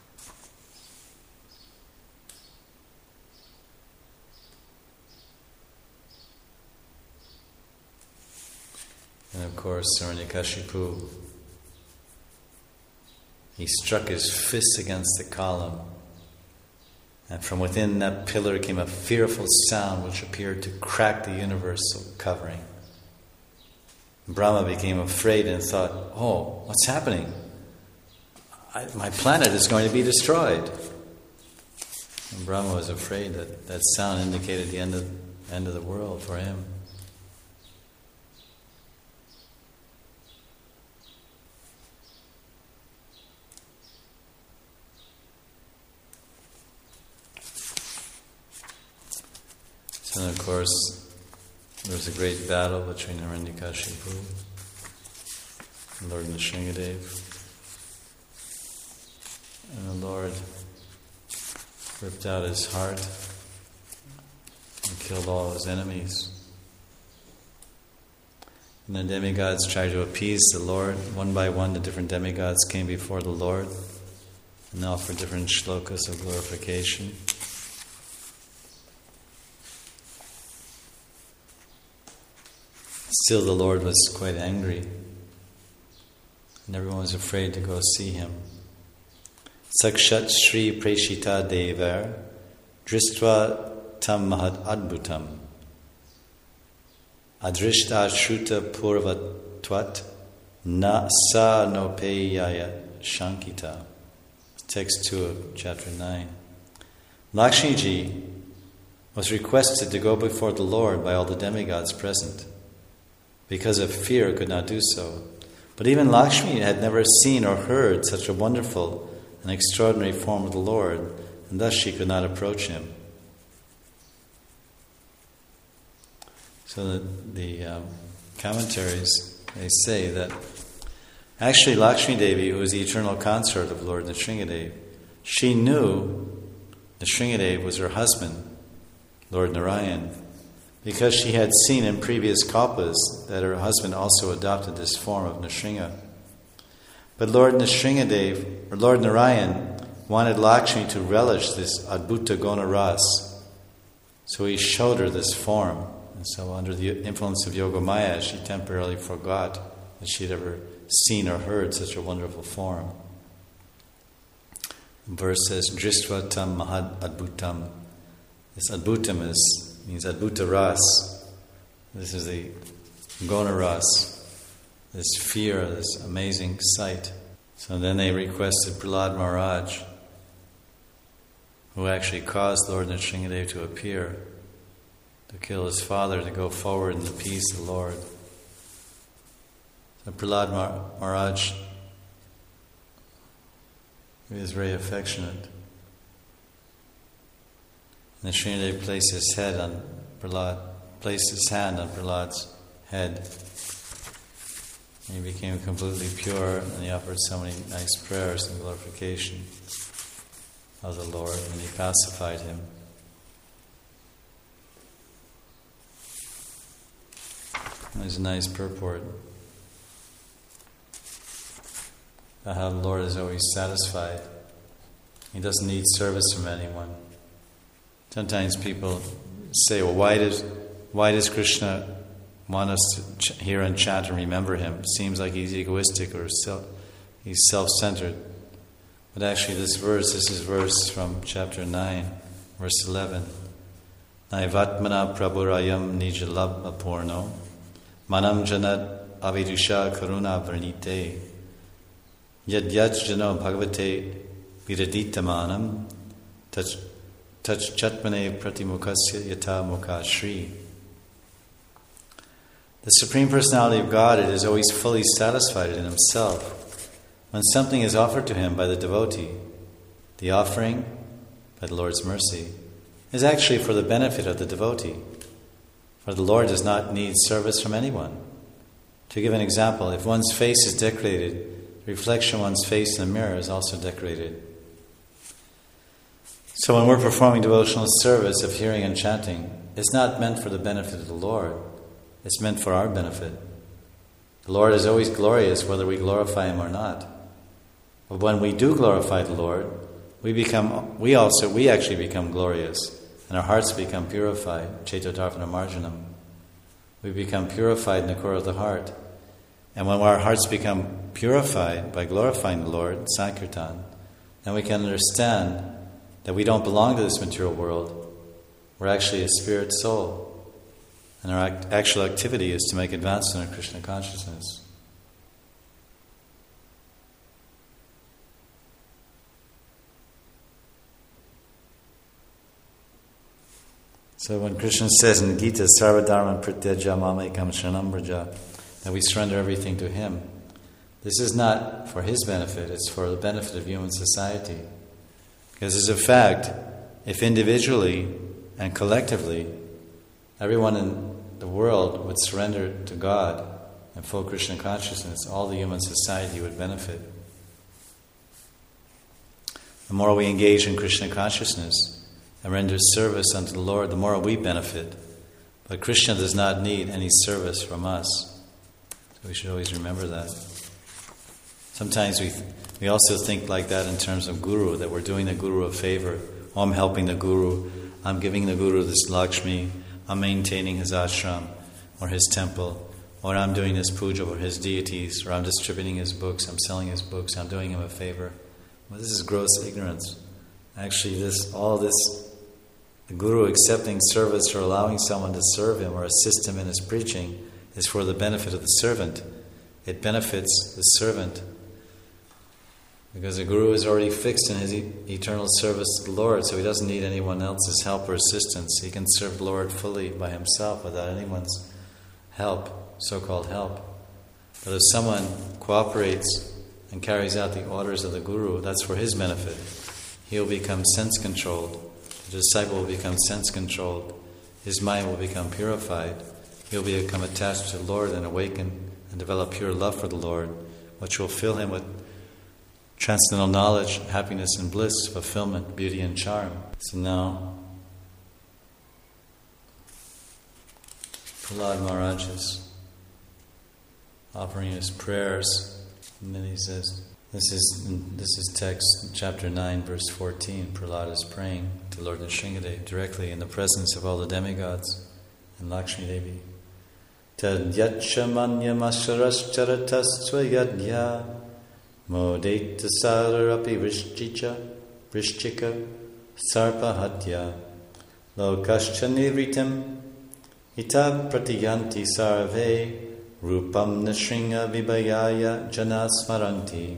And of course, Hiranyakashipu, he struck his fist against the column, and from within that pillar came a fearful sound which appeared to crack the universal covering. Brahma became afraid and thought, oh, what's happening? I, my planet is going to be destroyed. And Brahma was afraid that that sound indicated the end of, end of the world for him. And of course, there was a great battle between Hiranyakashipu and Lord Nrsingadev. And the Lord ripped out his heart and killed all his enemies. And the demigods tried to appease the Lord. One by one, the different demigods came before the Lord and offered different shlokas of glorification. Still, the Lord was quite angry, and everyone was afraid to go see him. Sakshat Shri Preshita Devar Dristva Tam Mahad Adbhutam Adrishta Shruta Purvatvat Na Sa Nopeyaya Shankita. Text two of chapter nine. Lakshmi Ji was requested to go before the Lord by all the demigods present. Because of fear, could not do so. But even Lakshmi had never seen or heard such a wonderful and extraordinary form of the Lord, and thus she could not approach him. So the, the um, commentaries, they say that actually Lakshmi Devi, who was the eternal consort of Lord Nrsingadev, she knew Nrsingadev was her husband, Lord Narayan, because she had seen in previous kalpas that her husband also adopted this form of Nrsinga. But Lord Nrsingadev, or Lord Narayan, wanted Lakshmi to relish this Adbhuta Gona Ras. So he showed her this form. And so under the influence of Yogamaya, she temporarily forgot that she had ever seen or heard such a wonderful form. The verse says, Dristva tam mahad adbhutam. This adbhutam is means Adbhuta Ras. This is the Gona Ras, this fear, this amazing sight. So then they requested Prahlad Maharaj, who actually caused Lord Nrsingadev to appear, to kill his father, to go forward in the peace of the Lord. So Prahlad Maharaj, he was very affectionate. Nrsingadev placed his head on Prahlad, placed his hand on Prahlad's head. And he became completely pure, and he offered so many nice prayers and glorification of the Lord, and he pacified him. There's a nice purport about how the Lord is always satisfied He doesn't need service from anyone. Sometimes people say, well, why does, why does Krishna want us to ch- hear and chant and remember him? It seems like he's egoistic or self, he's self-centered. But actually this verse, this is verse from chapter nine, verse eleven. Naivatmana prabhurayam nijalab apurno manam janat avidusha karuna varnite yad yad jano bhagavate viraditamanam tach chatmane pratimukasya yata mukashri. The Supreme Personality of God is always fully satisfied in himself. When something is offered to him by the devotee, the offering, by the Lord's mercy, is actually for the benefit of the devotee. For the Lord does not need service from anyone. To give an example, if one's face is decorated, the reflection of one's face in the mirror is also decorated. So when we're performing devotional service of hearing and chanting, it's not meant for the benefit of the Lord. It's meant for our benefit. The Lord is always glorious whether we glorify him or not. But when we do glorify the Lord, we become, we also, we actually become glorious, and our hearts become purified, Chetodarpana Marjanam. We become purified in the core of the heart. And when our hearts become purified by glorifying the Lord, Sankirtan, then we can understand that we don't belong to this material world. We're actually a spirit soul. And our act, actual activity is to make advancement in Krishna consciousness. So when Krishna says in Gita, Sarvadharman Prityaja Mamekam Sharanam Vraja, that we surrender everything to him, this is not for his benefit, it's for the benefit of human society. Because as a fact, if individually and collectively everyone in the world would surrender to God and full Krishna consciousness, all the human society would benefit. The more we engage in Krishna consciousness and render service unto the Lord, the more we benefit. But Krishna does not need any service from us. So we should always remember that. Sometimes we we also think like that in terms of guru, that we're doing the guru a favor. Oh, I'm helping the guru. I'm giving the guru this Lakshmi. I'm maintaining his ashram or his temple. Or I'm doing this puja for his deities. Or I'm distributing his books. I'm selling his books. I'm doing him a favor. Well, this is gross ignorance. Actually, this all this, the guru accepting service or allowing someone to serve him or assist him in his preaching is for the benefit of the servant. It benefits the servant. Because the guru is already fixed in his e- eternal service to the Lord, so he doesn't need anyone else's help or assistance. He can serve the Lord fully by himself without anyone's help, so-called help. But if someone cooperates and carries out the orders of the guru, that's for his benefit. He'll become sense-controlled. The disciple will become sense-controlled. His mind will become purified. He'll become attached to the Lord and awaken and develop pure love for the Lord, which will fill him with transcendental knowledge, happiness and bliss, fulfillment, beauty and charm. So now, Prahlad Maharaj is offering his prayers, and then he says, this is this is text, chapter nine, verse fourteen. Prahlad is praying to Lord Nrsingadev directly in the presence of all the demigods and Lakshmi Devi. Tad yachamanyam asharashcharatas svayadya Modeta sararapi vrishchicha, vrishchika, sarpahatya, lokascha nivritam, ita pratiyanti sarve, rupam nashringa vibhayaya janasmaranti.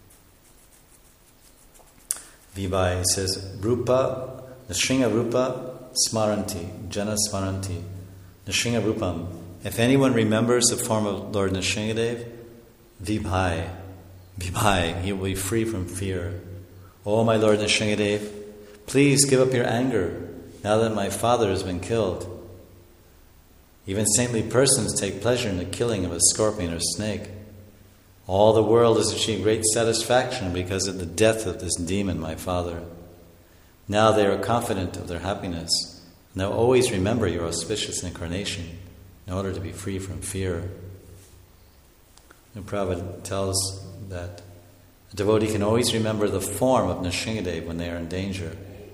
Vibhaya says, rupa, nashringa rupa, smaranti, janasmaranti, nashringa rupam. If anyone remembers the form of Lord Nrsingadev, vibhaya, Vibhai, he will be free from fear. Oh, my Lord Nrsingadev, please give up your anger now that my father has been killed. Even saintly persons take pleasure in the killing of a scorpion or snake. All the world has achieved great satisfaction because of the death of this demon, my father. Now they are confident of their happiness, and they'll always remember your auspicious incarnation in order to be free from fear. And Prabhupada tells that A devotee can always remember the form of Nrsingadev when they are in danger.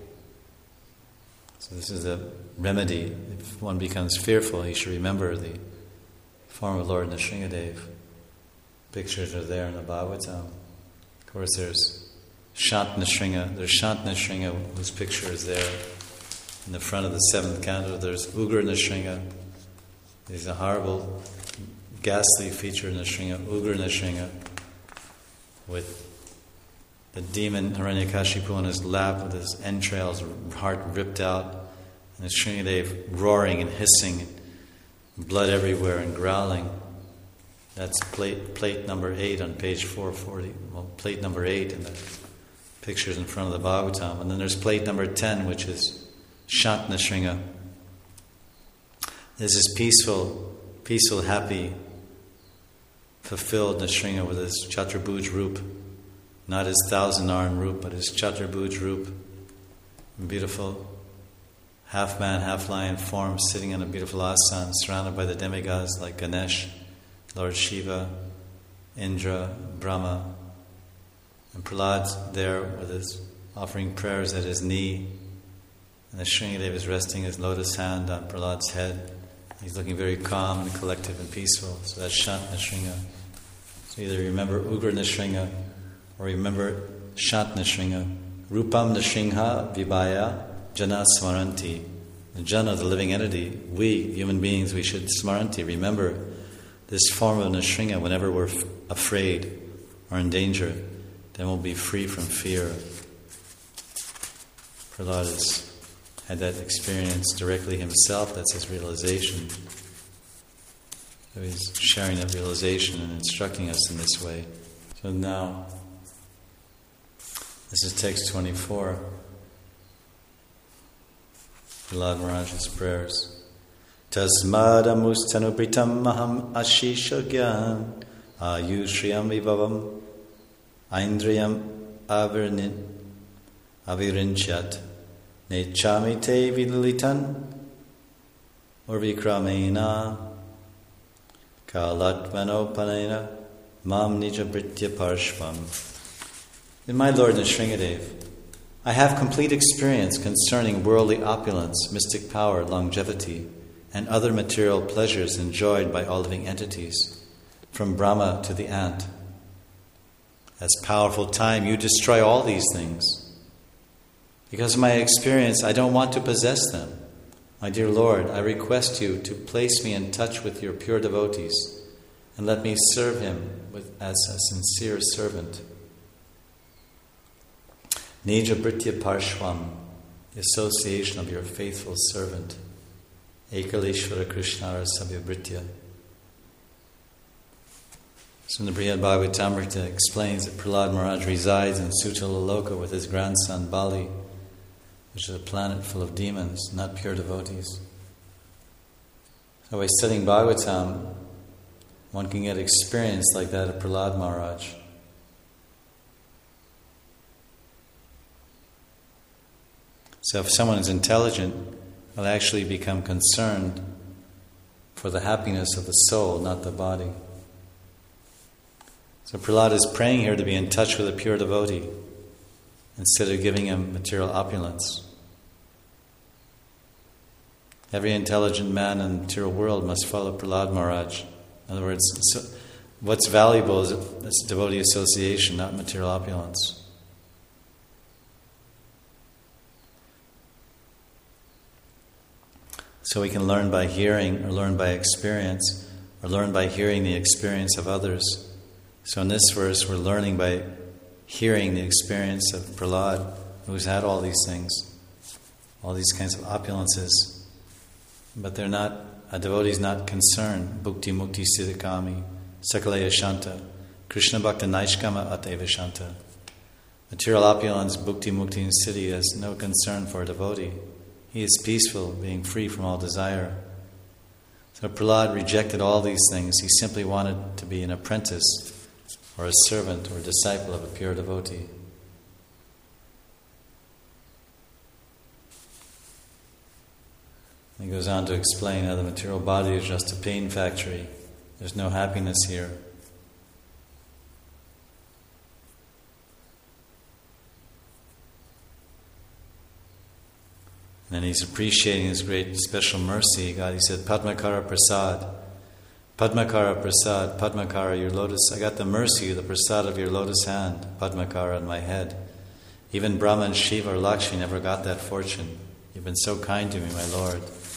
So this is a remedy. If one becomes fearful, he should remember the form of Lord Nrsingadev. Pictures are there in the Bhagavatam. Of course, there's Shant Nrsinga. There's Shant Nrsinga, whose picture is there in the front of the seventh canto. There's Ugra Nrsinga. He's a horrible, ghastly feature in Nrsinga, Ugra Nrsinga, with the demon Hiranyakashipu on his lap with his entrails, heart ripped out, and Nrsingadev roaring and hissing, and blood everywhere and growling. That's plate plate number eight on page four forty. Well, plate number eight in the pictures in front of the Bhagavatam. And then there's plate number ten, which is Shant Nrsinga. This is peaceful, peaceful, happy, fulfilled Nrsinga with his Chaturabhuj Roop. Not his thousand arm Roop, but his Chaturabhuj Roop. Beautiful, half man, half lion form, sitting on a beautiful asana, surrounded by the demigods like Ganesh, Lord Shiva, Indra, Brahma. And Prahlad's there with his offering prayers at his knee. And the Nrsingadev is resting his lotus hand on Prahlad's head. He's looking very calm and collective and peaceful. So that's Shant Nrsinga. So either remember Ugra Nrsinga or remember Shant Nrsinga. Rupam Nrsinga Vibhaya Jana Smaranti. The Jana, the living entity, we, human beings, we should Smaranti, remember this form of Nrsinga whenever we're f- afraid or in danger. Then we'll be free from fear. Prahlad has had that experience directly himself. That's his realization. So he's sharing that realization and instructing us in this way. So now, this is text twenty-four. Prahlad Maharaj's prayers. Tasmad amustanupritam maham ashishagyan ayushriyam vivavam Aindriyam avirnit avirinchat nechami te vidlitan urvikramena kalatmanopanena mam nijabritya parshvam. In my Lord Nrsingadev, I have complete experience concerning worldly opulence, mystic power, longevity, and other material pleasures enjoyed by all living entities, from Brahma to the ant. As powerful time, you destroy all these things. Because of my experience, I don't want to possess them. My dear Lord, I request you to place me in touch with your pure devotees and let me serve him with, as a sincere servant. Nija Britya Parshvam, the association of your faithful servant. Ekaleshvara Krishnara Sabya Britya. So the Brihad Bhagavatamrita explains that Prahlad Maharaj resides in Sutala Loka with his grandson Bali, which is a planet full of demons, not pure devotees. So by studying Bhagavatam, one can get experience like that of Prahlad Maharaj. So if someone is intelligent, they'll actually become concerned for the happiness of the soul, not the body. So Prahlad is praying here to be in touch with a pure devotee instead of giving him material opulence. Every intelligent man in the material world must follow Prahlad Maharaj. In other words, so what's valuable is, is devotee association, not material opulence. So we can learn by hearing, or learn by experience, or learn by hearing the experience of others. So in this verse, we're learning by hearing the experience of Prahlad, who's had all these things, all these kinds of opulences, but they're not, a devotee is not concerned. Bhukti mukti siddhikami, sakalaya shanta, Krishna bhakta naishkama ateva shanta. Material opulence, bhukti mukti and siddhi has no concern for a devotee. He is peaceful, being free from all desire. So Prahlad rejected all these things. He simply wanted to be an apprentice or a servant or a disciple of a pure devotee. He goes on to explain how the material body is just a pain factory. There's no happiness here. And he's appreciating his great special mercy. God, he said, Padmakara Prasad. Padmakara Prasad. Padmakara, your lotus. I got the mercy, the prasad of your lotus hand. Padmakara on my head. Even Brahma and Shiva or Lakshmi never got that fortune. You've been so kind to me, my Lord.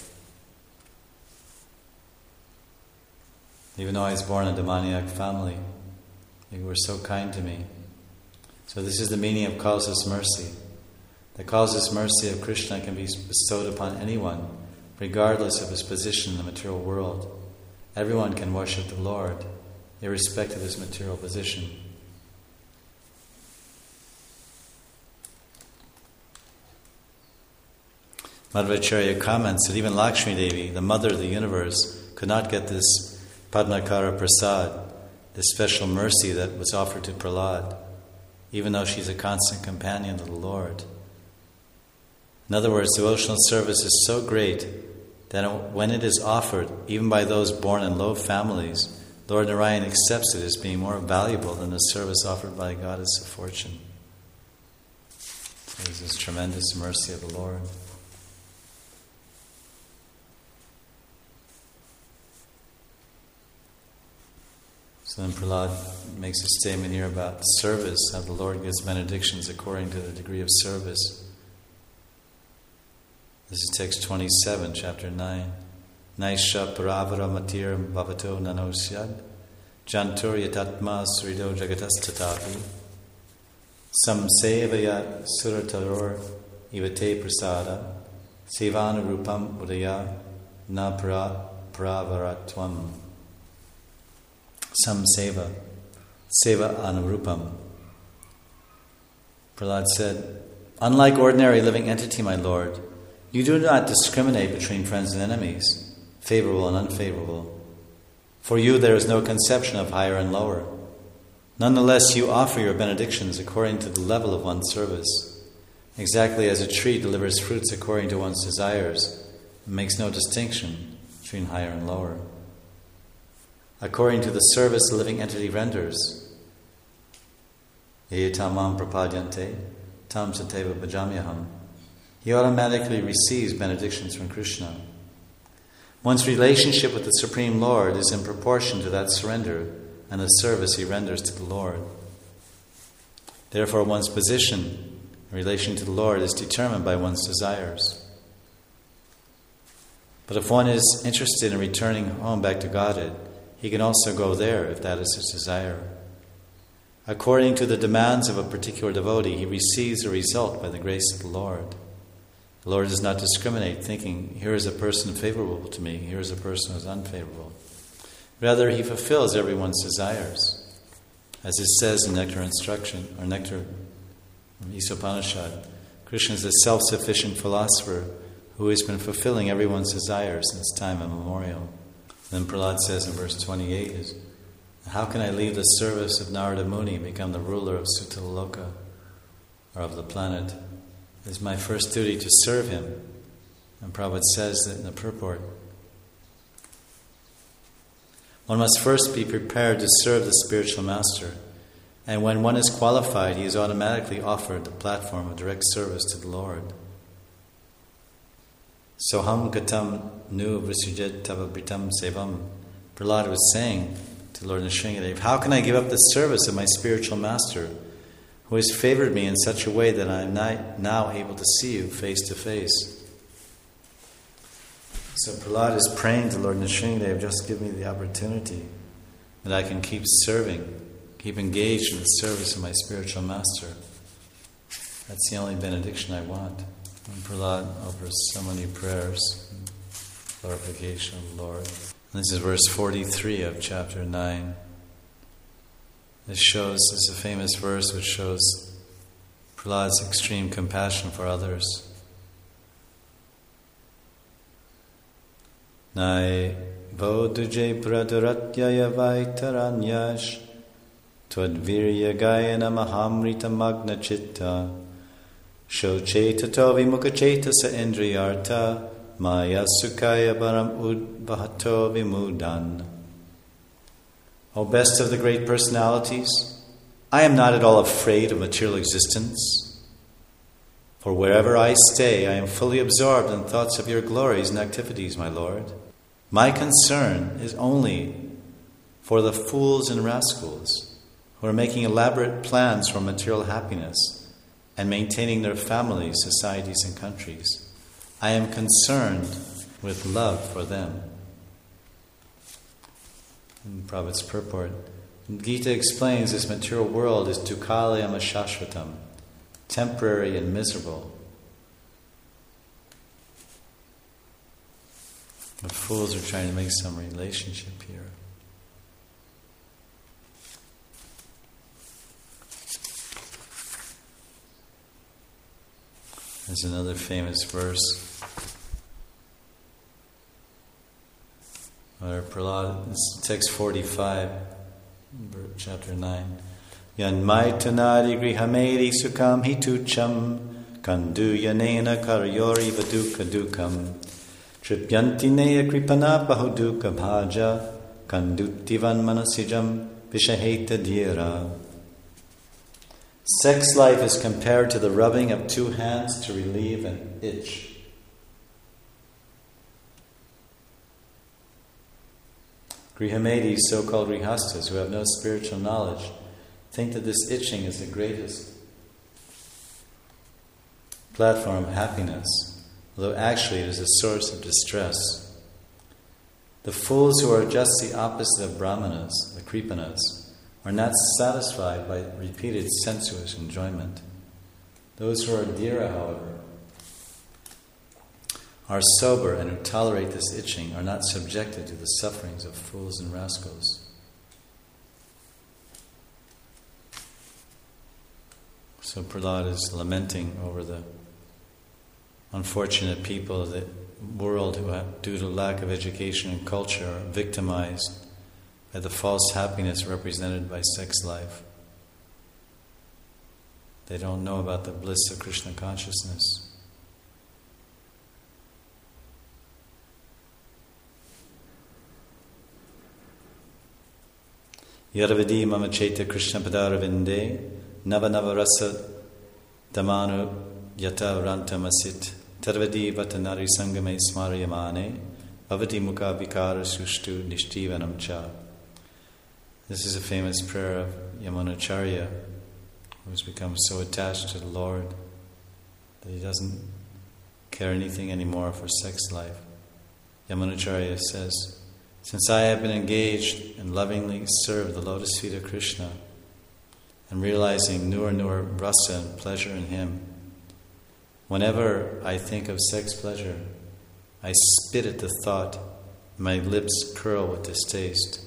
Even though I was born in a demoniac family, you were so kind to me. So this is the meaning of causeless mercy. The causeless mercy of Krishna can be bestowed upon anyone, regardless of his position in the material world. Everyone can worship the Lord, irrespective of his material position. Madhvacharya comments that even Lakshmi Devi, the mother of the universe, could not get this Padmakara Prasad, this special mercy that was offered to Prahlad, even though she's a constant companion of the Lord. In other words, devotional service is so great that when it is offered, even by those born in low families, Lord Narayan accepts it as being more valuable than the service offered by a goddess of fortune. So there's this tremendous mercy of the Lord. So then Prahlad makes a statement here about service, how the Lord gives benedictions according to the degree of service. This is text twenty-seven, chapter nine. Naisha paravara matir bhavato nanosyad jantur yatatma srido jagatastatapi samsevaya surataror ivate prasada sevanurupam udaya na pra pravaratvam. Samseva, seva anurupam. Prahlad said, unlike ordinary living entity, my Lord, you do not discriminate between friends and enemies, favorable and unfavorable. For you there is no conception of higher and lower. Nonetheless, you offer your benedictions according to the level of one's service, exactly as a tree delivers fruits according to one's desires and makes no distinction between higher and lower. According to the service the living entity renders, Yetamam prapadyante tam sateva bhajamyaham, he automatically receives benedictions from Krishna. One's relationship with the Supreme Lord is in proportion to that surrender and the service he renders to the Lord. Therefore, one's position in relation to the Lord is determined by one's desires. But if one is interested in returning home back to Godhead, he can also go there if that is his desire. According to the demands of a particular devotee, he receives a result by the grace of the Lord. The Lord does not discriminate, thinking, here is a person favorable to me, here is a person who is unfavorable. Rather, he fulfills everyone's desires. As it says in Nectar Instruction, or Nectar from Isopanishad, Krishna is a self-sufficient philosopher who has been fulfilling everyone's desires since time immemorial. Then Prahlad says in verse twenty-eight, is, how can I leave the service of Narada Muni and become the ruler of Sutalaloka, or of the planet? It is my first duty to serve him. And Prabhupada says that in the purport, one must first be prepared to serve the spiritual master, and when one is qualified, he is automatically offered the platform of direct service to the Lord. Soham katam nu vrisujet tavabritam sevam. Prahlad was saying to Lord Nrsingadev, how can I give up the service of my spiritual master, who has favored me in such a way that I am now able to see you face to face? So Prahlad is praying to Lord Nrsingadev, just give me the opportunity that I can keep serving, keep engaged in the service of my spiritual master. That's the only benediction I want. And Prahlad offers so many prayers and glorification of the Lord. And this is verse forty-three of chapter nine. This shows, this is a famous verse which shows Prahlad's extreme compassion for others. Nai voduje pradaratyaya vaitaranyash twadvirya gayana mahamrita magna chitta Shochetato vimukacheta sa indriyarta maya sukaya baram udvahato vimudan. O best of the great personalities, I am not at all afraid of material existence, For wherever I stay, I am fully absorbed in thoughts of your glories and activities, my Lord. My concern is only for the fools and rascals who are making elaborate plans for material happiness and maintaining their families, societies, and countries. I am concerned with love for them. In Prabhupada's purport, Gita explains this material world is dukkhalayam ashashvatam, temporary and miserable. The fools are trying to make some relationship here. There's another famous verse where Prahlad, it's text forty-five, chapter nine. Yan maitanadi grihamedi sukam hitucham kandu yanena karyori vaduka dukam tripyanti neya kripana bahuduka bhaja kandutivan manasijam vishaheta dhyera. Sex life is compared to the rubbing of two hands to relieve an itch. Grihamedis, so-called grihastas, who have no spiritual knowledge, think that this itching is the greatest platform of happiness, although actually it is a source of distress. The fools who are just the opposite of brahmanas, the kripanas, are not satisfied by repeated sensuous enjoyment. Those who are dhira, however, are sober and who tolerate this itching are not subjected to the sufferings of fools and rascals. So Prahlad is lamenting over the unfortunate people of the world who have, due to lack of education and culture, are victimized by the false happiness represented by sex life. They don't know about the bliss of Krishna consciousness. Yaravidi mama chaita Krishna padaravinde nava nava rasa damanu yata rantamasit tarvadi vatanari sangame smarayamane bhavati mukha vikara sushtu nishtivanam cha. This is a famous prayer of Yamunacharya, who has become so attached to the Lord that he doesn't care anything anymore for sex life. Yamunacharya says, since I have been engaged and lovingly served the lotus feet of Krishna and realizing newer and newer rasa and pleasure in him, whenever I think of sex pleasure, I spit at the thought, my lips curl with distaste.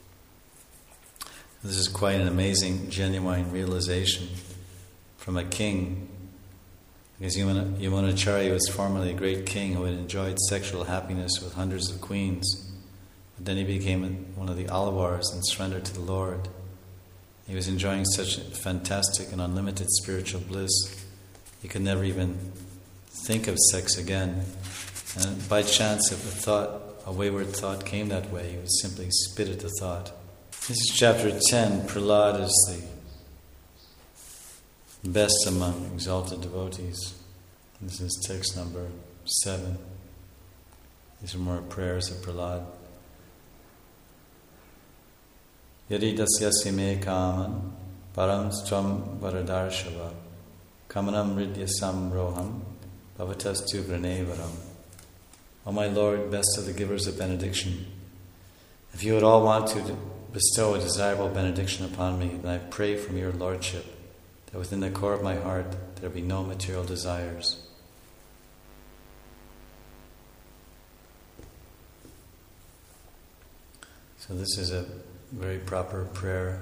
This is quite an amazing, genuine realization from a king, because Yamunacharya was formerly a great king who had enjoyed sexual happiness with hundreds of queens. But then he became one of the Alvars and surrendered to the Lord. He was enjoying such fantastic and unlimited spiritual bliss, he could never even think of sex again. And by chance, if a thought, a wayward thought came that way, he would simply spit at the thought. This is chapter ten. Prahlad is the best among exalted devotees. This is text number seven. These are more prayers of Prahlad. Yadi dasyasya me kaman param stvam varadarshava kamanam ridyasam roham bhavatastu vranevaram. O my Lord, best of the givers of benediction, if you at all want to bestow a desirable benediction upon me, then I pray from your Lordship that within the core of my heart there be no material desires. So this is a very proper prayer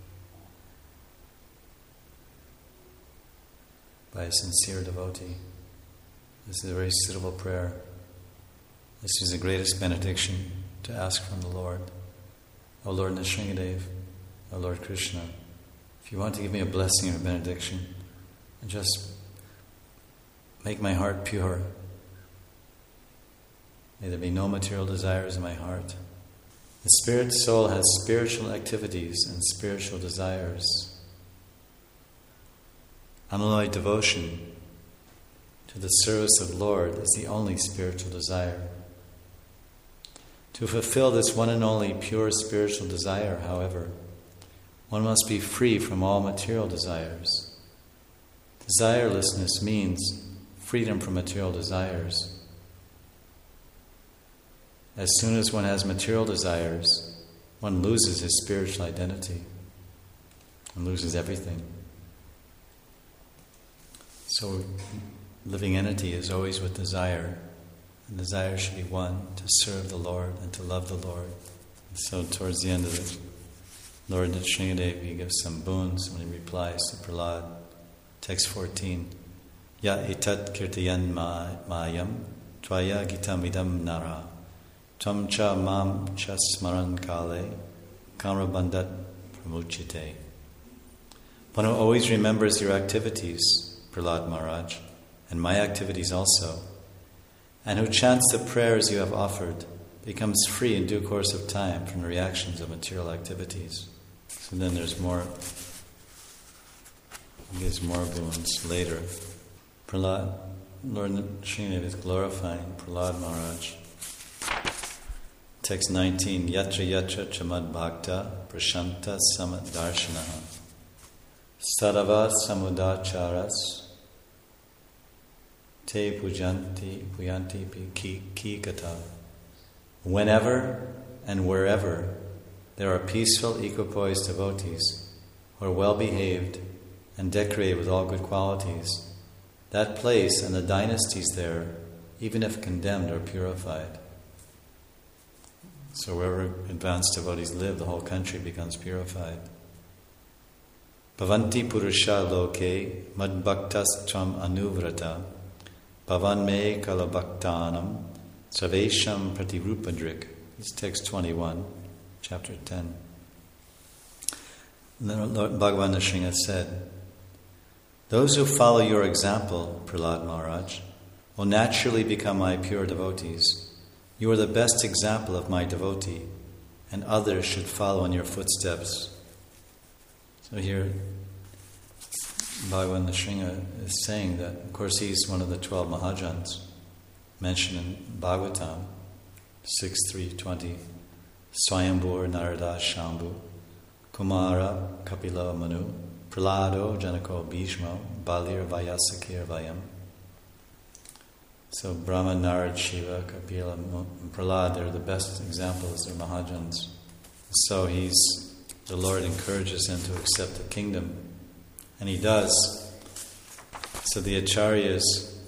by a sincere devotee. This is a very suitable prayer. This is the greatest benediction to ask from the Lord. O Lord Nrsingadev, O Lord Krishna, if you want to give me a blessing or a benediction, just make my heart pure. May there be no material desires in my heart. The spirit soul has spiritual activities and spiritual desires. Unalloyed devotion to the service of the Lord is the only spiritual desire. To fulfill this one and only pure spiritual desire, however, one must be free from all material desires. Desirelessness means freedom from material desires. As soon as one has material desires, one loses his spiritual identity and loses everything. So, living entity is always with desire. And desire should be one, to serve the Lord and to love the Lord. And so towards the end of it, Lord Nrsingadev, he gives some boons when he replies to Prahlad. Text fourteen. Ya etat kirtayan mayam tvaya gitam idam nara tvam cha mam cha smaran kale kamrabandhat pramuchite. One who always remembers your activities, Prahlad Maharaj, and my activities also, and who chants the prayers you have offered, becomes free in due course of time from the reactions of material activities. So then there's more, there's more boons later. Prahlad, Lord Nrsingadev is glorifying Prahlad Maharaj. Text nineteen, Yatra yatra chamad bhakta prashanta samat darshanaha sarava samudacharas te pujanti puyanti pi ki kata. Whenever and wherever there are peaceful, equipoised devotees who are well behaved and decorated with all good qualities, that place and the dynasties there, even if condemned, are purified. So wherever advanced devotees live, the whole country becomes purified. Bhavanti purusha loke mad bhaktas tram anuvrata bhavan me kalabhaktanam sarvesham pratirupadrik. This is text twenty-one, chapter ten. And then Lord Bhagavan Nrsinga said, those who follow your example, Prahlad Maharaj, will naturally become my pure devotees. You are the best example of my devotee, and others should follow in your footsteps. So here, Bhagavan Nrsinga is saying that, of course, he's one of the twelve Mahajans mentioned in Bhagavatam, six three twenty, Swayambhur Narada Shambhu, Kumara Kapila Manu, Prahlado Janako Bhishmo, Balir Vayasakir Vayam. So Brahma, Narad, Shiva, Kapila, and Prahlad, they're the best examples, they're Mahajans. So he's, the Lord encourages him to accept the kingdom. And he does. So the Acharyas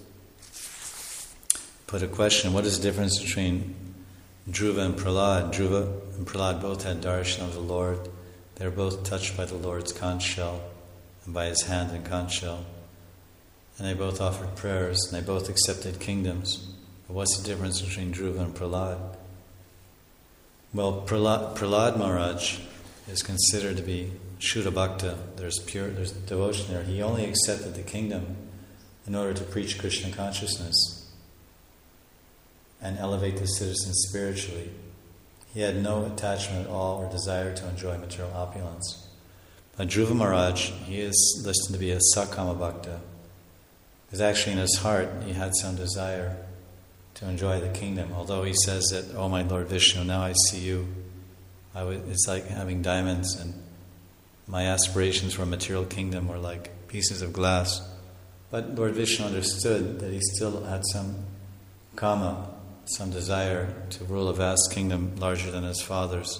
put a question, what is the difference between Dhruva and Prahlad? Dhruva and Prahlad both had darshan of the Lord. They were both touched by the Lord's conch shell and by his hand and conch shell. And they both offered prayers, and they both accepted kingdoms. But what's the difference between Dhruva and Prahlad? Well, Prahlad, Prahlad Maharaj is considered to be Shuddha Bhakta. There's pure, there's devotion there. He only accepted the kingdom in order to preach Krishna consciousness and elevate the citizens spiritually. He had no attachment at all or desire to enjoy material opulence. But Dhruva Maharaj, he is listed to be a Sakama Bhakta. Because actually in his heart, he had some desire to enjoy the kingdom. Although he says that, oh my Lord Vishnu, now I see you. I w- it's like having diamonds, and my aspirations for a material kingdom were like pieces of glass. But Lord Vishnu understood that he still had some kama, some desire to rule a vast kingdom larger than his father's.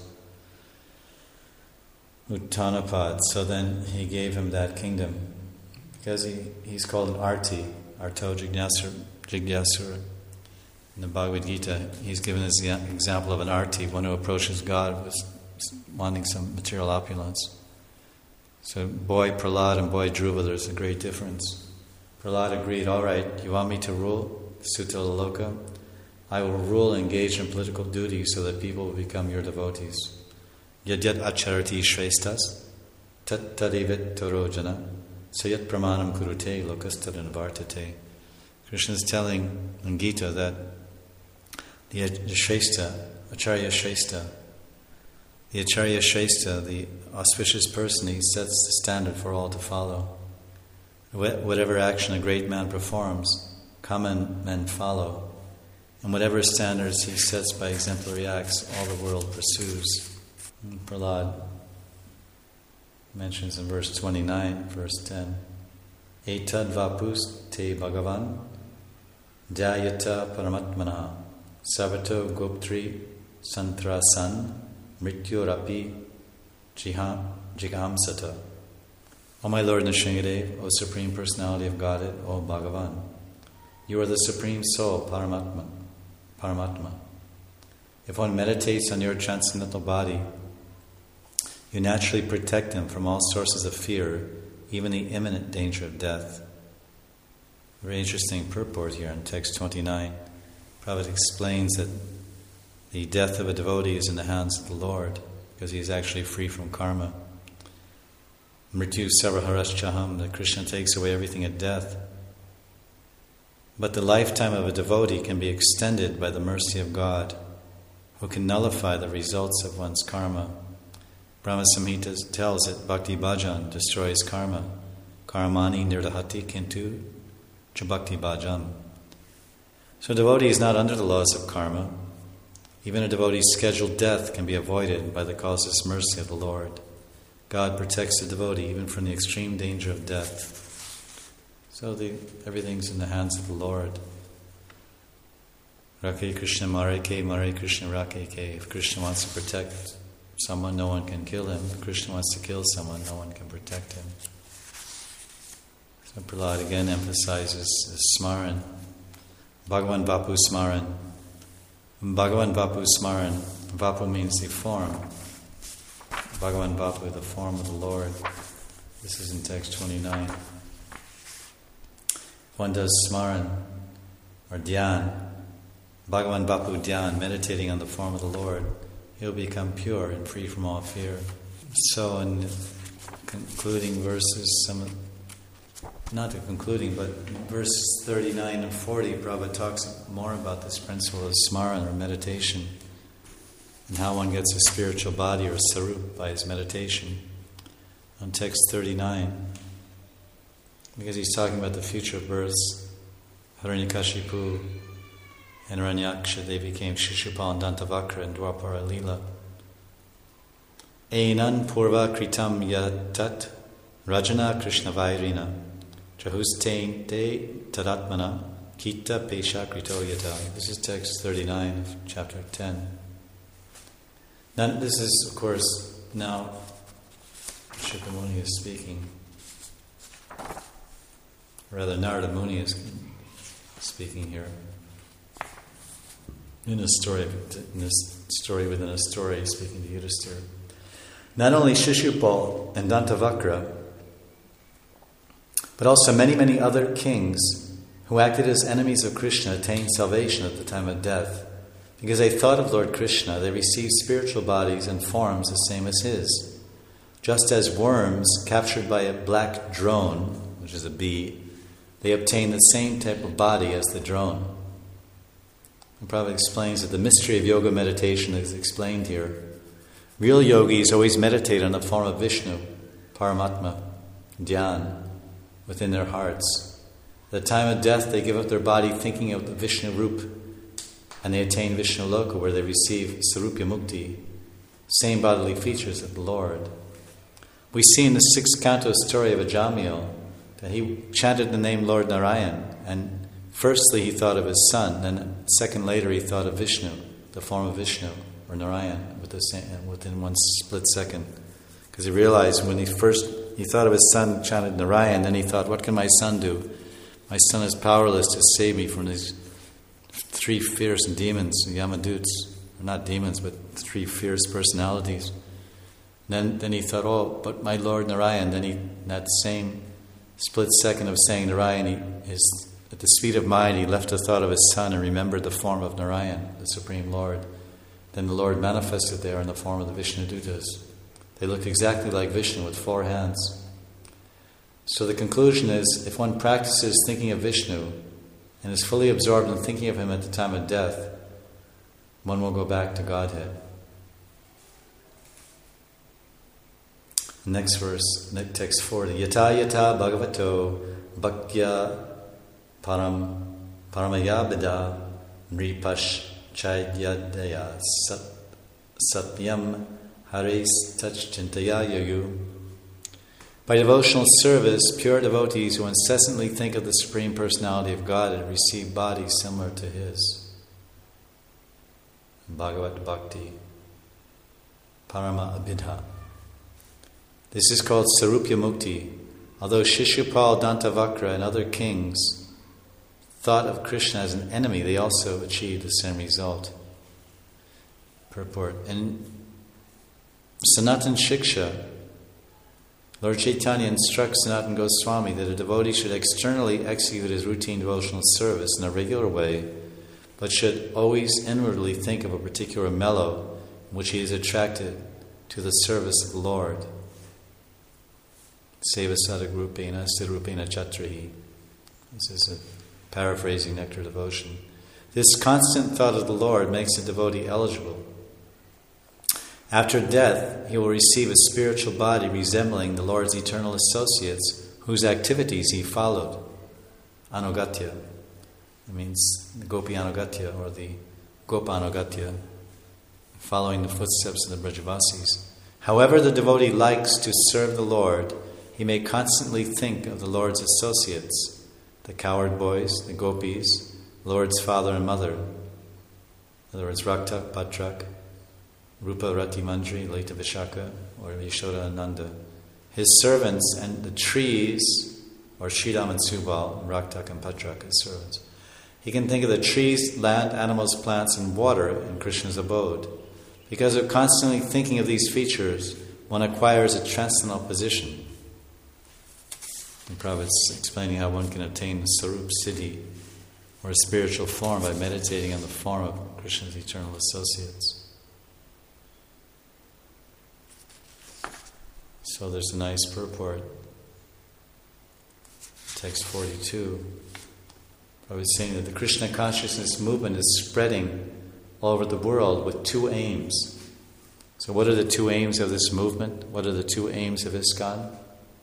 Uttanapad. So then he gave him that kingdom. Because he, he's called an arti, arto jignasura, jignasura. In the Bhagavad Gita, he's given as the example of an arti, one who approaches God with wanting some material opulence. So boy Prahlad and boy Dhruva, there's a great difference. Prahlad agreed, all right, you want me to rule Sutala Loka? I will rule and engage in political duty so that people will become your devotees. Yadyat acharati shrestas, tat tadevit torojana, sayat pramanam kurute lokastadana vartate. Krishna is telling in Gita that the, the Shrestha, Acharya Shrestha, the Acharya Shrestha, the auspicious person, he sets the standard for all to follow. Whatever action a great man performs, common men follow, and whatever standards he sets by exemplary acts, all the world pursues. And Prahlad mentions in verse twenty-nine, verse ten, Etad vapus te bhagavan dhyayata paramatmana savato goptri santrasan mrityurapi jigamsata. O my Lord Nrsingadev, O Supreme Personality of Godhead, O Bhagavan, you are the Supreme Soul, Paramatma. Paramatma. If one meditates on your transcendental body, you naturally protect him from all sources of fear, even the imminent danger of death. Very interesting purport here in text twenty-nine. Prabhupada explains that the death of a devotee is in the hands of the Lord, because he is actually free from karma. Mrityu sarvaharashchaham, that Krishna takes away everything at death. But the lifetime of a devotee can be extended by the mercy of God, who can nullify the results of one's karma. Brahma Samhita tells that Bhakti Bhajan destroys karma. Karmani nirdahati kintu cha Bhakti Bhajam. So a devotee is not under the laws of karma. Even a devotee's scheduled death can be avoided by the causeless mercy of the Lord. God protects the devotee even from the extreme danger of death. So the, everything's in the hands of the Lord. Rake Krishna Mare Ke, Mare Krishna Rake Ke. If Krishna wants to protect someone, no one can kill him. If Krishna wants to kill someone, no one can protect him. So Prahlad again emphasizes Smaran. Bhagavan Vapu Smaran. Bhagavan Vapu Smaran. Vapu means the form. Bhagavan Vapu, the form of the Lord. This is in text twenty-nine. One does Smaran, or Dhyan, Bhagavan Vapu Dhyan, meditating on the form of the Lord, he'll become pure and free from all fear. So in the concluding verses, some of, not the concluding, but verses thirty-nine and forty, Prabhupada talks more about this principle of Smaran, or meditation, and how one gets a spiritual body or sarup by his meditation. On text thirty-nine, because he's talking about the future births, Hiranyakashipu and Hiranyaksha, they became Shishupal and Dantavakra and Dwapara Lila. Einan purva kritam yatat rajana krishna vairina chahustain te tadatmana kita pesha krito yata. This is text thirty-nine of chapter ten. Now this is, of course, now Shukra Muni is speaking. Rather, Narada Muni is speaking here in a story, in this story within a story, speaking to Yudhisthira. Not only Shishupal and Dantavakra, but also many, many other kings who acted as enemies of Krishna attained salvation at the time of death. Because they thought of Lord Krishna, they received spiritual bodies and forms the same as his. Just as worms captured by a black drone, which is a bee, they obtain the same type of body as the drone. And Prabhupada explains that the mystery of yoga meditation is explained here. Real yogis always meditate on the form of Vishnu, Paramatma, Dhyan, within their hearts. At the time of death, they give up their body thinking of the Vishnu Rup, and they attain Vishnu Loka, where they receive Sarupya Mukti, same bodily features of the Lord. We see in the sixth canto story of Ajamil that he chanted the name Lord Narayan, and firstly he thought of his son, then second later he thought of Vishnu, the form of Vishnu, or Narayan, with the same, within one split second. Because he realized when he first, he thought of his son, chanted Narayan, then he thought, what can my son do? My son is powerless to save me from these three fierce demons, Yamaduts, or not demons, but three fierce personalities. Then, then he thought, oh, but my Lord Narayan. Then he, that same split second of saying Narayan, he, his, at the speed of mind, he left the thought of his son and remembered the form of Narayan, the Supreme Lord. Then the Lord manifested there in the form of the Vishnudutas. They looked exactly like Vishnu with four hands. So the conclusion is, if one practices thinking of Vishnu and is fully absorbed in thinking of him at the time of death, one will go back to Godhead. Next verse, text forty. Yata yata bhagavato bhaktya param Paramayabhida Nripash Chaidyadaya Sat Satyam Haris Touch Chintaya Yagu. By devotional service, pure devotees who incessantly think of the Supreme Personality of God receive bodies similar to His. Bhagavat Bhakti Parama Abhidha. This is called Sarupya Mukti. Although Shishupal, Dantavakra, and other kings thought of Krishna as an enemy, they also achieved the same result. Purport. In Sanatan Shiksha, Lord Chaitanya instructs Sanatana Goswami that a devotee should externally execute his routine devotional service in a regular way, but should always inwardly think of a particular mellow in which he is attracted to the service of the Lord. Seva Sadagrupena Sirupena Chatrahi. This is a paraphrasing Nectar Devotion. This constant thought of the Lord makes a devotee eligible. After death, he will receive a spiritual body resembling the Lord's eternal associates whose activities he followed. Anugatya. It means the Gopi Anugatya or the Gopa Anugatya, following the footsteps of the Brajavasis. However the devotee likes to serve the Lord, he may constantly think of the Lord's associates, the cowherd boys, the gopis, the Lord's father and mother. In other words, Raktak, Patrak, Rupa Rati Mandri, Leta Vishaka, or Yashoda Ananda. His servants and the trees, or Sridham and Subal, Raktak and Patrak, his servants. He can think of the trees, land, animals, plants, and water in Krishna's abode. Because of constantly thinking of these features, one acquires a transcendental position. And Prabhupada's explaining how one can attain the Sarup Siddhi, or a spiritual form, by meditating on the form of Krishna's eternal associates. So there's a nice purport. Text forty-two. I was saying that the Krishna consciousness movement is spreading all over the world with two aims. So what are the two aims of this movement? What are the two aims of ISKCON?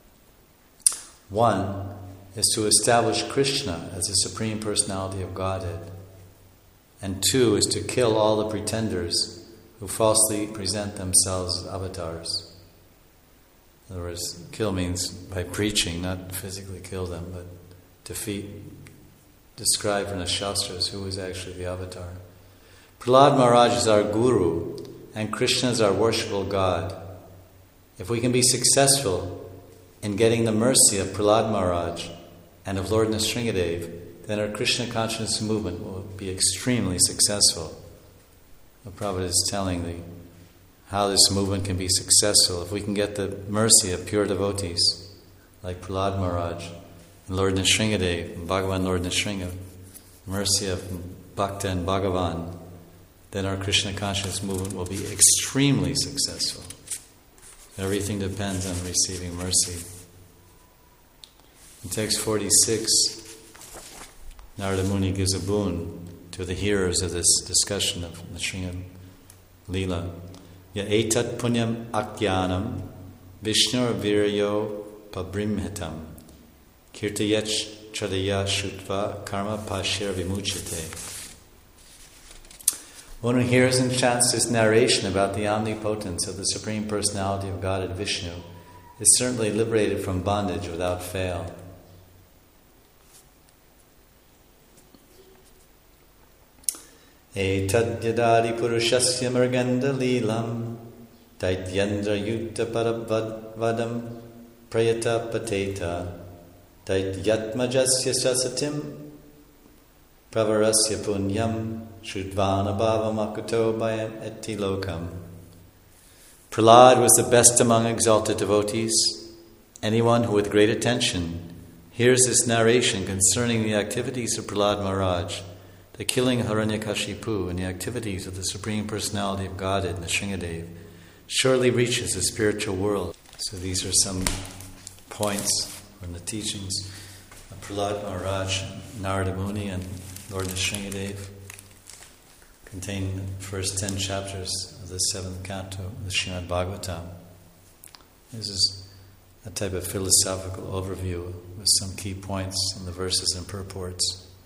One is to establish Krishna as the Supreme Personality of Godhead. And two is to kill all the pretenders who falsely present themselves as avatars. In other words, kill means by preaching, not physically kill them, but defeat, describe from the Shastras who is actually the avatar. Prahlad Maharaj is our guru, and Krishna is our worshipful God. If we can be successful in getting the mercy of Prahlad Maharaj and of Lord Nrsingadev, then our Krishna consciousness movement will be extremely successful. The Prabhupada is telling the how this movement can be successful if we can get the mercy of pure devotees like Prahlad Maharaj and Lord Nrsingadev and Bhagavan Lord Nrsinga, mercy of Bhakta and Bhagavan, then our Krishna consciousness movement will be extremely successful. Everything depends on receiving mercy. In text forty-six, Narada Muni gives a boon to the hearers of this discussion of Nrsinga Leela. Ya etat punyam akyanam Vishnur viryo pabrimhitam kirtayach chadaya shutva karma pashir vimuchite. One who hears and chants this narration about the omnipotence of the Supreme Personality of Godhead Vishnu is certainly liberated from bondage without fail. Etad yadadi purushasya marganda lilam daityendra yutta parabhadvadam prayata pateta daityatmajasya sasatim pravarasya punyam shrudvana bhavam akuto bhayam eti lokam. Prahlad was the best among exalted devotees. Anyone who with great attention hears this narration concerning the activities of Prahlad Maharaj, the killing of Hiranyakashipu, and the activities of the Supreme Personality of Godhead, Nrsingadev, surely reaches the spiritual world. So these are some points from the teachings of Prahlad Maharaj, Narada Muni, and Lord Nrsingadev, contained in the first ten chapters of the seventh canto of the Srimad Bhagavatam. This is a type of philosophical overview with some key points in the verses and purports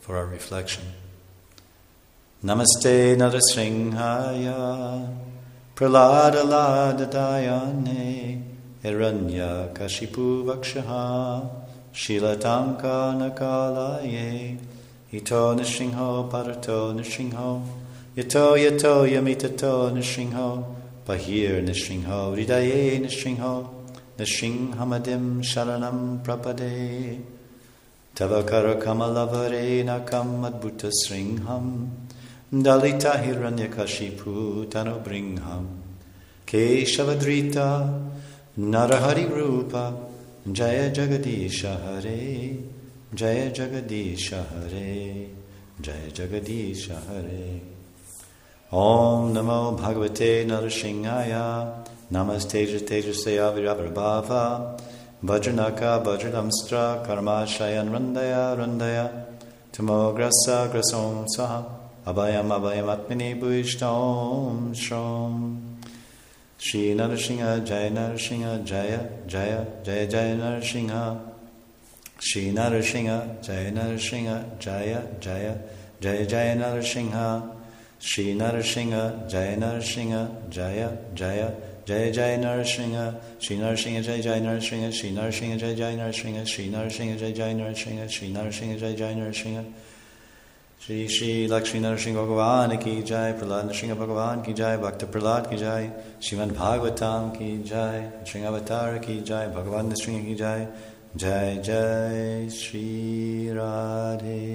for our reflection. Namaste Narasringhaya Pralada Ladadayane Hiranya Kashipu Vakshaha Shilatamka Nakalaye Ito Nishingho Parato Nishingho Yato Yato Yamitato Nishingho Bahir Nishingho Ridaye Nishingho Nishinghamadim Sharanam Prapade Tavakara Kamalavare Nakam Adbhuta Sringham Dalita Hiranyakashipu Tanobringham Keshavadrita Narahari Rupa Jaya Jagadisha Hare Jaya Jagadisha Hare Jaya Jagadisha Hare Om Namo Bhagavate Narasingaya Namaste Tejasaya Virabrabhava Vajranaka Vajradamstra Karma Shayan Randaya Randaya Tamo Grasa Grasom Saha Abhayam Abhayam Atmini Bhuishtam Shram Shri Narasingha Jaya Narasingha Jaya Jaya Jaya Jaya Narasingha Shri Narasingha Jaya Narasingha Jaya Jaya Jaya Jaya Narasingha Shri Narasingha Jaya Narasingha Jaya Jaya Jaya Jaya Narasingha Shri Narasingha Jaya Jaya Narasingha Shri Narasingha Jaya Jaya Narasingha Shri Narasingha Jaya Jaya Narasingha Shri Narasingha Jaya Jaya Narasingha Shri Shri Lakshmi Narasingha Bhagavan ki Jai Prahlad Narasingha Bhagavan ki Jai Bhakta Prahlad ki Jai Srimad Bhagavatam ki Jai Sringavatara ki Jai Bhagavan Narasingha ki Jai Jai Jai Shri Radhe